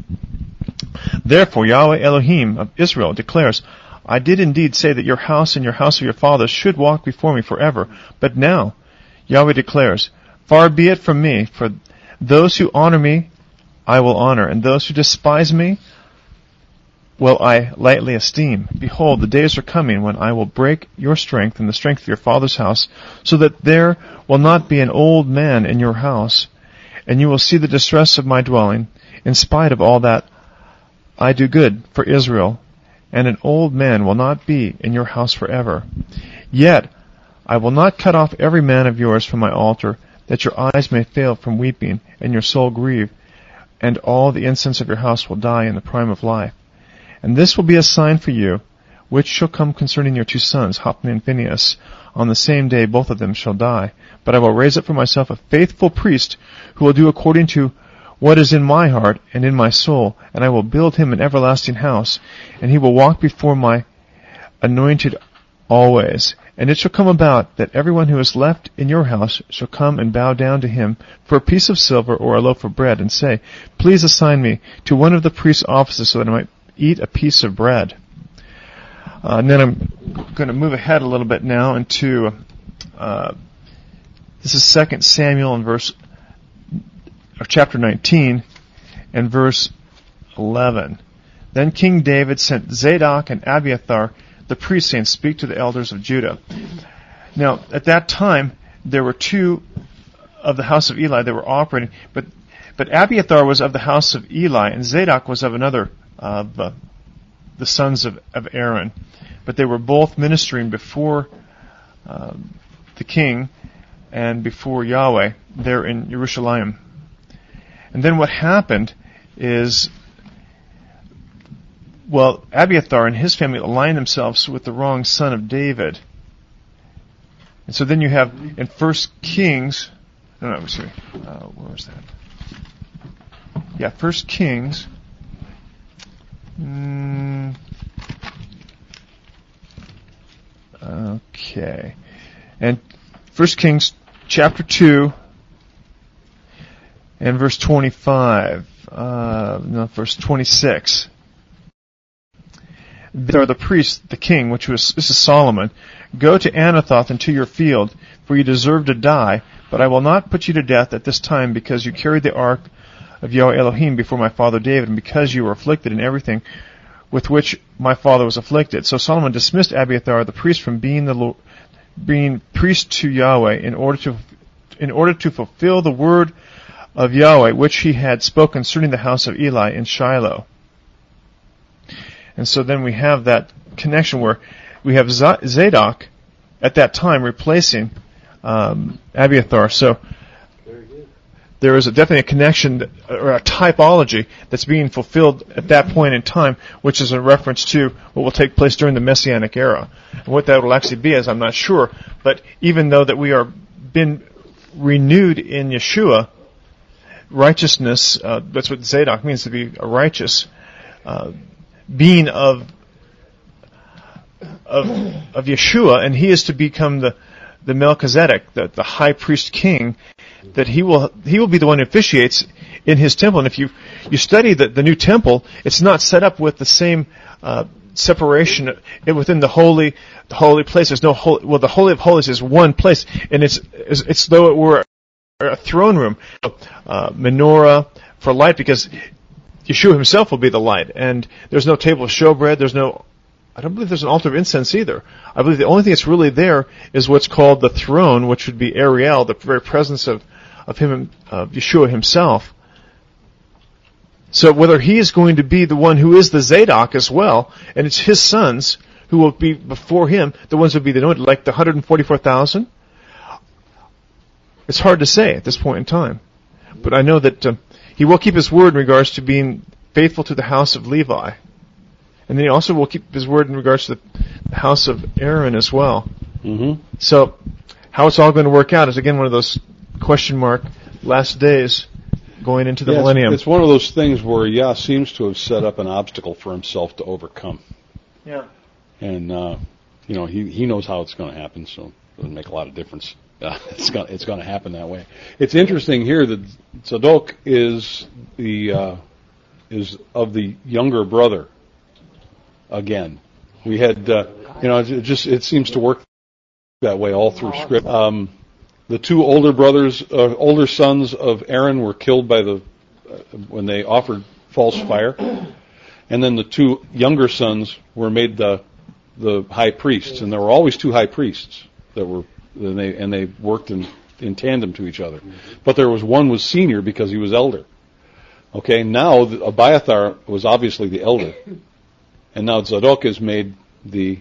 Therefore Yahweh Elohim of Israel declares, I did indeed say that your house and your house of your fathers should walk before me forever. But now, Yahweh declares, Far be it from me, for those who honor me I will honor, and those who despise me will I lightly esteem. Behold, the days are coming when I will break your strength and the strength of your father's house, so that there will not be an old man in your house, and you will see the distress of my dwelling, in spite of all that I do good for Israel, and an old man will not be in your house forever. Yet I will not cut off every man of yours from my altar, that your eyes may fail from weeping, and your soul grieve, and all the incense of your house will die in the prime of life. And this will be a sign for you, which shall come concerning your two sons, Hophni and Phinehas. On the same day both of them shall die. But I will raise up for myself a faithful priest, who will do according to what is in my heart and in my soul, and I will build him an everlasting house, and he will walk before my anointed always. And it shall come about that everyone who is left in your house shall come and bow down to him for a piece of silver or a loaf of bread, and say, Please assign me to one of the priest's offices, so that I might eat a piece of bread. Uh, and then I'm going to move ahead a little bit now into uh, this is Second Samuel in verse or chapter nineteen and verse eleven. Then King David sent Zadok and Abiathar the priests, saying, Speak to the elders of Judah. Now, at that time, there were two of the house of Eli that were operating, but but Abiathar was of the house of Eli, and Zadok was of another of uh, the sons of, of Aaron. But they were both ministering before uh, the king and before Yahweh there in Jerusalem. And then what happened is, well, Abiathar and his family aligned themselves with the wrong son of David. And so then you have in First Kings, no, no, excuse me, uh, where was that? Yeah, First Kings. Mm, uh, Okay. And First Kings chapter two and verse twenty-five. Uh, no, verse twenty-six. There are the priests, the king, which was, this is Solomon, go to Anathoth and to your field, for you deserve to die, but I will not put you to death at this time, because you carried the ark of Yahweh Elohim before my father David, and because you were afflicted in everything with which my father was afflicted. So Solomon dismissed Abiathar the priest from being the Lord, being priest to Yahweh in order to in order to fulfill the word of Yahweh which he had spoken concerning the house of Eli in Shiloh. And so then we have that connection where we have Zadok at that time replacing um, Abiathar. So there is a, definitely a connection that, or a typology that's being fulfilled at that point in time, which is a reference to what will take place during the Messianic era. And what that will actually be is I'm not sure, but even though that we are been renewed in Yeshua, righteousness, uh, that's what Zadok means, to be a righteous uh, being of of of Yeshua, and he is to become the the Melchizedek, the, the high priest king, that he will he will be the one who officiates in his temple. And if you you study the, the new temple, it's not set up with the same uh, separation within the holy the holy place. There's no holy, well, the holy of holies is one place, and it's it's, it's though it were a throne room, uh, menorah for light, because Yeshua himself will be the light, and there's no table of showbread. There's no I don't believe there's an altar of incense either. I believe the only thing that's really there is what's called the throne, which would be Ariel, the very presence of, of him, of Yeshua himself. So whether he is going to be the one who is the Zadok as well, and it's his sons who will be before him, the ones who will be the anointed, like the one hundred forty-four thousand, it's hard to say at this point in time. But I know that uh, he will keep his word in regards to being faithful to the house of Levi. And then he also will keep his word in regards to the house of Aaron as well. Mm-hmm. So, how it's all going to work out is again one of those question mark last days going into the yeah, millennium. It's, it's one of those things where Yah seems to have set up an obstacle for himself to overcome. Yeah. And, uh, you know, he, he knows how it's going to happen, so it doesn't make a lot of difference. Uh, it's going it's going to happen that way. It's interesting here that Zadok is the uh, is of the younger brother. Again, we had, uh, you know, it just it seems to work that way all through Scripture. Um, the two older brothers, uh, older sons of Aaron, were killed by the uh, when they offered false fire, and then the two younger sons were made the the high priests, and there were always two high priests that were, and they and they worked in in tandem to each other. But there was one was senior because he was elder. Okay, now Abiathar was obviously the elder. And now Zadok is made the,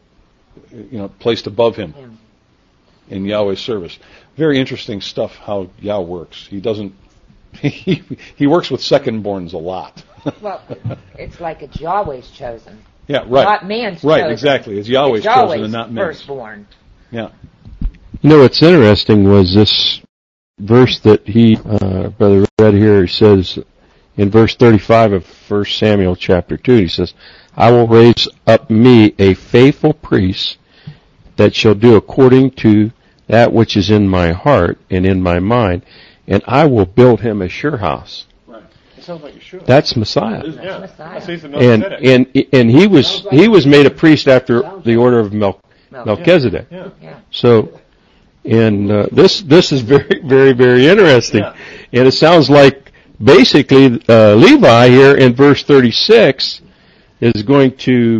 you know, placed above him in Yahweh's service. Very interesting stuff how Yah works. He doesn't, he, he works with second-borns a lot. Well, it's like it's Yahweh's chosen. Yeah, right. Not man's right, chosen. exactly. It's Yahweh's, it's Yahweh's chosen and not man's. Firstborn. Yeah. You know, what's interesting was this verse that he, uh, Brother read here. He says in verse thirty-five of First Samuel chapter two, he says, I will raise up me a faithful priest that shall do according to that which is in my heart and in my mind, and I will build him a sure house. Right. It sounds like you should. That's Messiah. Yeah. Messiah. And and and he was he was made a priest after the order of Mel, Melchizedek. Yeah. Yeah. So, and uh, this this is very very very interesting, Yeah. and it sounds like basically uh, Levi here in verse thirty-six is going to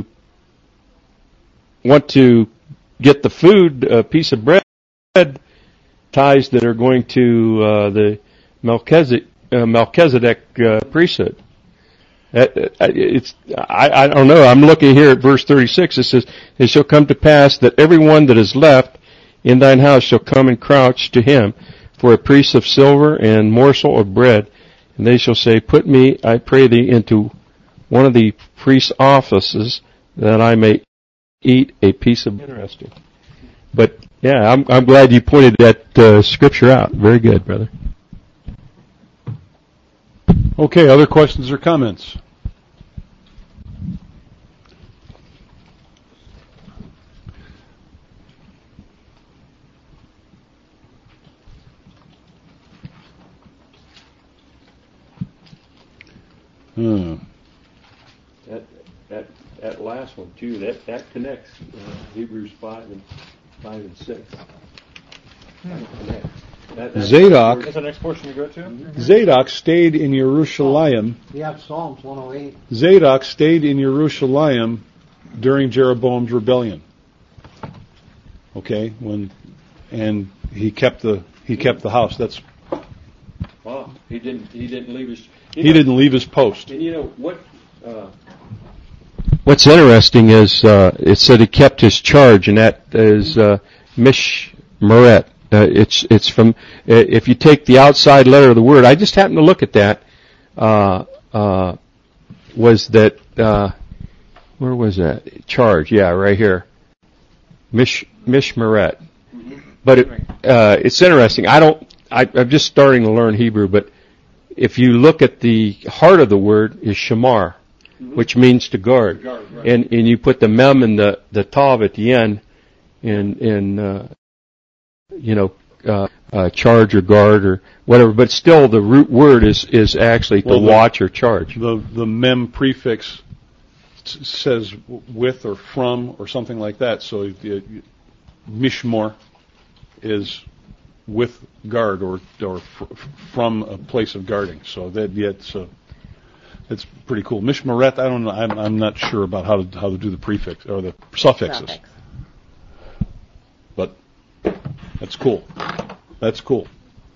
want to get the food, a piece of bread, ties that are going to uh, the Melchizedek, uh, Melchizedek uh, priesthood. Uh, it's I, I don't know. I'm looking here at verse thirty-six. It says, "It shall come to pass that every one that is left in thine house shall come and crouch to him for a piece of silver and morsel of bread, and they shall say, Put me, I pray thee, into one of the priest's offices, that I may eat a piece of." Interesting. But yeah, I'm I'm glad you pointed that uh, scripture out. Very good, brother. Okay, other questions or comments? last one too. That that connects uh, Hebrews five and five and six. That connects. That, that's Zadok. That's the next portion you go to. Zadok stayed in Yerushalayim. You have Psalms one oh eight. Zadok stayed in Yerushalayim during Jeroboam's rebellion. Okay, when and he kept the he kept the house. That's Wow. He didn't. He didn't leave his. he know, didn't leave his post. And you know what? Uh, What's interesting is uh, it said he kept his charge, and that is uh, Mishmeret. Uh, it's it's from uh, if you take the outside letter of the word. I just happened to look at that. Uh, uh, was that uh, where was that charge? Yeah, right here. Mish Mishmeret. But it, uh, it's interesting. I don't. I, I'm just starting to learn Hebrew, but if you look at the heart of the word is shamar, mm-hmm. which means to guard, guard right. and and you put the mem and the the tav at the end, in in uh, you know uh, uh, charge or guard or whatever. But still, the root word is is actually to well, the, watch or charge. The the mem prefix t- says with or from or something like that. So it, it, mishmor is with guard or or fr- from a place of guarding. So that yeah, it's uh, it's pretty cool. Mishmaret, I don't know. I'm I'm not sure about how to how to do the prefix or the suffixes. Suffix. But that's cool. That's cool.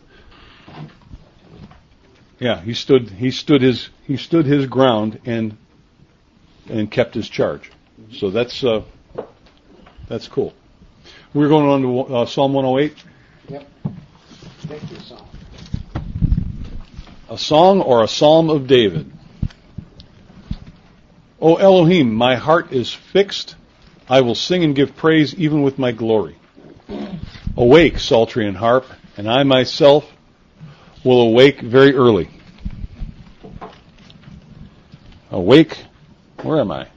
Yeah, he stood he stood his he stood his ground and and kept his charge. So that's uh, that's cool. We're going on to uh, Psalm one oh eight. Yep. Thank you, Psalm. A song or a psalm of David. O Elohim, my heart is fixed. I will sing and give praise even with my glory. Awake, psaltery and harp, and I myself will awake very early. Awake. Where am I?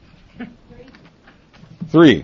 Three.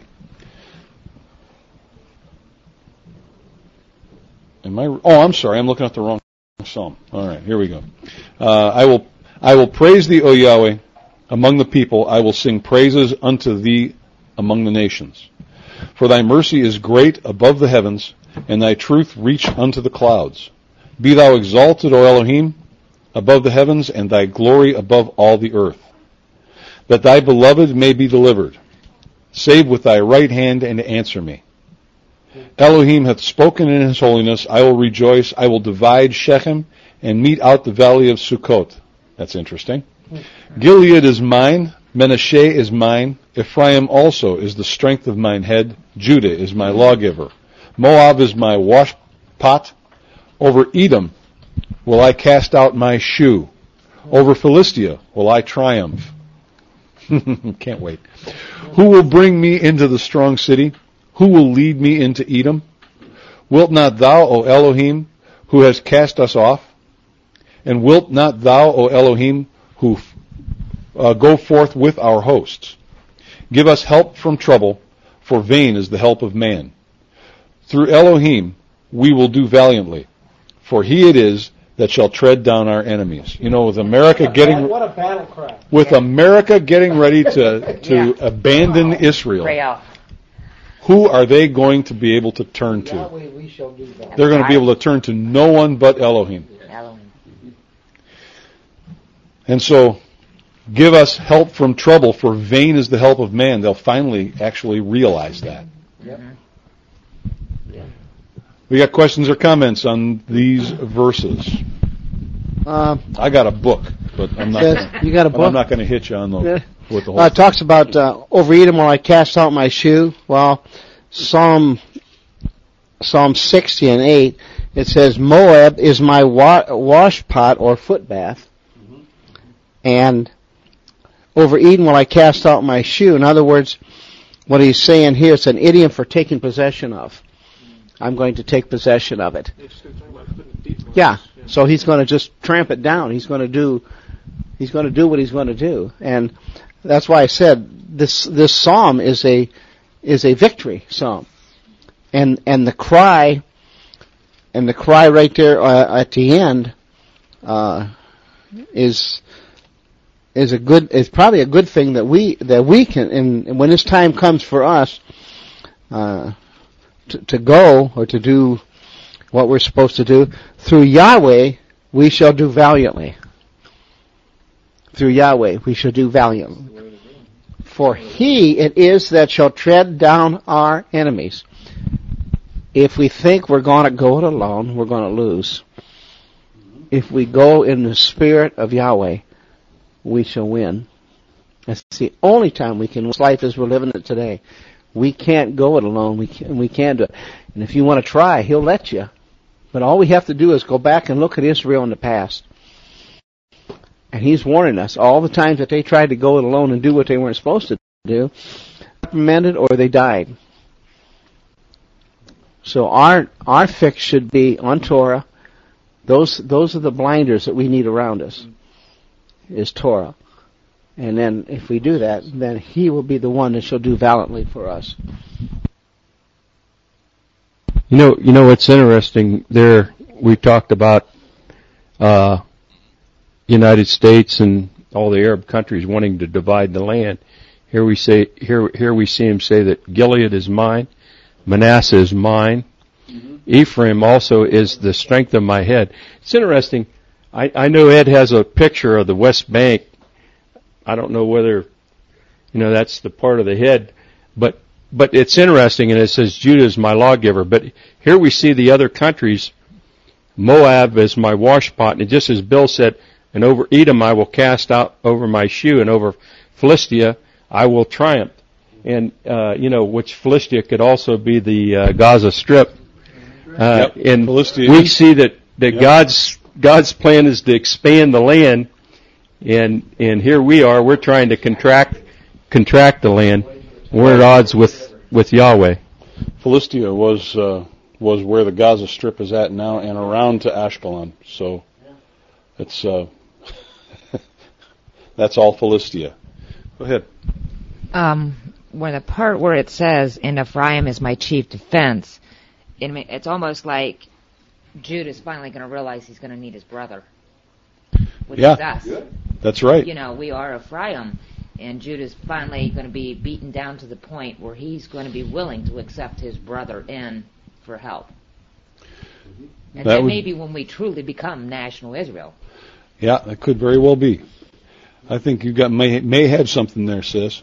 Am I? Oh, I'm sorry. I'm looking at the wrong psalm. All right, here we go. Uh, I will, I will praise thee, O Yahweh, among the people. I will sing praises unto thee among the nations. For thy mercy is great above the heavens, and thy truth reach unto the clouds. Be thou exalted, O Elohim, above the heavens, and thy glory above all the earth. That thy beloved may be delivered. Save with thy right hand and answer me. Elohim hath spoken in his holiness. I will rejoice. I will divide Shechem and mete out the valley of Sukkot. That's interesting. Gilead is mine. Menashe is mine. Ephraim also is the strength of mine head. Judah is my lawgiver. Moab is my washpot. Over Edom will I cast out my shoe. Over Philistia will I triumph. Can't wait. Who will bring me into the strong city? Who will lead me into Edom? Wilt not thou, O Elohim, who hast cast us off? And wilt not thou, O Elohim, who uh, go forth with our hosts? Give us help from trouble, for vain is the help of man. Through Elohim we will do valiantly, for he it is that shall tread down our enemies. You know, with America getting what a battle cry. With America getting ready to to yeah. abandon Israel. Pray out. Who are they going to be able to turn to? Yahweh, we shall do that. They're going to be able to turn to no one but Elohim. Elohim. And so, give us help from trouble, for vain is the help of man. They'll finally actually realize that. Yep. Yeah. We got questions or comments on these verses? Uh, I got a book, but I'm not. Yes, Gonna, you got a book? I'm not going to hit you on the Yeah. with the whole. Uh, it talks about uh, over Edom will I cast out my shoe. Well, Psalm Psalm sixty and eight, it says Moab is my wa- wash pot or foot bath, mm-hmm. and over Edom will I cast out my shoe. In other words, what he's saying here, it's an idiom for taking possession of. I'm going to take possession of it. Yeah. So he's going to just tramp it down. He's going to do, he's going to do what he's going to do. And that's why I said this, this psalm is a, is a victory psalm. And, and the cry, and the cry right there uh, at the end, uh, is, is a good, is probably a good thing that we, that we can, and when this time comes for us, uh, to, to go or to do what we're supposed to do, through Yahweh, we shall do valiantly. Through Yahweh, we shall do valiantly. For He it is that shall tread down our enemies. If we think we're going to go it alone, we're going to lose. If we go in the Spirit of Yahweh, we shall win. That's the only time we can win life as we're living it today. We can't go it alone. We can't, we can't do it. And if you want to try, He'll let you. But all we have to do is go back and look at Israel in the past. And He's warning us all the times that they tried to go it alone and do what they weren't supposed to do, reprimanded or they died. So our our fix should be on Torah. Those those are the blinders that we need around us, is Torah. And then if we do that, then He will be the one that shall do valiantly for us. You know, you know what's interesting there, we talked about uh United States and all the Arab countries wanting to divide the land. Here we say here here we see him say that Gilead is mine, Manasseh is mine, mm-hmm. Ephraim also is the strength of my head. It's interesting. I, I know Ed has a picture of the West Bank. I don't know whether you know that's the part of the head, but but it's interesting, and it says Judah is my lawgiver. But here we see the other countries. Moab is my washpot, and just as Bill said, and over Edom I will cast out over my shoe, and over Philistia I will triumph. And, uh, you know, which Philistia could also be the uh, Gaza Strip. Uh, yep. And Philistia. we see that, that Yep. God's God's plan is to expand the land, and and here we are, we're trying to contract contract the land. We're at odds with, with Yahweh. Philistia was uh, was where the Gaza Strip is at now, and around to Ashkelon. So it's uh, that's all Philistia. Go ahead. Um, where the part where it says, "And Ephraim is my chief defense," it, it's almost like Judah's finally going to realize he's going to need his brother, which Yeah. is us. Good. That's right. You know, we are Ephraim, and Judah's finally going to be beaten down to the point where he's going to be willing to accept his brother in for help. And That that would- may be when we truly become national Israel. Yeah, that could very well be. I think you got may may have something there, sis.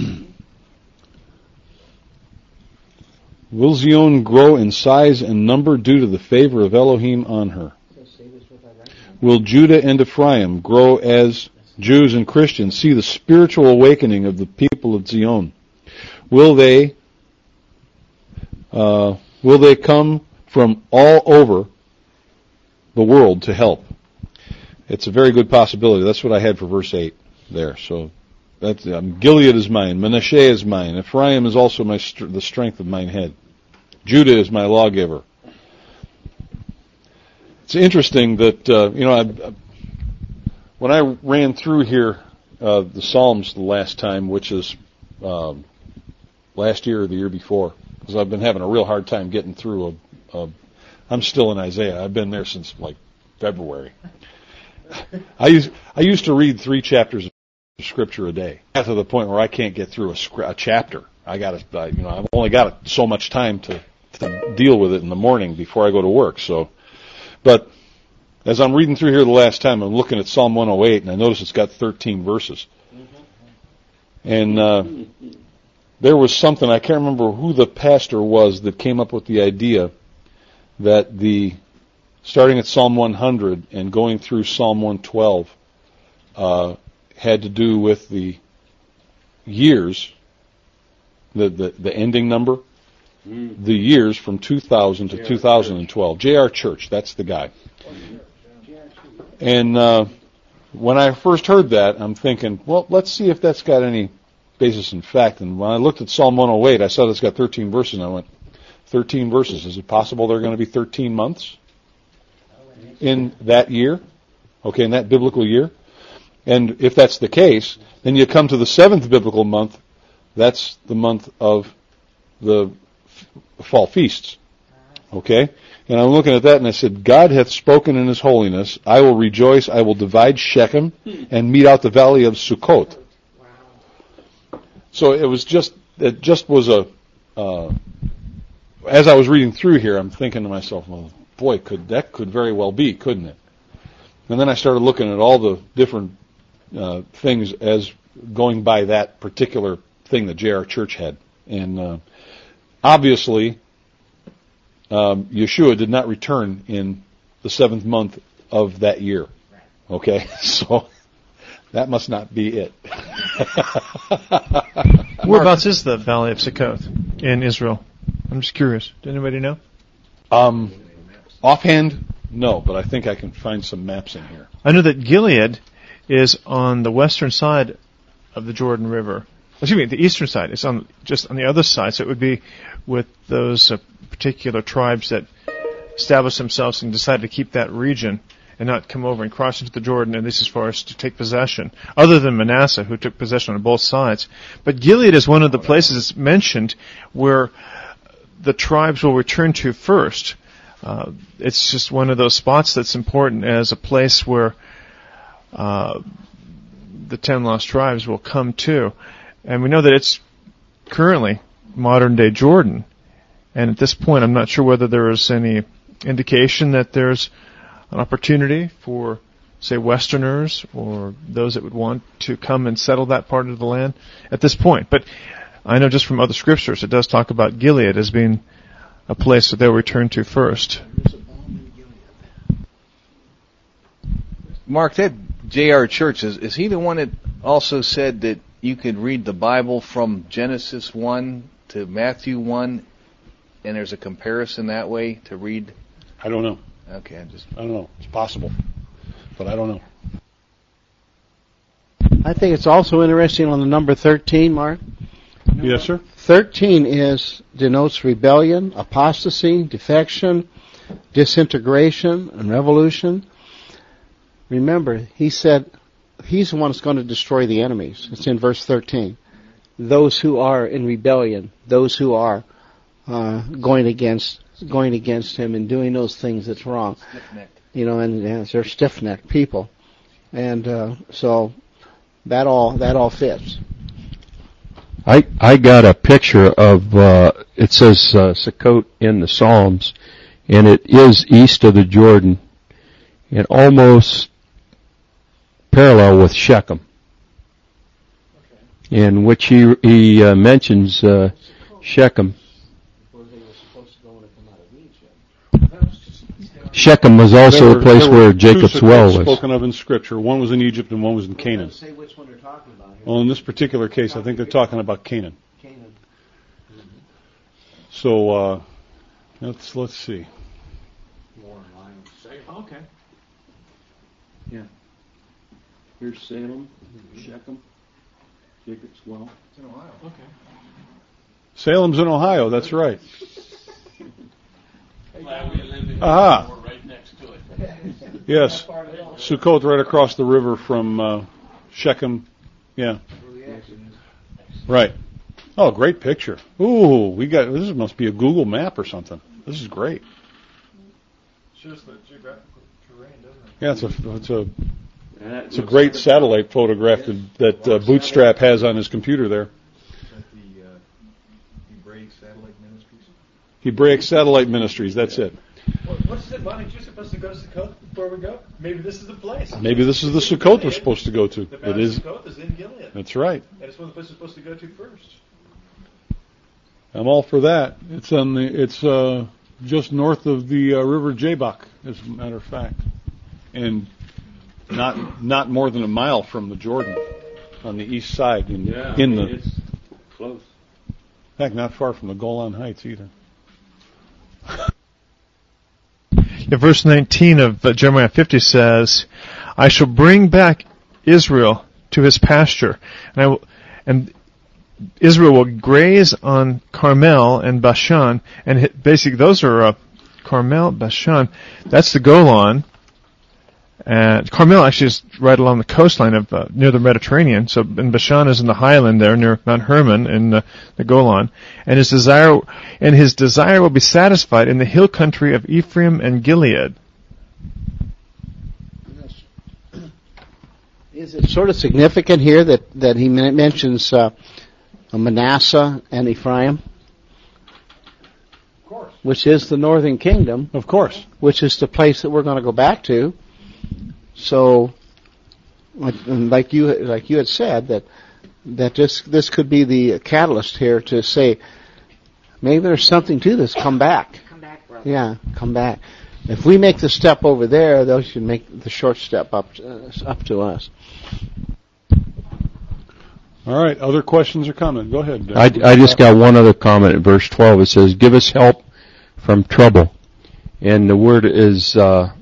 Will Zion grow in size and number due to the favor of Elohim on her? Will Judah and Ephraim grow as Jews and Christians see the spiritual awakening of the people of Zion? Will they uh, will they come from all over the world to help? It's a very good possibility. That's what I had for verse eight there. So that's um, Gilead is mine, Manasseh is mine, Ephraim is also my st- the strength of mine head. Judah is my lawgiver. It's interesting that uh, you know I, I, when I ran through here uh, the Psalms the last time, which is um, last year or the year before, because I've been having a real hard time getting through a, a. I'm still in Isaiah. I've been there since like February. I used I used to read three chapters of Scripture a day. Got to the point where I can't get through a, a chapter. I got to, you know, I've only got so much time to, to deal with it in the morning before I go to work. So, but as I'm reading through here the last time, I'm looking at Psalm one oh eight, and I notice it's got thirteen verses. And uh, there was something, I can't remember who the pastor was that came up with the idea that the starting at Psalm one hundred and going through Psalm one twelve uh, had to do with the years, the, the, the ending number, mm. the years from two thousand to two thousand twelve. J R Church, that's the guy. And uh, when I first heard that, I'm thinking, well, let's see if that's got any basis in fact. And when I looked at Psalm one oh eight, I saw it's got thirteen verses, and I went, thirteen verses. Is it possible there are going to be thirteen months in that year? Okay, in that biblical year? And if that's the case, then you come to the seventh biblical month. That's the month of the fall feasts. Okay? And I'm looking at that and I said, God hath spoken in his holiness. I will rejoice. I will divide Shechem and mete out the valley of Sukkot. So it was just, it just was a, uh, as I was reading through here, I'm thinking to myself, well, boy, could that could very well be, couldn't it? And then I started looking at all the different uh, things as going by that particular thing that J R Church had. And uh, obviously, um, Yeshua did not return in the seventh month of that year. Okay? So that must not be it. Whereabouts is the Valley of Sukkot in Israel? I'm just curious. Does anybody know? Um, offhand, no, but I think I can find some maps in here. I know that Gilead is on the western side of the Jordan River. Excuse me, the eastern side. It's on just on the other side, so it would be with those uh, particular tribes that established themselves and decided to keep that region and not come over and cross into the Jordan, and this as far as to take possession, other than Manasseh, who took possession on both sides. But Gilead is one of the places that's mentioned where the tribes will return to first. Uh, it's just one of those spots that's important as a place where uh, the ten lost tribes will come to. And we know that it's currently modern-day Jordan. And at this point, I'm not sure whether there is any indication that there's an opportunity for, say, Westerners or those that would want to come and settle that part of the land at this point. But I know just from other scriptures, it does talk about Gilead as being a place that they'll return to first. Mark, that J R Church, is, is he the one that also said that you could read the Bible from Genesis one to Matthew one, and there's a comparison that way to read? I don't know. Okay, I just I don't know. It's possible, but I don't know. I think it's also interesting on the number thirteen, Mark. Yes, sir. thirteen is denotes rebellion, apostasy, defection, disintegration, and revolution. Remember, he said he's the one that's going to destroy the enemies. It's in verse thirteen. Those who are in rebellion, those who are uh, going against going against him and doing those things that's wrong. Stiff-necked. You know, and, and they're stiff-necked people, and uh, so that all that all fits. I I got a picture of uh, it says uh, Sukkot in the Psalms, and it is east of the Jordan, and almost parallel with Shechem, in which he he uh, mentions uh, Shechem. Shechem was also There a place were where two Jacob's Sukkots well was. spoken of in Scripture. One was in Egypt and one was in Canaan. Say which one they're talking about here. Well, in this particular case, I think they're talking about Canaan. Canaan. So uh, let's let's see. Okay. Yeah. Here's Salem, Shechem, Jacob's well. It's in Ohio. Okay. Salem's in Ohio. That's right. Glad we live in Aha. We're right next to it. Yes, Sukkot right across the river from uh, Shechem. Yeah. Right. Oh, great picture. Ooh, we got this. Must be a Google map or something. This is great. Shows the geographical terrain, doesn't it? Yeah, it's a it's a That it's a looks great like- satellite photograph that, that uh, Bootstrap has on his computer there. the uh, Hebraic Satellite Ministries. Hebraic Satellite Ministries. That's it. What, what's it, Bonnie? You're supposed to go to Sukkot before we go? Maybe this is the place. Maybe this is the Sukkot we're supposed to go to. The It Valley is. of Sukkot is in Gilead. That's right. And it's one of the places we're supposed to go to first. I'm all for that. It's on the. It's uh, just north of the uh, River Jabbok, as a matter of fact, and not not more than a mile from the Jordan, on the east side. In, Yeah, in I the. mean, it's close. In fact, not far from the Golan Heights either. Yeah, verse nineteen of uh, Jeremiah fifty says, "I shall bring back Israel to his pasture, and I will, and Israel will graze on Carmel and Bashan." And basically, those are uh, Carmel, Bashan. That's the Golan, And Carmel actually is right along the coastline of uh, near the Mediterranean. So, and Bashan is in the highland there near Mount Hermon in uh, the Golan. And his desire, and his desire will be satisfied in the hill country of Ephraim and Gilead. Is it sort of significant here that that he men- mentions uh, Manasseh and Ephraim? Of course. Which is the northern kingdom. Of course. Which is the place that we're going to go back to. So, like you like you had said, that that this this could be the catalyst here to say, maybe there's something to this. Come back. Come back, brother. Yeah, come back. If we make the step over there, they should make the short step up uh, up to us. All right. Other questions or comments? Go ahead. I, I just got one other comment at verse twelve. It says, "Give us help from trouble," and the word is uh,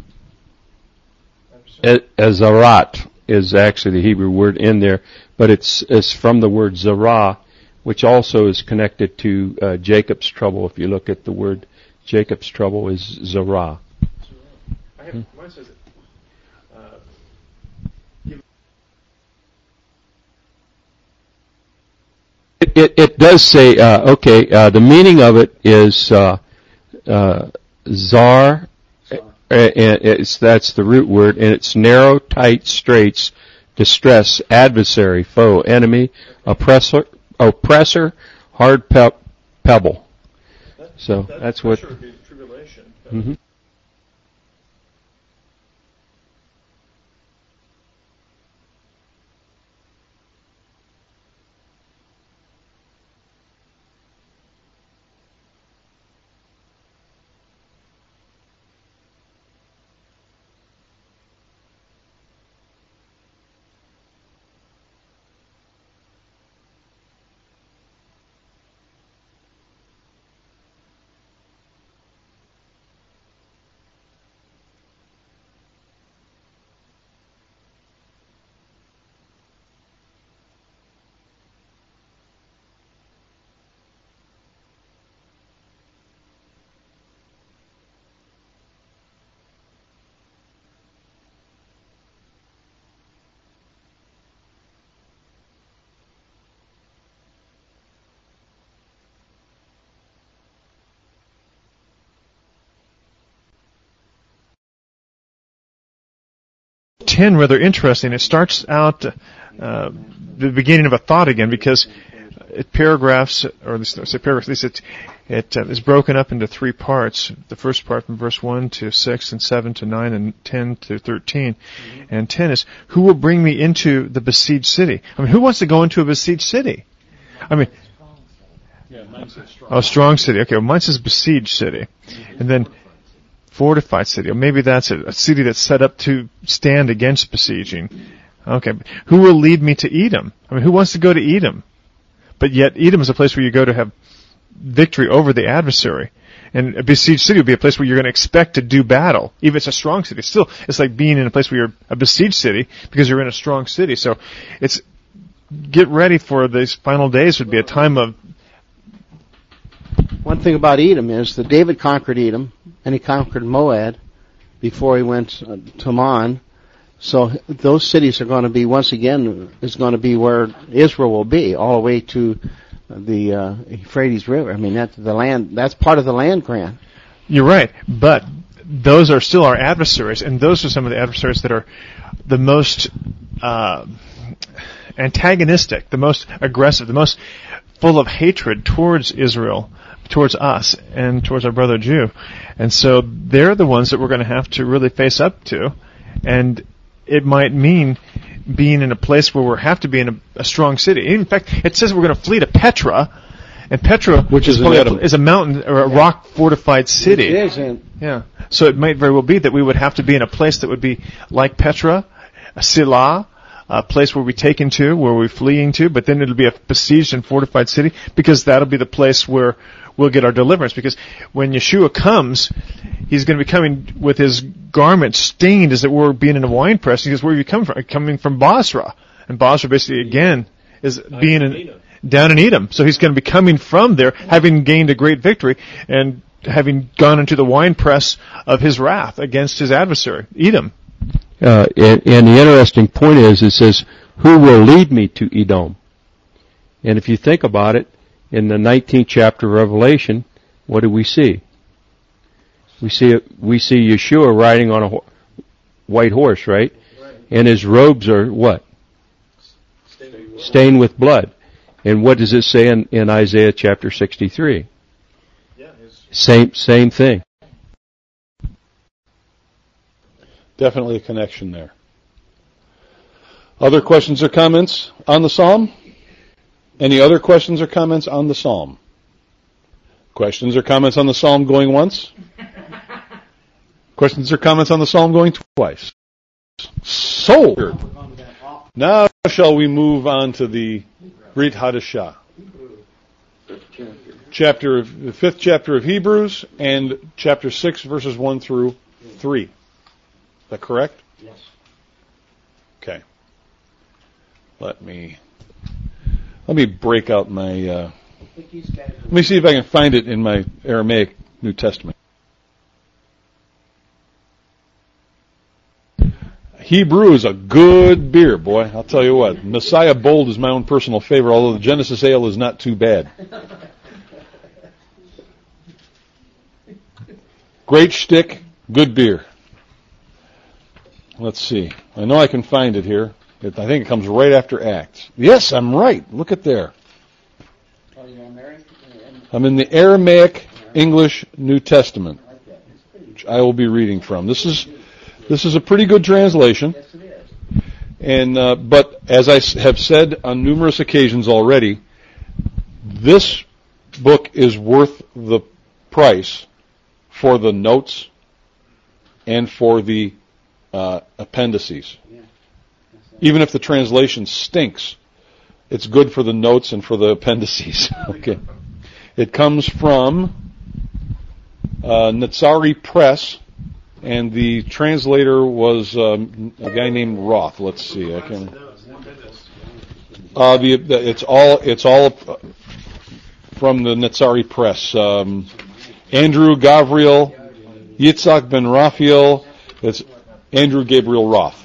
Azarat is actually the Hebrew word in there, but it's it's from the word Zerah, which also is connected to uh, Jacob's trouble. If you look at the word Jacob's trouble is Zerah. I have, mine says it. Uh, It, it, it does say, uh, okay, uh, the meaning of it is uh, uh, zar, uh, it's, that's the root word, and it's narrow, tight, straits, distress, adversary, foe, enemy, oppressor, oppressor, hard pe- pebble. that, So that that's what. Would be tribulation. Mm-hmm. ten rather interesting. It starts out uh, the beginning of a thought again, because it paragraphs, or at least, say paragraphs, at least it, it uh, is broken up into three parts. The first part from verse one to six, and seven to nine, and ten to thirteen. Mm-hmm. And ten is, who will bring me into the besieged city? I mean, who wants to go into a besieged city? I mean, yeah, mine says strong. Oh, strong city. Okay, well, mine says besieged city. And then fortified city. Or maybe that's a, a city that's set up to stand against besieging. Okay. Who will lead me to Edom? I mean, who wants to go to Edom? But yet Edom is a place where you go to have victory over the adversary. And a besieged city would be a place where you're going to expect to do battle. Even if it's a strong city. Still, it's like being in a place where you're a besieged city because you're in a strong city. So it's, get ready for these final days would be a time of. One thing about Edom is that David conquered Edom, and he conquered Moab before he went uh, to Man. So those cities are going to be, once again, is going to be where Israel will be, all the way to the uh, Euphrates River. I mean, that's the land. That's part of the land grant. You're right, but those are still our adversaries, and those are some of the adversaries that are the most uh, antagonistic, the most aggressive, the most full of hatred towards Israel, towards us, and towards our brother Jew. And so they're the ones that we're going to have to really face up to. And it might mean being in a place where we have to be in a, a strong city. In fact, it says we're going to flee to Petra, and Petra, which is, is, a, is a mountain or a yeah. rock fortified city. It is. In- yeah. So it might very well be that we would have to be in a place that would be like Petra, a Silah, a place where we're taken to, where we're fleeing to, but then it'll be a besieged and fortified city, because that'll be the place where we'll get our deliverance. Because when Yeshua comes, he's going to be coming with his garment stained as it were being in a wine press. He says, where have you come from? Coming from Basra. And Basra basically, again, is being in, down in Edom. So he's going to be coming from there, having gained a great victory, and having gone into the wine press of his wrath against his adversary, Edom. Uh, and, and the interesting point is, it says, who will lead me to Edom? And if you think about it, in the nineteenth chapter of Revelation, what do we see? We see we see Yeshua riding on a ho- white horse, right? right? And his robes are what? Stained, Stained with blood. And what does it say in, in Isaiah chapter sixty-three? Yeah, same same thing. Definitely a connection there. Other questions or comments on the psalm? Any other questions or comments on the psalm? Questions or comments on the psalm going once? Questions or comments on the psalm going twice? So, now shall we move on to the Brit Hadashah. Chapter of, the fifth chapter of Hebrews and chapter six, verses one through three. Is that correct? Yes. Okay. Let me let me break out my. Uh, let me see if I can find it in my Aramaic New Testament. Hebrew is a good beer, boy. I'll tell you what. Messiah Bold is my own personal favorite, although the Genesis Ale is not too bad. Great shtick, good beer. Let's see. I know I can find it here. It, I think it comes right after Acts. Yes, I'm right. Look at there. I'm in the Aramaic English New Testament, which I will be reading from. This is this is a pretty good translation. And uh, but as I have said on numerous occasions already, this book is worth the price for the notes and for the uh, appendices. Even if the translation stinks, it's good for the notes and for the appendices. Okay, it comes from uh, Netzari Press, and the translator was um, a guy named Roth. Let's see, I can. Uh, the, the, it's all it's all from the Netzari Press. Um, Andrew Gavriel, Yitzhak Ben Raphael. It's Andrew Gabriel Roth.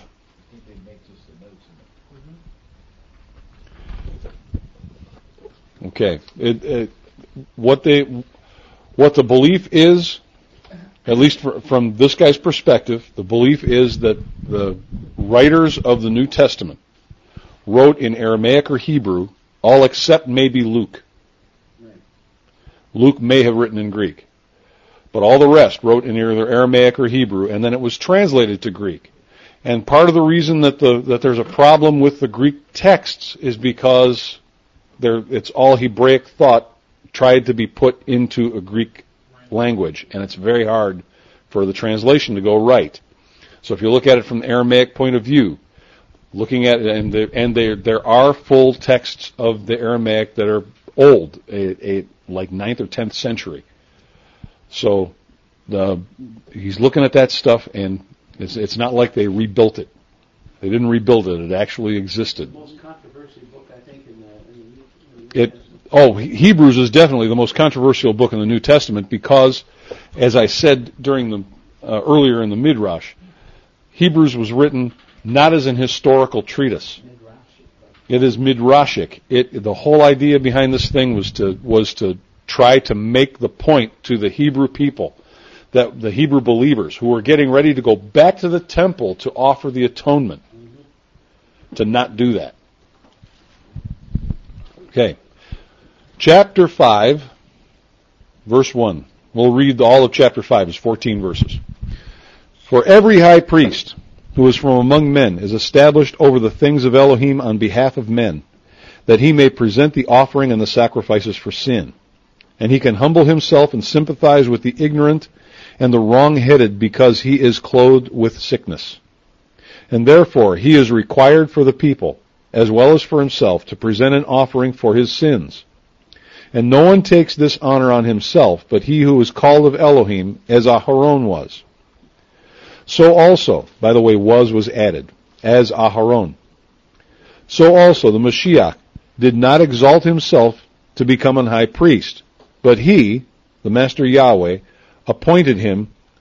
Okay, it, it, what they, what the belief is, at least for, from this guy's perspective, the belief is that the writers of the New Testament wrote in Aramaic or Hebrew, all except maybe Luke. Luke may have written in Greek, but all the rest wrote in either Aramaic or Hebrew, and then it was translated to Greek. And part of the reason that the that there's a problem with the Greek texts is because There, it's all Hebraic thought tried to be put into a Greek language, and it's very hard for the translation to go right. So if you look at it from the Aramaic point of view, looking at it, and, the, and there there are full texts of the Aramaic that are old, a, a, like ninth or tenth century. So the, he's looking at that stuff, and it's, it's not like they rebuilt it. They didn't rebuild it; it actually existed. Most controversial book, I think, in the It, oh, Hebrews is definitely the most controversial book in the New Testament because, as I said during the uh, earlier in the Midrash, Hebrews was written not as an historical treatise. It is midrashic. It the whole idea behind this thing was to was to try to make the point to the Hebrew people, that the Hebrew believers who were getting ready to go back to the temple to offer the atonement, to not do that. Okay. Chapter five, verse one. We'll read all of chapter five. It's fourteen verses. For every high priest who is from among men is established over the things of Elohim on behalf of men, that he may present the offering and the sacrifices for sin. And he can humble himself and sympathize with the ignorant and the wrong-headed because he is clothed with sickness. And therefore he is required for the people, as well as for himself, to present an offering for his sins. And no one takes this honor on himself, but he who is called of Elohim, as Aharon was. So also, by the way, was was added, as Aharon. So also the Mashiach did not exalt himself to become an high priest, but he, the Master Yahweh, appointed him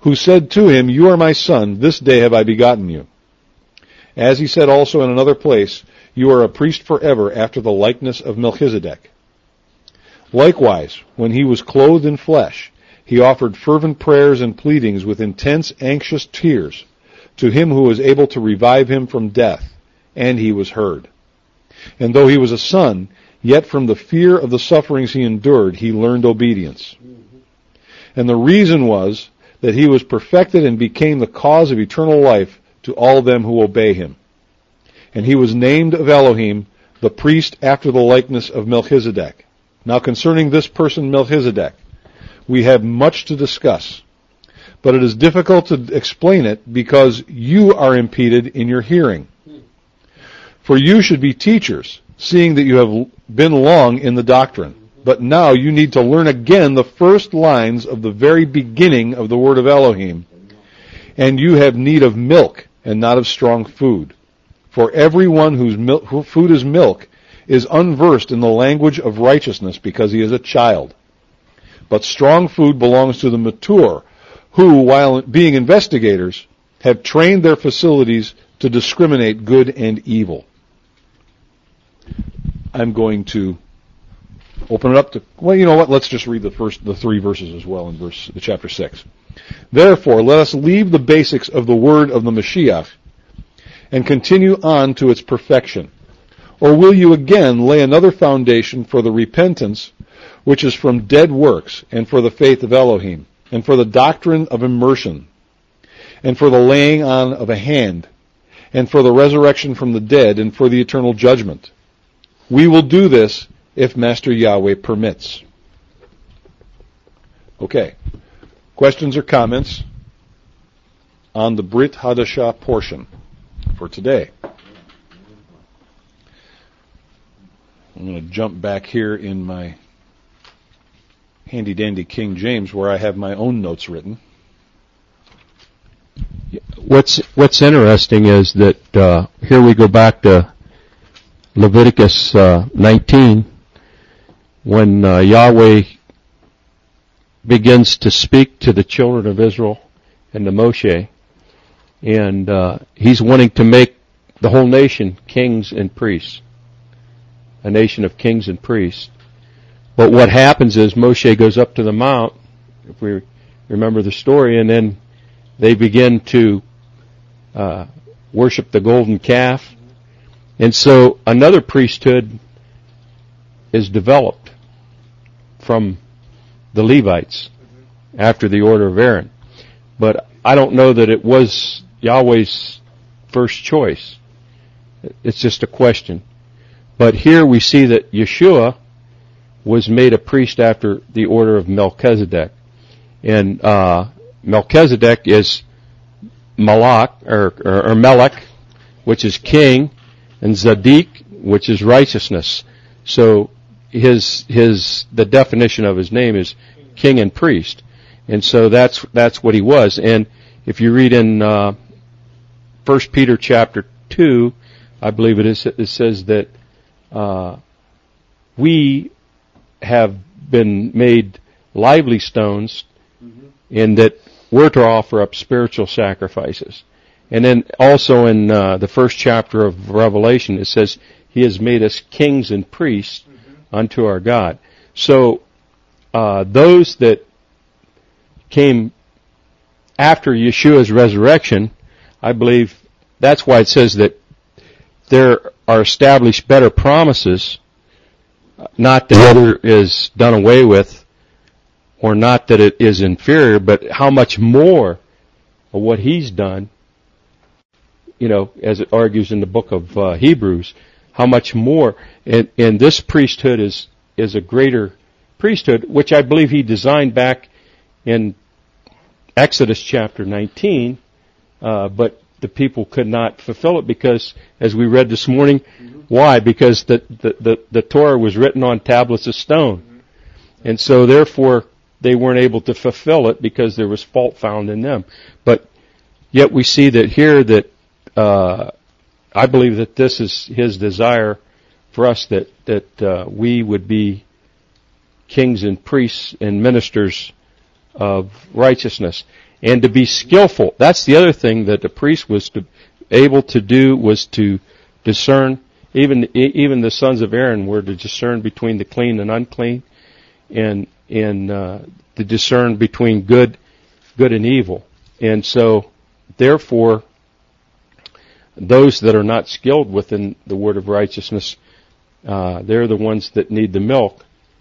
who said to him, "You are my son, this day have I begotten you." As he said also in another place, "You are a priest forever after the likeness of Melchizedek." Likewise, when he was clothed in flesh, he offered fervent prayers and pleadings with intense, anxious tears to him who was able to revive him from death, and he was heard. And though he was a son, yet from the fear of the sufferings he endured, he learned obedience. And the reason was that he was perfected and became the cause of eternal life to all them who obey him. And he was named of Elohim, the priest after the likeness of Melchizedek. Now concerning this person Melchizedek, we have much to discuss, but it is difficult to explain it because you are impeded in your hearing. For you should be teachers, seeing that you have been long in the doctrine. But now you need to learn again the first lines of the very beginning of the word of Elohim. And you have need of milk and not of strong food. For everyone whose mil- whose food is milk is unversed in the language of righteousness because he is a child. But strong food belongs to the mature, who, while being investigators, have trained their facilities to discriminate good and evil. I'm going to open it up to, well, you know what, let's just read the first, the three verses as well in verse, chapter six. Therefore, let us leave the basics of the word of the Mashiach and continue on to its perfection. Or will you again lay another foundation for the repentance which is from dead works, and for the faith of Elohim, and for the doctrine of immersion, and for the laying on of a hand, and for the resurrection from the dead, and for the eternal judgment? We will do this if Master Yahweh permits. Okay. Questions or comments on the Brit Hadashah portion for today? I'm going to jump back here in my handy-dandy King James where I have my own notes written. What's what's interesting is that uh, here we go back to Leviticus uh, nineteen, when uh, Yahweh begins to speak to the children of Israel and to Moshe, and uh, he's wanting to make the whole nation kings and priests, a nation of kings and priests. But what happens is Moshe goes up to the mount, if we remember the story, and then they begin to uh, worship the golden calf. And so another priesthood is developed from the Levites after the order of Aaron. But I don't know that it was Yahweh's first choice. It's just a question. But here we see that Yeshua was made a priest after the order of Melchizedek. And uh, Melchizedek is Malach, or, or, or Melech, which is king, and Zadik, which is righteousness. So his his the definition of his name is king and priest, and so that's that's what he was. And if you read in uh, First Peter chapter two, I believe it is, it says that uh, we have been made lively stones, mm-hmm. and that we're to offer up spiritual sacrifices. And then also in uh, the first chapter of Revelation, it says, He has made us kings and priests mm-hmm. unto our God. So uh, those that came after Yeshua's resurrection, I believe that's why it says that there are established better promises, not that the other is done away with, or not that it is inferior, but how much more of what He's done, you know, as it argues in the book of uh, Hebrews, how much more, and, and this priesthood is, is a greater priesthood, which I believe He designed back in Exodus chapter nineteen, uh, but the people could not fulfill it because, as we read this morning, mm-hmm. why? Because the, the, the, the Torah was written on tablets of stone. Mm-hmm. And so therefore they weren't able to fulfill it because there was fault found in them. But yet we see that here that, uh, I believe that this is His desire for us, that, that, uh, we would be kings and priests and ministers of righteousness. and to be skillful. That's the other thing that the priest was to, able to do, was to discern. Even even the sons of Aaron were to discern between the clean and unclean, and and uh, to discern between good, good and evil. And so, therefore, those that are not skilled within the word of righteousness, uh, they're the ones that need the milk.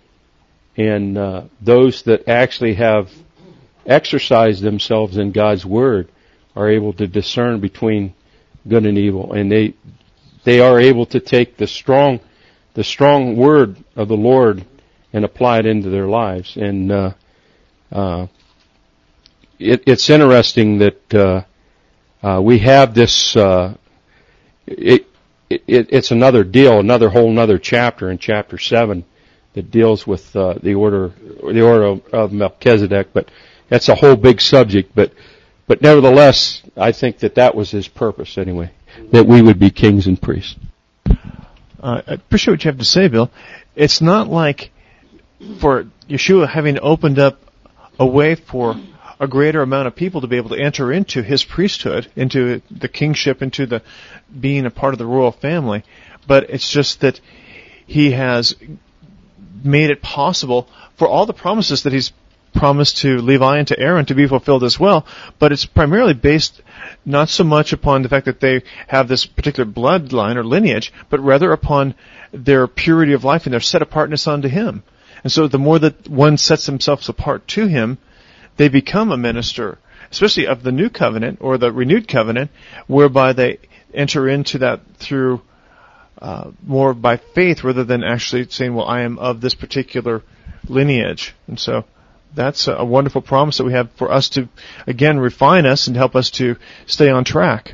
And uh, those that actually have exercised themselves in God's word are able to discern between good and evil, and they they are able to take the strong the strong word of the Lord and apply it into their lives. And uh, uh, it, it's interesting that uh, uh, we have this. Uh, it, it it's another deal, another whole another chapter in chapter seven that deals with uh, the order the order of, of Melchizedek, but that's a whole big subject. But but nevertheless, I think that that was his purpose anyway, that we would be kings and priests. Uh, I appreciate what you have to say, Bill. It's not like for Yeshua having opened up a way for a greater amount of people to be able to enter into his priesthood, into the kingship, into the being a part of the royal family, but it's just that he has made it possible for all the promises that he's promised to Levi and to Aaron to be fulfilled as well, but it's primarily based not so much upon the fact that they have this particular bloodline or lineage, but rather upon their purity of life and their set apartness unto him. And so the more that one sets themselves apart to him, they become a minister, especially of the new covenant or the renewed covenant, whereby they enter into that through uh, more by faith rather than actually saying, well, I am of this particular lineage. And so that's a wonderful promise that we have for us to, again, refine us and help us to stay on track.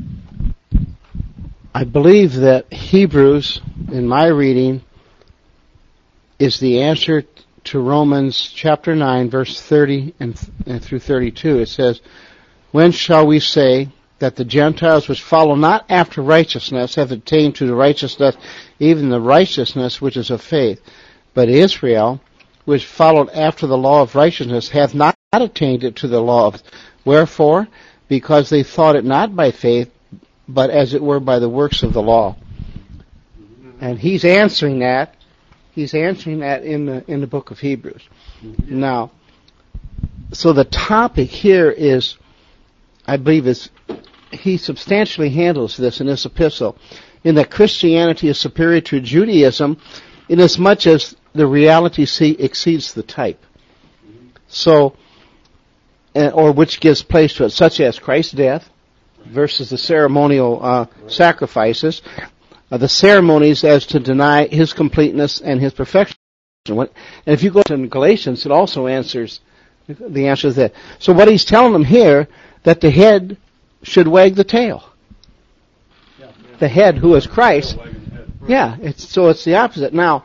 I believe that Hebrews, in my reading, is the answer to Romans chapter nine, verse thirty and, and through thirty-two. It says, when shall we say that the Gentiles which follow not after righteousness have attained to the righteousness, even the righteousness which is of faith? But Israel, which followed after the law of righteousness, hath not attained it to the law of. Wherefore? Because they thought it not by faith, but as it were by the works of the law. And he's answering that. He's answering that in the in the book of Hebrews. Now, so the topic here is, I believe, is he substantially handles this in this epistle, in that Christianity is superior to Judaism, inasmuch as the reality see, exceeds the type. So, uh, or which gives place to it, such as Christ's death versus the ceremonial uh, sacrifices, uh, the ceremonies as to deny his completeness and his perfection. And if you go to Galatians, it also answers, the answer is that. So what he's telling them here, that the head should wag the tail. The head, who is Christ. Yeah, it's, so it's the opposite. Now,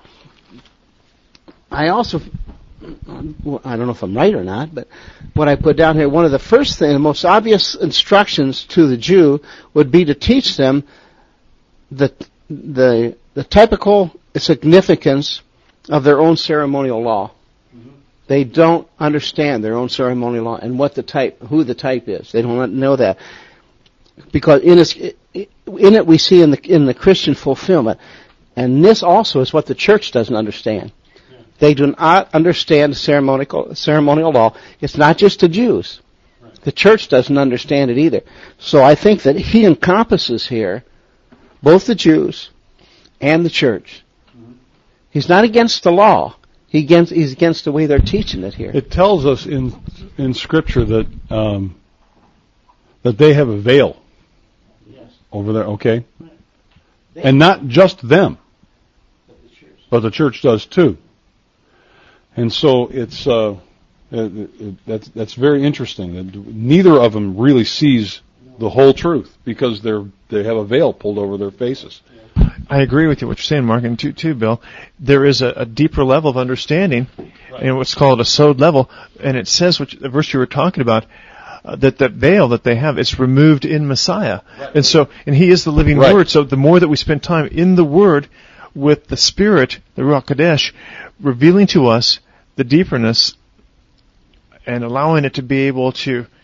I also, I don't know if I'm right or not, but what I put down here, one of the first things, the most obvious instructions to the Jew would be to teach them the the the typical significance of their own ceremonial law. Mm-hmm. They don't understand their own ceremonial law and what the type, who the type is. They don't know that, because in it, in it we see in the in the Christian fulfillment, and this also is what the church doesn't understand. They do not understand the ceremonial, ceremonial law. It's not just the Jews. Right. The church doesn't understand it either. So I think that he encompasses here both the Jews and the church. Mm-hmm. He's not against the law. He against, he's against the way they're teaching it here. It tells us in in Scripture that um, that they have a veil yes. over there, okay? Right. And not just them, but the church, but the church does too. And so it's uh, that's that's very interesting that neither of them really sees the whole truth because they're they have a veil pulled over their faces. I agree with you what you're saying, Mark, and too, too Bill. There is a, a deeper level of understanding, right. and what's called a sod level, and it says, which the verse you were talking about, uh, that that veil that they have is removed in Messiah, right. and so and He is the living right. Word. So the more that we spend time in the Word, with the Spirit, the Ruach Kadesh, revealing to us the deeperness and allowing it to be able to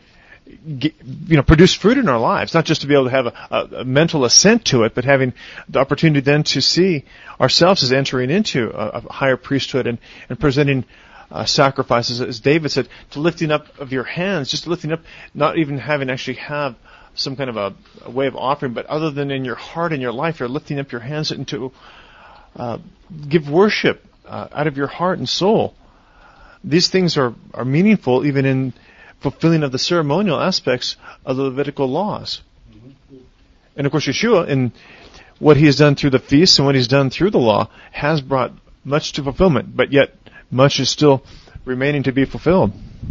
get, you know, produce fruit in our lives, not just to be able to have a, a, a mental assent to it, but having the opportunity then to see ourselves as entering into a, a higher priesthood and, and presenting uh, sacrifices, as David said, to lifting up of your hands, just lifting up, not even having actually have some kind of a, a way of offering, but other than in your heart and your life, you're lifting up your hands into uh, give worship uh, out of your heart and soul. These things are, are meaningful even in fulfilling of the ceremonial aspects of the Levitical laws. And of course, Yeshua, in what he has done through the feasts and what he's done through the law, has brought much to fulfillment, but yet much is still remaining to be fulfilled.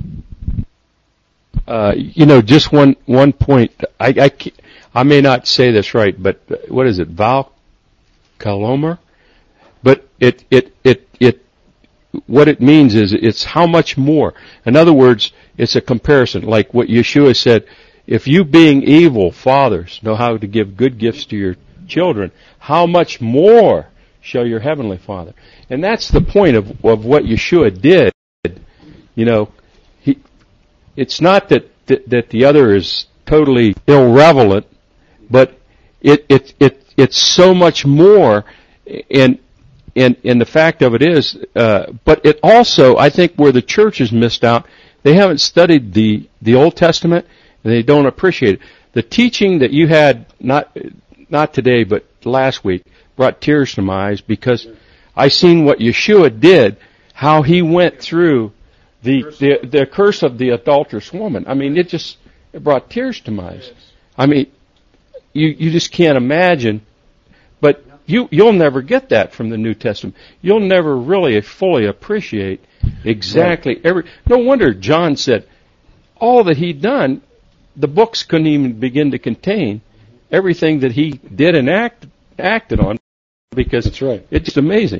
Uh, you know, just one one point. I, I, I may not say this right, but what is it? Val Calomer? But it it it it what it means is it's how much more. In other words, it's a comparison, like what Yeshua said. If you, being evil fathers, know how to give good gifts to your children, how much more shall your heavenly Father? And that's the point of of what Yeshua did. You know, he. It's not that, that that the other is totally irrelevant, but it it it it's so much more. And and and the fact of it is, uh, but it also, I think, where the church has missed out, they haven't studied the the Old Testament and they don't appreciate it. The teaching that you had not not today but last week brought tears to my eyes, because I seen what Yeshua did, how he went through The, the the curse of the adulterous woman. I mean, it just it brought tears to my eyes. I mean, you you just can't imagine. But you you'll never get that from the New Testament. You'll never really fully appreciate exactly every. No wonder John said all that he'd done, the books couldn't even begin to contain everything that he did and act, acted on, because that's right. It's just amazing.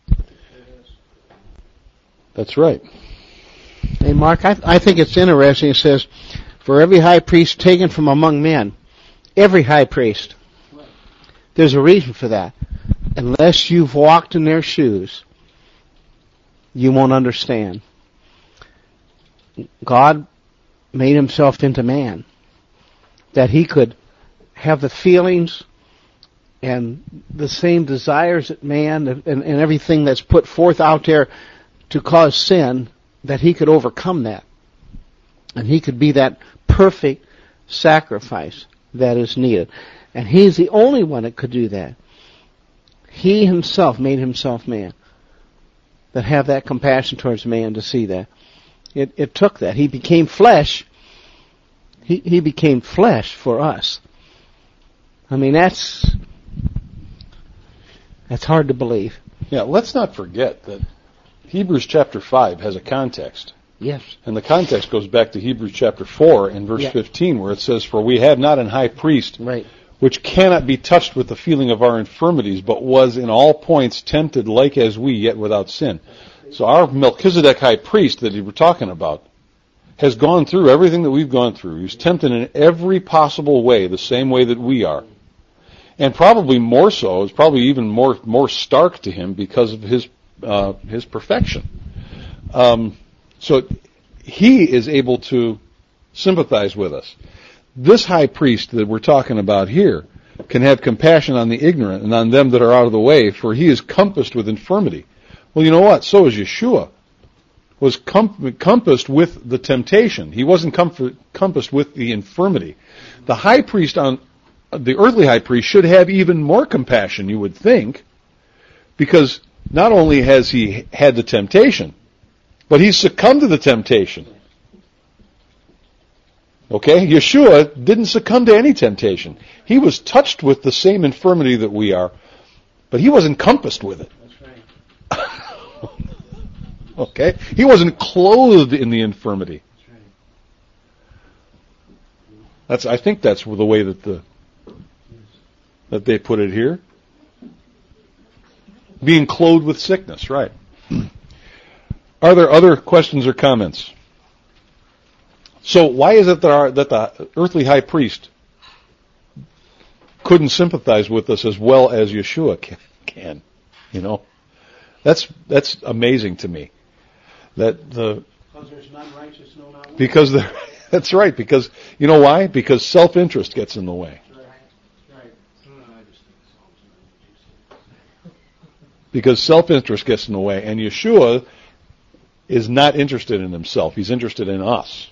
That's right. Hey, Mark, I, I think it's interesting. It says, for every high priest taken from among men, every high priest. There's a reason for that. Unless you've walked in their shoes, you won't understand. God made himself into man, that he could have the feelings and the same desires that man and, and, and everything that's put forth out there to cause sin, that he could overcome that. And he could be that perfect sacrifice that is needed. And he's the only one that could do that. He himself made himself man. That have that compassion towards man to see that. It, it took that. He became flesh. He, he became flesh for us. I mean, that's, that's hard to believe. Yeah, let's not forget that Hebrews chapter five has a context. Yes. And the context goes back to Hebrews chapter four and verse yeah. fifteen, where it says, for we have not an high priest, right, which cannot be touched with the feeling of our infirmities, but was in all points tempted like as we, yet without sin. So our Melchizedek high priest that he were talking about has gone through everything that we've gone through. He's tempted in every possible way, the same way that we are. And probably more so, it's probably even more more stark to him because of his uh, his perfection. Um, so he is able to sympathize with us. This high priest that we're talking about here can have compassion on the ignorant and on them that are out of the way, for he is compassed with infirmity. Well, you know what? So is Yeshua. Was com- compassed with the temptation. He wasn't comf- compassed with the infirmity. The high priest on the earthly high priest should have even more compassion, you would think, because not only has he had the temptation, but he's succumbed to the temptation. Okay? Yeshua didn't succumb to any temptation. He was touched with the same infirmity that we are, but he wasn't compassed with it. That's right. Okay? He wasn't clothed in the infirmity. That's right. That's, I think that's the way that the that they put it here. Being clothed with sickness, right. Are there other questions or comments? So why is it that, our, that the earthly high priest couldn't sympathize with us as well as Yeshua can? can you know, that's that's amazing to me. That the because there's none righteous, no not one. Because there, That's right, because, you know why? Because self-interest gets in the way. Because self-interest gets in the way, and Yeshua is not interested in himself. He's interested in us.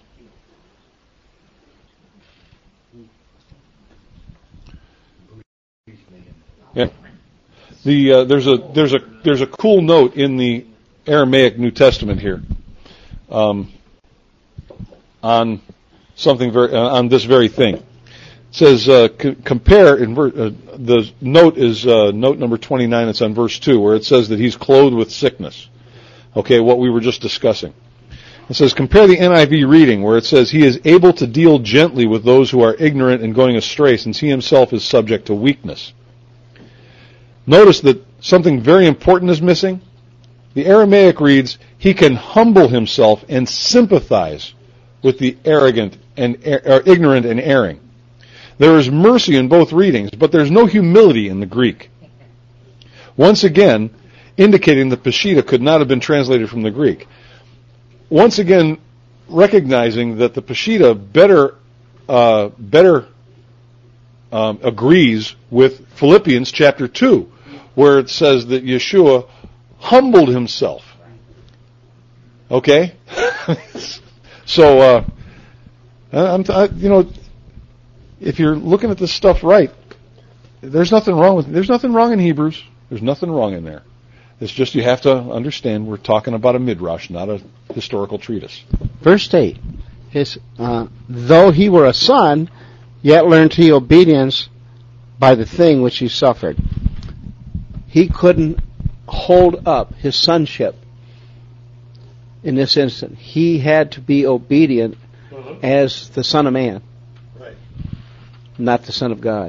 Yeah. The uh, there's a there's a there's a cool note in the Aramaic New Testament here, um, on something very uh, on this very thing. It says uh, c- compare in ver- uh, the note is uh, note number twenty-nine. It's on verse two, where it says that he's clothed with sickness. Okay, what we were just discussing. It says compare the N I V reading, where it says he is able to deal gently with those who are ignorant and going astray, since he himself is subject to weakness. Notice that something very important is missing. The Aramaic reads, he can humble himself and sympathize with the arrogant and er, ignorant and erring. There is mercy in both readings, but there's no humility in the Greek. Once again, indicating that Peshitta could not have been translated from the Greek. Once again, recognizing that the Peshitta better, uh, better um, agrees with Philippians chapter two, where it says that Yeshua humbled himself. Okay? so, uh, I'm, I, you know, if you're looking at this stuff right, there's nothing wrong with, there's nothing wrong in Hebrews. There's nothing wrong in there. It's just you have to understand we're talking about a midrash, not a historical treatise. Verse eight, his, uh, though he were a son, yet learned he obedience by the thing which he suffered. He couldn't hold up his sonship in this instant. He had to be obedient uh-huh. as the Son of Man, right. Not the Son of God.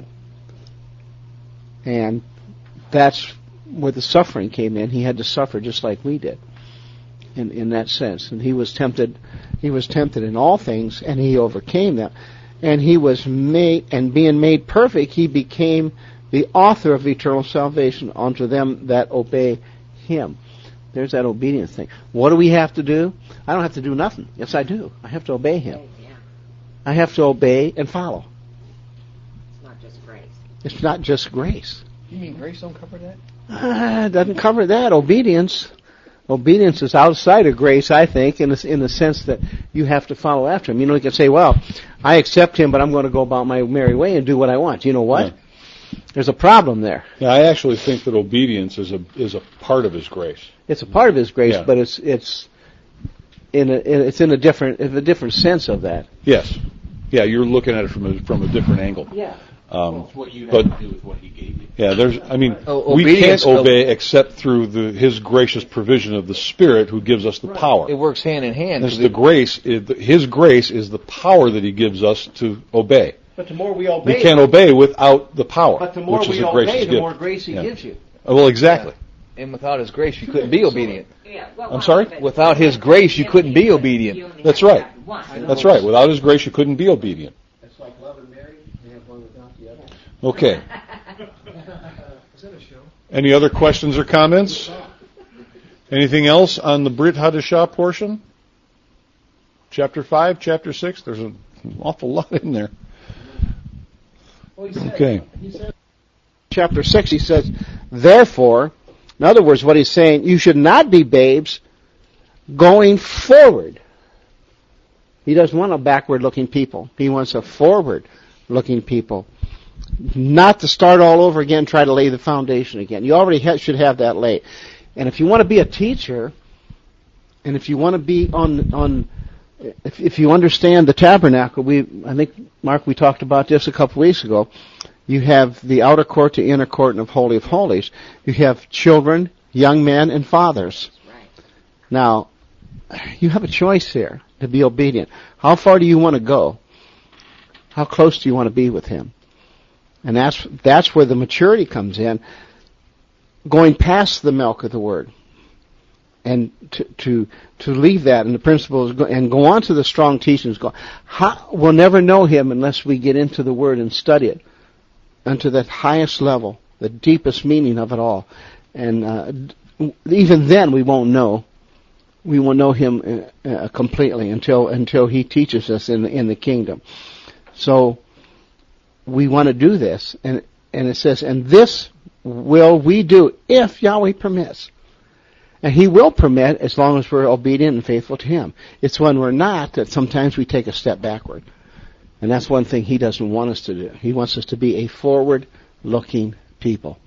And that's where the suffering came in. He had to suffer just like we did, in in that sense. And he was tempted. He was tempted in all things, and he overcame them. And he was made, and being made perfect, he became the author of eternal salvation unto them that obey him. There's that obedience thing. What do we have to do? I don't have to do nothing. Yes, I do. I have to obey him. I have to obey and follow. It's not just grace. It's not just grace. You mean grace don't cover that? Uh, it doesn't cover that. Obedience. Obedience is outside of grace, I think, in the, in the sense that you have to follow after him. You know, you can say, well, I accept him, but I'm going to go about my merry way and do what I want. You know what? Yeah. There's a problem there. Yeah, I actually think that obedience is a is a part of his grace. It's a part of his grace, yeah. but it's it's in a it's in a different in a different sense of that. Yes. Yeah, you're looking at it from a from a different angle. Yeah. Um, well, it's what you but, have to do with what he gave you. Yeah, there's. I mean, oh, we can't obey except through the His gracious provision of the Spirit, who gives us the right. power. It works hand in hand. This the grace. His grace is the power that He gives us to obey. But the more we obey, we can't obey without the power. But the more which we is a obey, the gift. more grace He yeah. gives you. Well, exactly. Yeah. And without His grace, you couldn't be obedient. Yeah, well, I'm sorry? Without His grace, you couldn't be obedient. That's right. That's right. Without His grace, you couldn't be obedient. It's like love and marriage. You have one without the other. Okay. Any other questions or comments? Anything else on the Brit Hadashah portion? Chapter five, chapter six? There's an awful lot in there. Okay. Chapter six, he says, therefore, in other words, what he's saying, you should not be babes going forward. He doesn't want a backward-looking people. He wants a forward-looking people. Not to start all over again, try to lay the foundation again. You already ha- should have that laid. And if you want to be a teacher, and if you want to be on, on if, if you understand the tabernacle, we, I think, Mark, we talked about this a couple weeks ago. You have the outer court, the inner court, and of Holy of Holies. You have children, young men, and fathers. Right. Now, you have a choice here to be obedient. How far do you want to go? How close do you want to be with Him? And that's that's where the maturity comes in, going past the milk of the Word, and to to to leave that and the principles and go on to the strong teachings. Go, how, we'll never know Him unless we get into the Word and study it, unto that highest level, the deepest meaning of it all. And uh, even then, we won't know we will know him uh, uh, completely until until he teaches us in the, in the kingdom. So we want to do this, and and it says, and this will we do if Yahweh permits. And he will permit as long as we're obedient and faithful to him. It's when we're not that sometimes we take a step backward. And that's one thing he doesn't want us to do. He wants us to be a forward-looking people.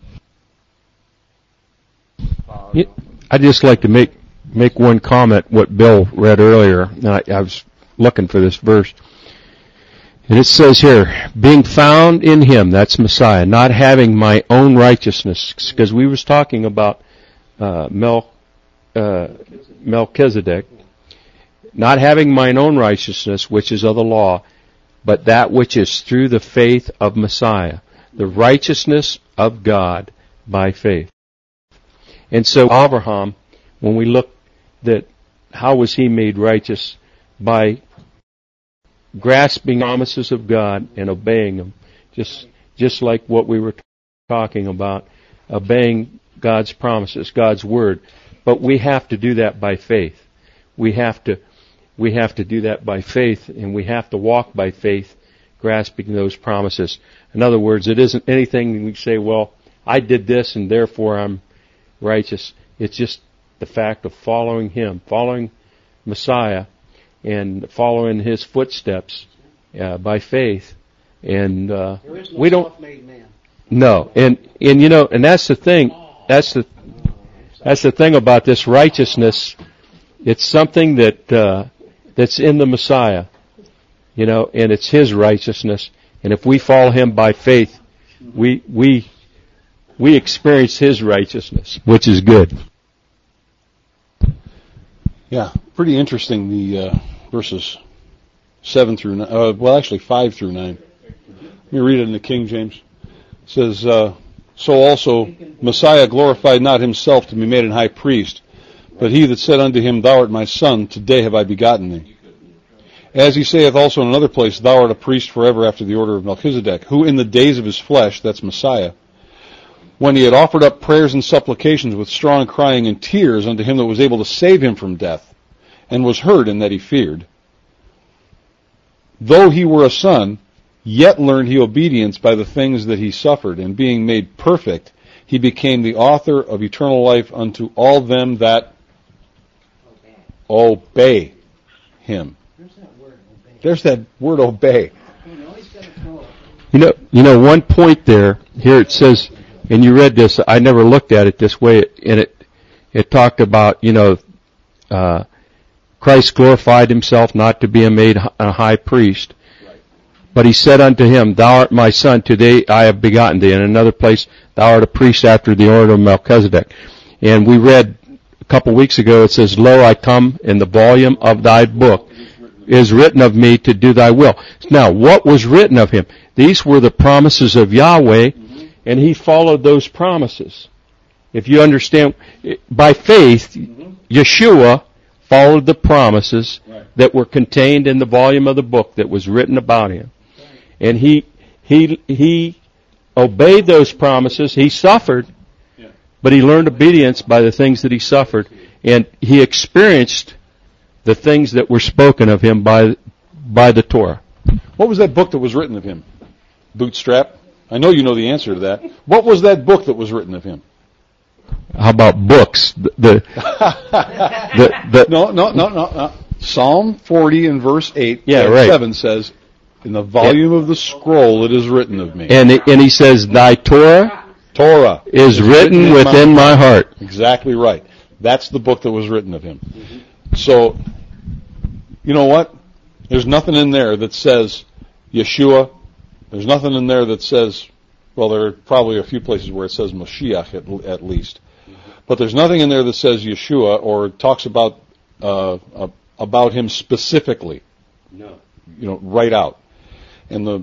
I'd just like to make make one comment, what Bill read earlier. And I, I was looking for this verse. And it says here, being found in him, that's Messiah, not having my own righteousness. Because we was talking about uh, Mel, uh, Melchizedek, not having mine own righteousness, which is of the law, but that which is through the faith of Messiah, the righteousness of God by faith. And so Abraham, when we look that how was he made righteous? By grasping promises of God and obeying them, just just like what we were talking about, obeying God's promises, God's word. But we have to do that by faith. We have to we have to do that by faith, and we have to walk by faith, grasping those promises. In other words, it isn't anything we say, well, I did this and therefore I'm righteous. It's just the fact of following him, following Messiah, and following his footsteps uh, by faith. And uh, There is no we don't. self-made man. No, and and you know, and that's the thing. That's the that's the thing about this righteousness. It's something that uh, that's in the Messiah, you know, and it's his righteousness. And if we follow him by faith, we we we experience his righteousness, which is good. Yeah, pretty interesting, the uh, verses seven through nine, uh, well, actually five through nine. Let me read it in the King James. It says, uh, so also Messiah glorified not himself to be made an high priest, but he that said unto him, Thou art my son, today have I begotten thee. As he saith also in another place, Thou art a priest forever after the order of Melchizedek, who in the days of his flesh, that's Messiah, when he had offered up prayers and supplications with strong crying and tears unto him that was able to save him from death, and was heard in that he feared. Though he were a son, yet learned he obedience by the things that he suffered, and being made perfect, he became the author of eternal life unto all them that obey him. There's that word obey. You know, you know, one point there, here it says, and you read this, I never looked at it this way, and it, it talked about, you know, uh, Christ glorified himself not to be made a high priest, but he said unto him, Thou art my son, today I have begotten thee. In another place, Thou art a priest after the order of Melchizedek. And we read a couple weeks ago, it says, Lo, I come in the volume of thy book, is written of me to do thy will. Now, what was written of him? These were the promises of Yahweh, and he followed those promises. If you understand, by faith, Yeshua followed the promises that were contained in the volume of the book that was written about him. And he, he, he obeyed those promises. He suffered, but he learned obedience by the things that he suffered. And he experienced the things that were spoken of him by, by the Torah. What was that book that was written of him? Bootstrap? I know you know the answer to that. What was that book that was written of him? How about books? The, the, the, the no, no, no, no, no. Psalm forty and verse eight, yeah, and right. seven says, in the volume yeah. of the scroll it is written of me. And, and he says, Thy Torah, Torah is, is written, written within my, my heart. Exactly right. That's the book that was written of him. Mm-hmm. So, you know what? There's nothing in there that says Yeshua. There's nothing in there that says, well, there are probably a few places where it says Mashiach at, at least. Mm-hmm. But there's nothing in there that says Yeshua or talks about uh, uh, about him specifically. No. You know, right out. And the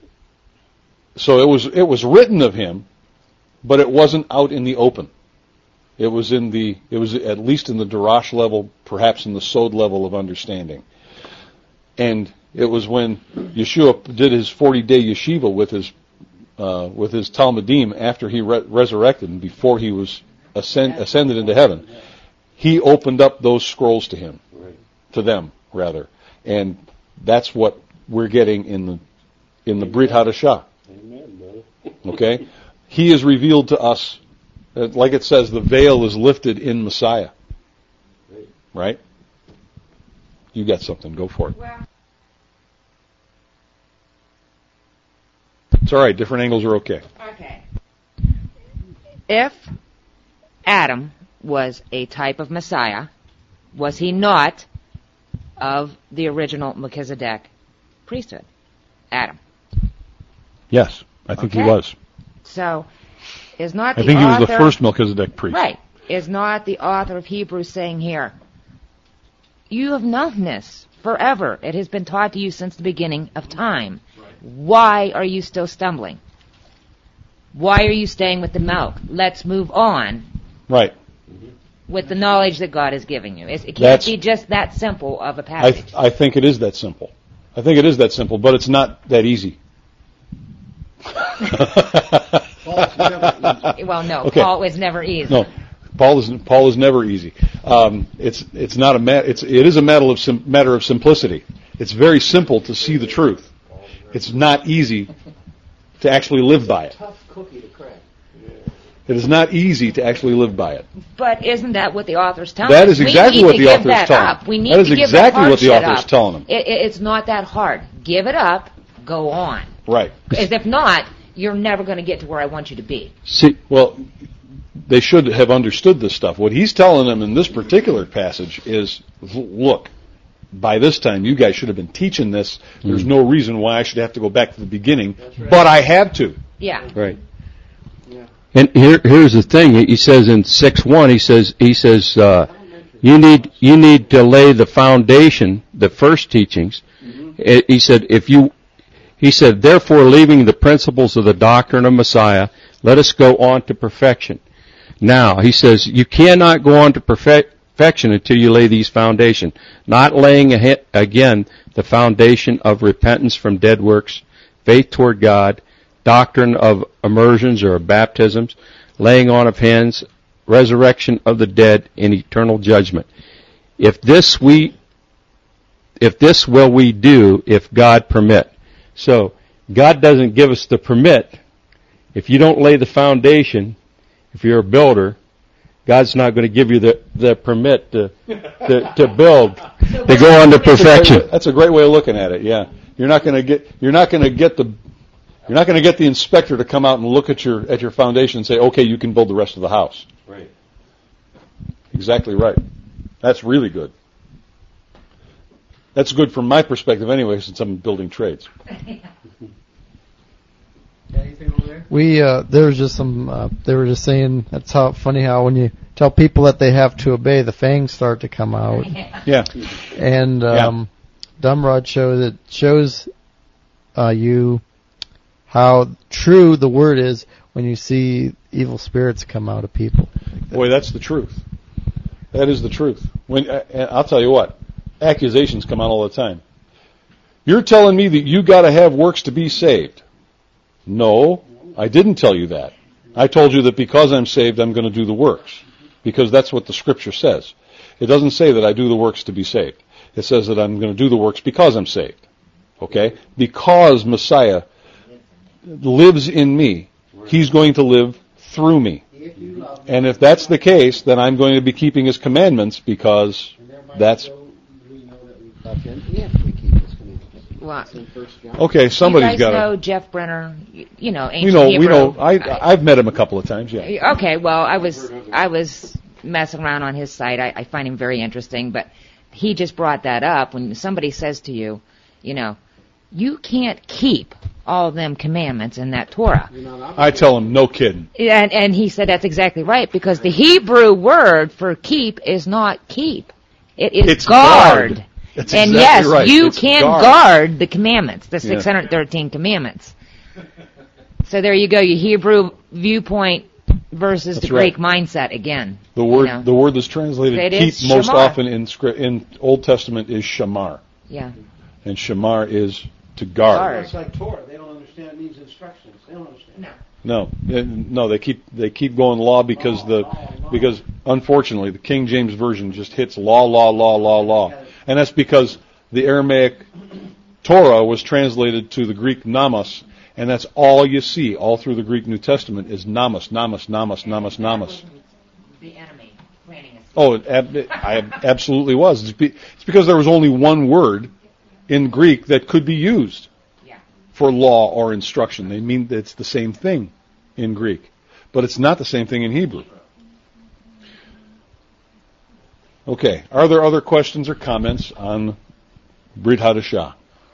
so it was it was written of him, but it wasn't out in the open. It was in the it was at least in the Darash level, perhaps in the Sod level of understanding. And it was when Yeshua did his forty-day yeshiva with his uh, with his Talmudim after he re- resurrected and before he was ascend- ascended into heaven. He opened up those scrolls to him, Right. to them rather, and that's what we're getting in the in the Brit Hadashah. Amen, brother. Okay, He is revealed to us, uh, like it says, the veil is lifted in Messiah. Right? You got something? Go for it. Well, It's all right. Different angles are okay. okay. If Adam was a type of Messiah, was he not of the original Melchizedek priesthood? Adam. Yes, I think Okay. he was. So, is not I the think he was author, the first Melchizedek priest. Right. Is not the author of Hebrews saying here, you have known this forever. It has been taught to you since the beginning of time. Why are you still stumbling? Why are you staying with the milk? Let's move on Right. with the knowledge that God is giving you. It's, it can't That's- be just that simple of a I, passage. I think it is that simple. I think it is that simple, but it's not that easy. Well, no, Okay. Paul was never easy. No, Paul is Paul is never easy. Um, it's it's not a ma- it's it is a matter of sim- matter of simplicity. It's very simple to see the truth. It's not easy to actually live by it. Tough cookie to crack. It is not easy to actually live by it. But isn't that what the author's telling That us? is exactly we what need the to give author is that telling up. them. We need That is to give exactly the what the hard author shit is up. telling them. It, it, it's not that hard. Give it up. Go on. Right. Because if not, you're never going to get to where I want you to be. See, well, they should have understood this stuff. What he's telling them in this particular passage is, look, by this time you guys should have been teaching this. There's no reason why I should have to go back to the beginning, but I had to. Yeah. Right. And here, here's the thing. He says in six one, he says, he says, uh, you need, you need to lay the foundation, the first teachings. Eh, He said, if you, he said, therefore leaving the principles of the doctrine of Messiah, let us go on to perfection. Now, he says, you cannot go on to perfect, perfection until you lay these foundation. Not laying ahe- again the foundation of repentance from dead works, faith toward God, doctrine of immersions or baptisms, laying on of hands, resurrection of the dead, and eternal judgment. If this we, if this will we do, if God permit. So, God doesn't give us the permit. If you don't lay the foundation, if you're a builder, God's not going to give you the, the permit to, to, to build, to go on to perfection. That's a great way of looking at it. Yeah, you're not going to get you're not going to get the you're not going to get the inspector to come out and look at your at your foundation and say, okay, you can build the rest of the house. Right. Exactly right. That's really good. That's good from my perspective anyway, since I'm building trades. Anything over there? We uh, there was just some. Uh, they were just saying that's how funny how when you tell people that they have to obey, the fangs start to come out. Yeah. And um, Dumrod shows it shows uh, you how true the word is when you see evil spirits come out of people. Boy, that's the truth. That is the truth. When uh, I'll tell you what, accusations come out all the time. You're telling me that you got to have works to be saved. No, I didn't tell you that. I told you that because I'm saved, I'm going to do the works. Because that's what the Scripture says. It doesn't say that I do the works to be saved. It says that I'm going to do the works because I'm saved. Okay? Because Messiah lives in me, He's going to live through me. And if that's the case, then I'm going to be keeping His commandments because that's... Well, Okay, somebody's you guys got to... know Jeff Brenner, you, you know, ancient We know, Hebrew. we know. I, I've met him a couple of times, yeah. Okay, well, I was I was messing around on his site. I, I find him very interesting, but he just brought that up when somebody says to you, you know, you can't keep all them commandments in that Torah. I tell him, no kidding. And and he said that's exactly right because the Hebrew word for keep is not keep. It is It's guard. guard. That's and exactly yes, right. you It's can guard. guard the commandments, the Yeah. six hundred thirteen commandments. So there you go, your Hebrew viewpoint versus That's the Greek right. mindset again. The word, you know. the word that's translated It keep is most shamar. often in script, in Old Testament is shamar. Yeah. And shamar is to guard. Guard. It's like Torah. They don't understand understand it means instructions. They don't understand. No. No, Uh, no, they keep they keep going law because the because unfortunately the King James version just hits law, law, law, law, law, and that's because the Aramaic Torah was translated to the Greek namas, and that's all you see all through the Greek New Testament is namas, namas, namas, namas, namas. The enemy planting a seed. Oh, it, ab- I absolutely was. It's, be, it's because there was only one word in Greek that could be used Yeah. for law or instruction. They mean it's the same thing in Greek, but it's not the same thing in Hebrew. Okay, are there other questions or comments on Brit Hadashah?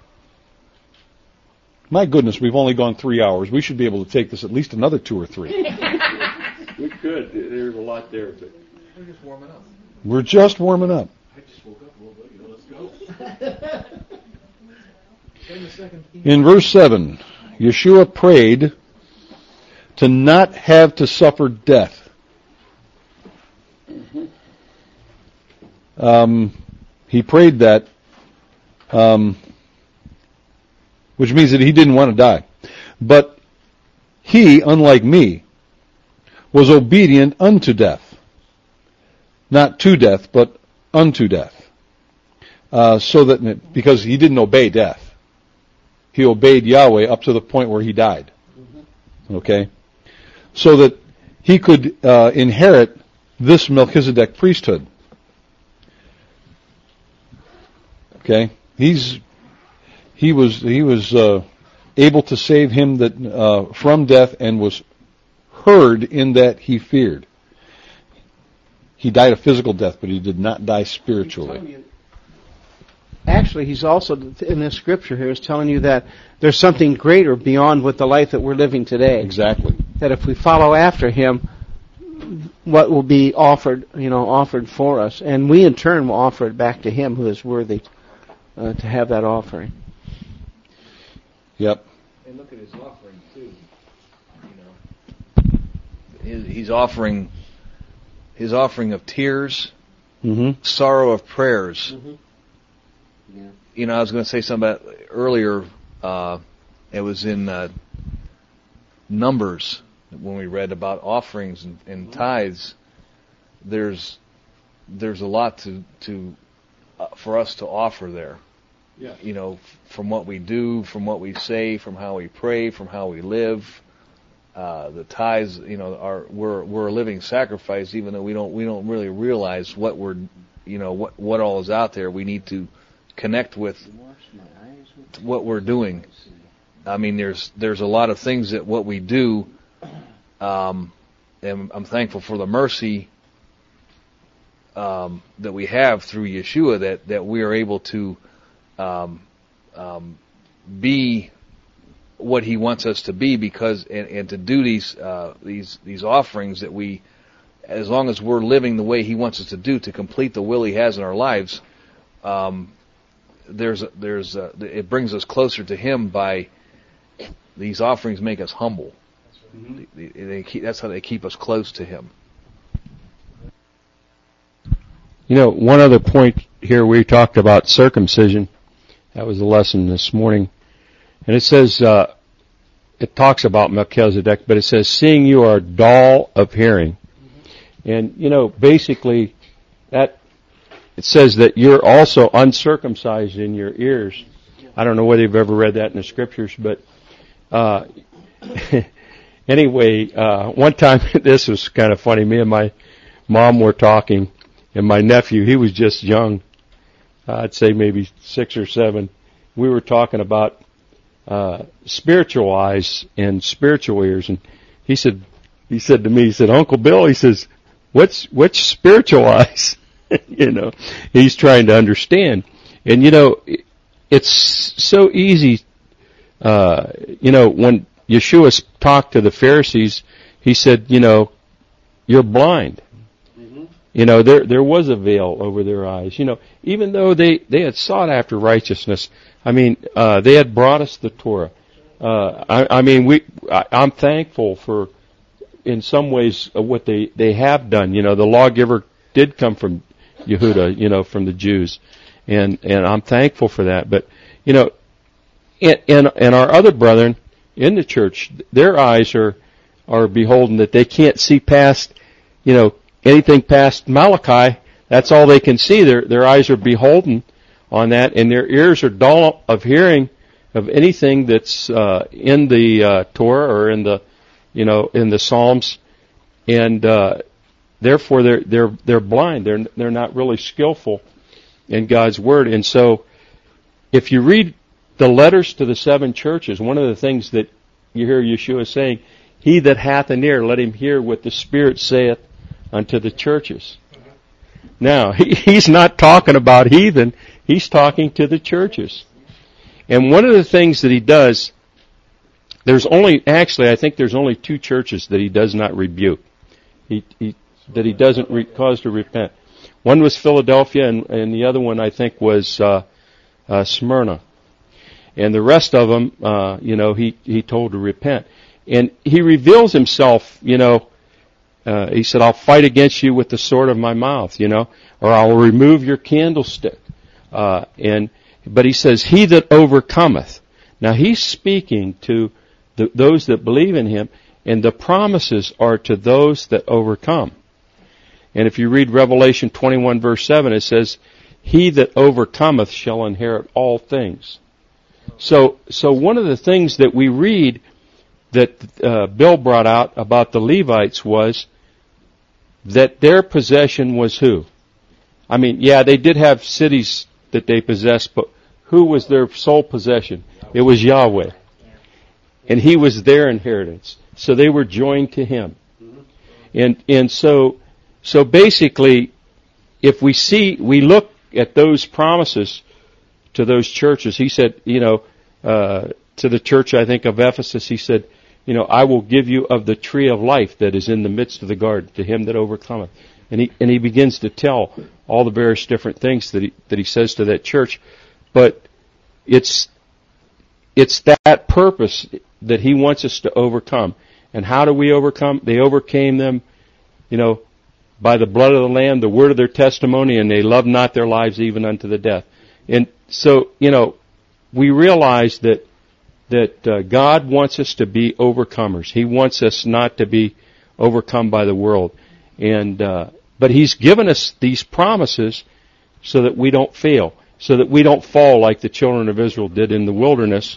My goodness, we've only gone three hours. We should be able to take this at least another two or three. We could. There's a lot there, but We're just warming up. We're just warming up. I just woke up a little bit. You know, let's go. Then the second theme. In verse seven, Yeshua prayed to not have to suffer death. Um, he prayed that, um, which means that he didn't want to die. But he, unlike me, was obedient unto death. Not to death, but unto death. Uh, so that, because he didn't obey death. He obeyed Yahweh up to the point where he died. Okay? So that he could uh, inherit this Melchizedek priesthood. Okay? He's he was he was uh, able to save him that uh, from death, and was heard in that he feared. He died a physical death, but he did not die spiritually. Actually, he's also, in this scripture here, is telling you that there's something greater beyond what the life that we're living today. Exactly. That if we follow after him, what will be offered, you know, offered for us, and we in turn will offer it back to him who is worthy uh, to have that offering. Yep. And look at his offering too. You know, his, he's offering his offering of tears, mm-hmm. sorrow of prayers. Mm-hmm. Yeah. You know, I was going to say something about earlier. Uh, it was in uh, Numbers when we read about offerings and, and mm-hmm. tithes. There's there's a lot to to uh, for us to offer there. yeah. You know, from what we do, from what we say, from how we pray, from how we live. Uh, the tithes, you know, are we're we're a living sacrifice, even though we don't we don't really realize what we're, you know, what what all is out there. We need to connect with what we're doing. I mean, there's there's a lot of things that what we do, um, and I'm thankful for the mercy um, that we have through Yeshua, that that we are able to um, um, be what he wants us to be, because and, and to do these uh, these these offerings that we, as long as we're living the way he wants us to do, to complete the will he has in our lives, um, there's a, there's a, it brings us closer to him. By these offerings make us humble. Mm-hmm. They, they keep, that's how they keep us close to him. You know, one other point here, we talked about circumcision. That was the lesson this morning. And it says, uh, it talks about Melchizedek, but it says, seeing you are dull of hearing. Mm-hmm. And, you know, basically, that, it says that you're also uncircumcised in your ears. I don't know whether you've ever read that in the scriptures, but, uh, anyway, uh, one time, this was kind of funny, me and my mom were talking, and my nephew, he was just young, uh, I'd say maybe six or seven. We were talking about uh, spiritual eyes and spiritual ears, and he said, he said to me, he said, Uncle Bill, he says, what's, what's spiritual eyes? You know, he's trying to understand. And you know, it's so easy, uh, you know, when Yeshua talked to the Pharisees, he said, you know, you're blind. Mm-hmm. You know, there, there was a veil over their eyes. You know, even though they, they had sought after righteousness, I mean, uh, they had brought us the Torah. Uh, I, I mean, we, I, I'm thankful for, in some ways, uh, what they, they have done. You know, the lawgiver did come from Yehuda, you know, from the Jews. And, and I'm thankful for that. But, you know, and, and, and our other brethren, in the church, their eyes are are beholden, that they can't see past, you know, anything past Malachi. That's all they can see. Their their eyes are beholden on that, and their ears are dull of hearing of anything that's uh, in the uh, Torah or in the, you know, in the Psalms, and uh, therefore they're they're they're blind. They're they're not really skillful in God's word. And so, if you read the letters to the seven churches, one of the things that you hear Yeshua saying, "He that hath an ear, let him hear what the Spirit saith unto the churches." Now, he, he's not talking about heathen. He's talking to the churches. And one of the things that he does, there's only, actually, I think there's only two churches that he does not rebuke. He, he that he doesn't re, cause to repent. One was Philadelphia, and, and the other one, I think, was uh, uh, Smyrna. And the rest of them, uh, you know, he, he told to repent. And he reveals himself, you know, uh, he said, "I'll fight against you with the sword of my mouth," you know, or "I'll remove your candlestick." Uh, and, but he says, "He that overcometh." Now he's speaking to the, those that believe in him, and the promises are to those that overcome. And if you read Revelation twenty-one verse seven, it says, "He that overcometh shall inherit all things." So, so one of the things that we read that uh, Bill brought out about the Levites was that their possession was who? I mean, yeah, they did have cities that they possessed, but who was their sole possession? It was Yahweh. And He was their inheritance. So they were joined to Him. And, and so, so basically, if we see, we look at those promises to those churches, He said, you know, uh, to the church, I think, of Ephesus, He said, you know, "I will give you of the tree of life that is in the midst of the garden, to him that overcometh." And he, and he begins to tell all the various different things that he, that he says to that church. But it's, it's that purpose that he wants us to overcome. And how do we overcome? They overcame them, you know, by the blood of the Lamb, the word of their testimony, and they loved not their lives even unto the death. And so, you know, we realize that that uh, God wants us to be overcomers. He wants us not to be overcome by the world. And uh, but He's given us these promises so that we don't fail, so that we don't fall like the children of Israel did in the wilderness.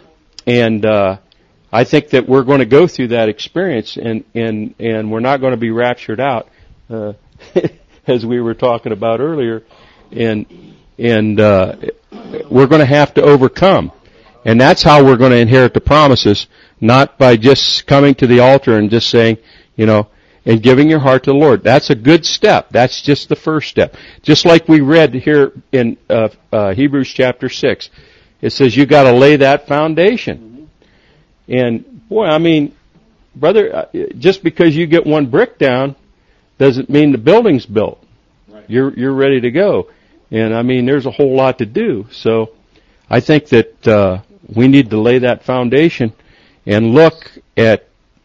And uh, I think that we're going to go through that experience, and and and we're not going to be raptured out, uh, as we were talking about earlier. And and uh, we're going to have to overcome. And that's how we're going to inherit the promises, not by just coming to the altar and just saying, you know, and giving your heart to the Lord. That's a good step. That's just the first step. Just like we read here in uh, uh, Hebrews chapter six. It says you got to lay that foundation. And, boy, I mean, brother, just because you get one brick down doesn't mean the building's built. Right. You're you're ready to go. And, I mean, there's a whole lot to do. So I think that uh we need to lay that foundation and look at,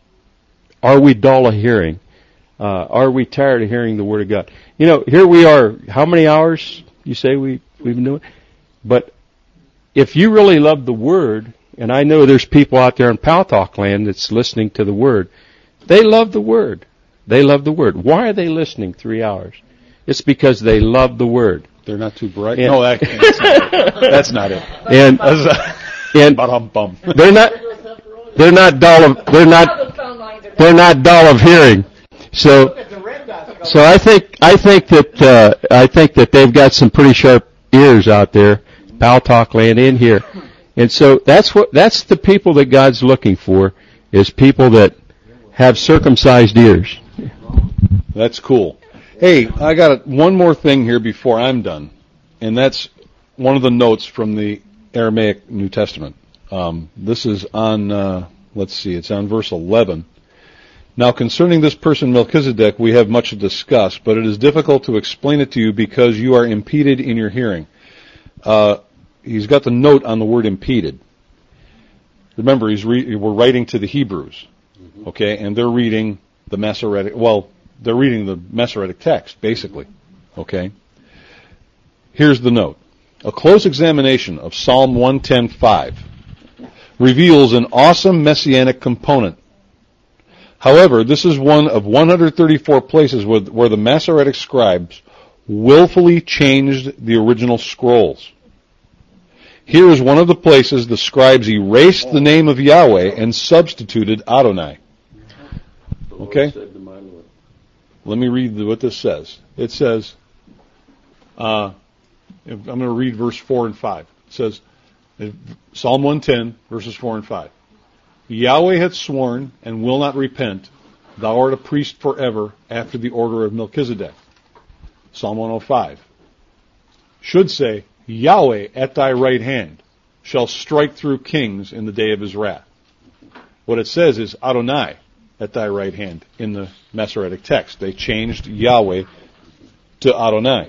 are we dull of hearing? Uh, are we tired of hearing the Word of God? You know, here we are, how many hours you say we, we've been doing? But if you really love the Word, and I know there's people out there in Pal Talk land that's listening to the Word, they love the Word. They love the Word. Why are they listening three hours? It's because they love the Word. They're not too bright. And, no, that, that's not it. And, and bum. they're not, they're not dull of, they're not, they're not dull of hearing. So, so I think, I think that, uh, I think that they've got some pretty sharp ears out there, Pal Talk land in here. And so that's what, that's the people that God's looking for, is people that have circumcised ears. That's cool. Hey, I got one more thing here before I'm done, and that's one of the notes from the Aramaic New Testament. Um, this is on, uh, let's see, it's on verse eleven. "Now concerning this person Melchizedek we have much to discuss, but it is difficult to explain it to you because you are impeded in your hearing." Uh, he's got the note on the word impeded. Remember, he's re- we're writing to the Hebrews, okay, and they're reading the Masoretic, well, they're reading the Masoretic text, basically, okay. Here's the note. "A close examination of Psalm one ten five reveals an awesome messianic component. However, this is one of one hundred thirty-four places where, where the Masoretic scribes willfully changed the original scrolls. Here is one of the places the scribes erased the name of Yahweh and substituted Adonai. Okay? Let me read what this says. It says, uh, I'm going to read verse four and five. It says, Psalm one ten, verses four and five. Yahweh hath sworn and will not repent. Thou art a priest forever after the order of Melchizedek. Psalm one oh five should say, Yahweh at thy right hand shall strike through kings in the day of his wrath. What it says is Adonai at thy right hand in the Masoretic text. They changed Yahweh to Adonai.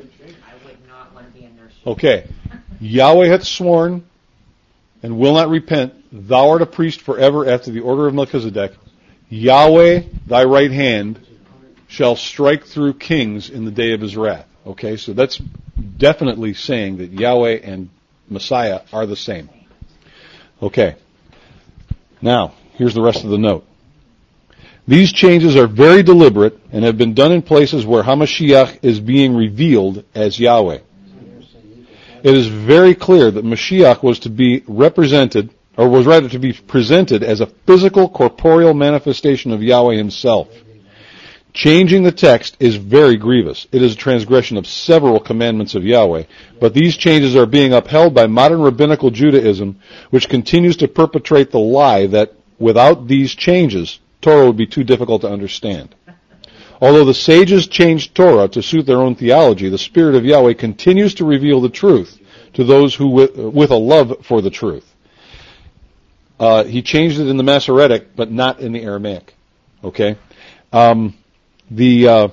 Okay. Yahweh hath sworn and will not repent. Thou art a priest forever after the order of Melchizedek. Yahweh, thy right hand, shall strike through kings in the day of his wrath. Okay, so that's definitely saying that Yahweh and Messiah are the same. Okay. Now, here's the rest of the note. These changes are very deliberate and have been done in places where HaMashiach is being revealed as Yahweh. It is very clear that Mashiach was to be represented, or was rather to be presented as a physical, corporeal manifestation of Yahweh himself. Changing the text is very grievous. It is a transgression of several commandments of Yahweh, but these changes are being upheld by modern rabbinical Judaism, which continues to perpetrate the lie that without these changes, Torah would be too difficult to understand. Although the sages changed Torah to suit their own theology, the Spirit of Yahweh continues to reveal the truth to those who, with, with a love for the truth. Uh, he changed it in the Masoretic, but not in the Aramaic. Okay? Um, the, uh,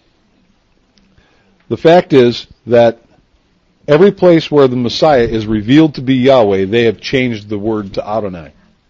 the fact is that every place where the Messiah is revealed to be Yahweh, they have changed the word to Adonai.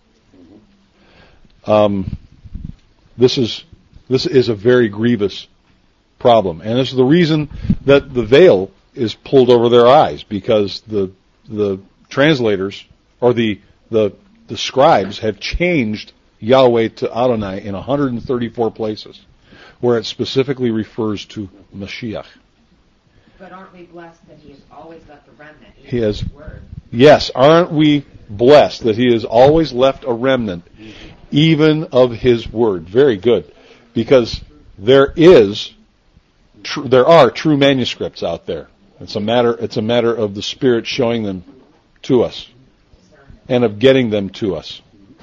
Um, this is This is a very grievous problem. And this is the reason that the veil is pulled over their eyes, because the the translators, or the the, the scribes, have changed Yahweh to Adonai in one hundred thirty-four places, where it specifically refers to Mashiach. But aren't we blessed that he has always left a remnant? He has, yes, aren't we blessed that he has always left a remnant, even of his word? Very good. Because there is, tr- there are true manuscripts out there. It's a matter, it's a matter of the Spirit showing them to us, and of getting them to us.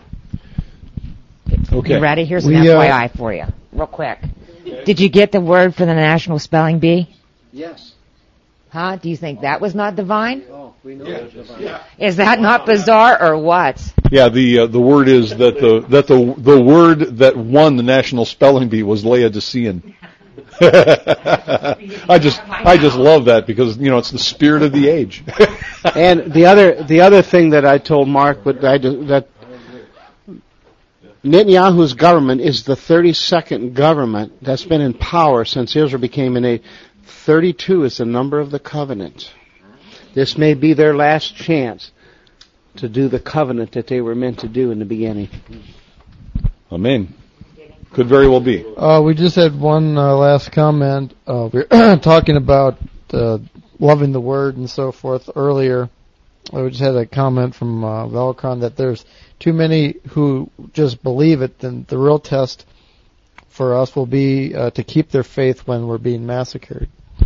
Okay. You ready? Here's We, an uh, F Y I for you, real quick. Did you get the word for the National Spelling Bee? Yes. Huh? Do you think that was not divine? Oh, we know it's divine. Yeah. Is that not bizarre or what? Yeah, the uh, the word is that the that the the word that won the National Spelling Bee was Laodicean. I just I just love that, because you know it's the spirit of the age. And the other the other thing that I told Mark, but I do, that Netanyahu's government is the thirty-second government that's been in power since Israel became an age. thirty-two is the number of the covenant. This may be their last chance to do the covenant that they were meant to do in the beginning. Amen. Could very well be. Uh, we just had one uh, last comment. Uh, we were talking about uh, loving the Word and so forth earlier. We just had a comment from uh, Velcron that there's too many who just believe it. Then the real test for us will be uh, to keep their faith when we're being massacred.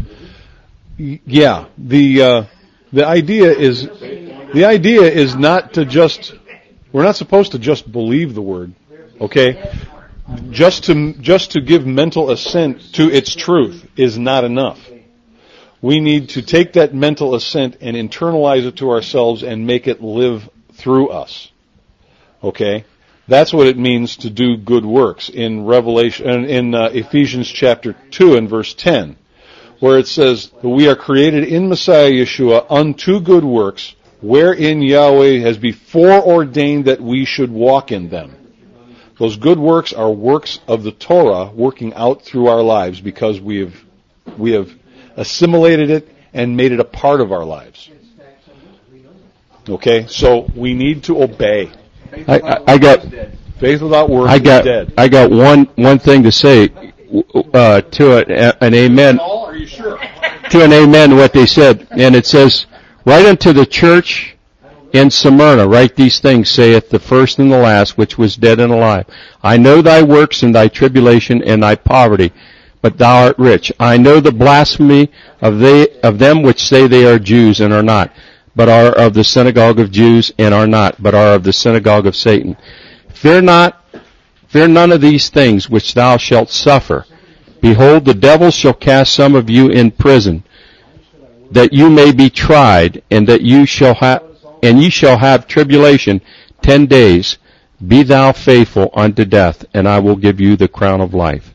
Yeah, the uh, the idea is the idea is not to just we're not supposed to just believe the word, okay? Just to just to give mental assent to its truth is not enough. We need to take that mental assent and internalize it to ourselves and make it live through us. Okay? That's what it means to do good works in Revelation in uh, Ephesians chapter two and verse ten. Where it says that we are created in Messiah Yeshua unto good works, wherein Yahweh has before ordained that we should walk in them. Those good works are works of the Torah working out through our lives, because we have we have assimilated it and made it a part of our lives. Okay, so we need to obey. I, I, I got Faith without works I got is dead. I got one one thing to say uh, to it, an amen. Are you sure? To an amen to what they said, and it says, "Write unto the church in Smyrna, write these things, saith the first and the last, which was dead and alive. I know thy works and thy tribulation and thy poverty, but thou art rich. I know the blasphemy of they of them which say they are Jews and are not, but are of the synagogue of Jews and are not, but are of the synagogue of Satan. Fear not, fear none of these things which thou shalt suffer. Behold, the devil shall cast some of you in prison, that you may be tried, and that you shall have, and ye shall have tribulation ten days. Be thou faithful unto death, and I will give you the crown of life."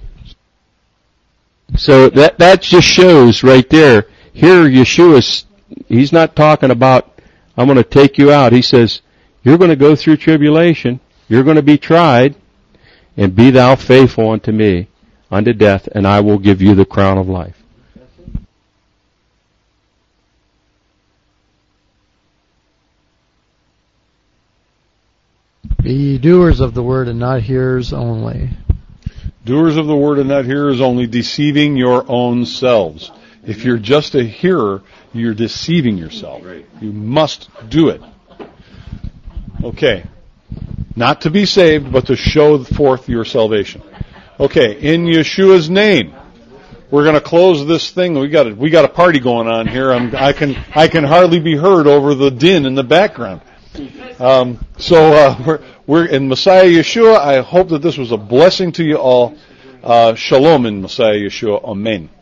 So that that just shows right there. Here, Yeshua's, he's not talking about, I'm going to take you out. He says, you're going to go through tribulation. You're going to be tried, and be thou faithful unto me, unto death, and I will give you the crown of life. Be ye doers of the word and not hearers only. Doers of the word and not hearers only, deceiving your own selves. If you're just a hearer, you're deceiving yourself. You must do it. Okay. Not to be saved, but to show forth your salvation. Okay, in Yeshua's name. We're going to close this thing. We got a, we got a party going on here. I'm, I can I can hardly be heard over the din in the background. Um, so uh, we're we're in Messiah Yeshua. I hope that this was a blessing to you all. Uh, shalom in Messiah Yeshua. Amen.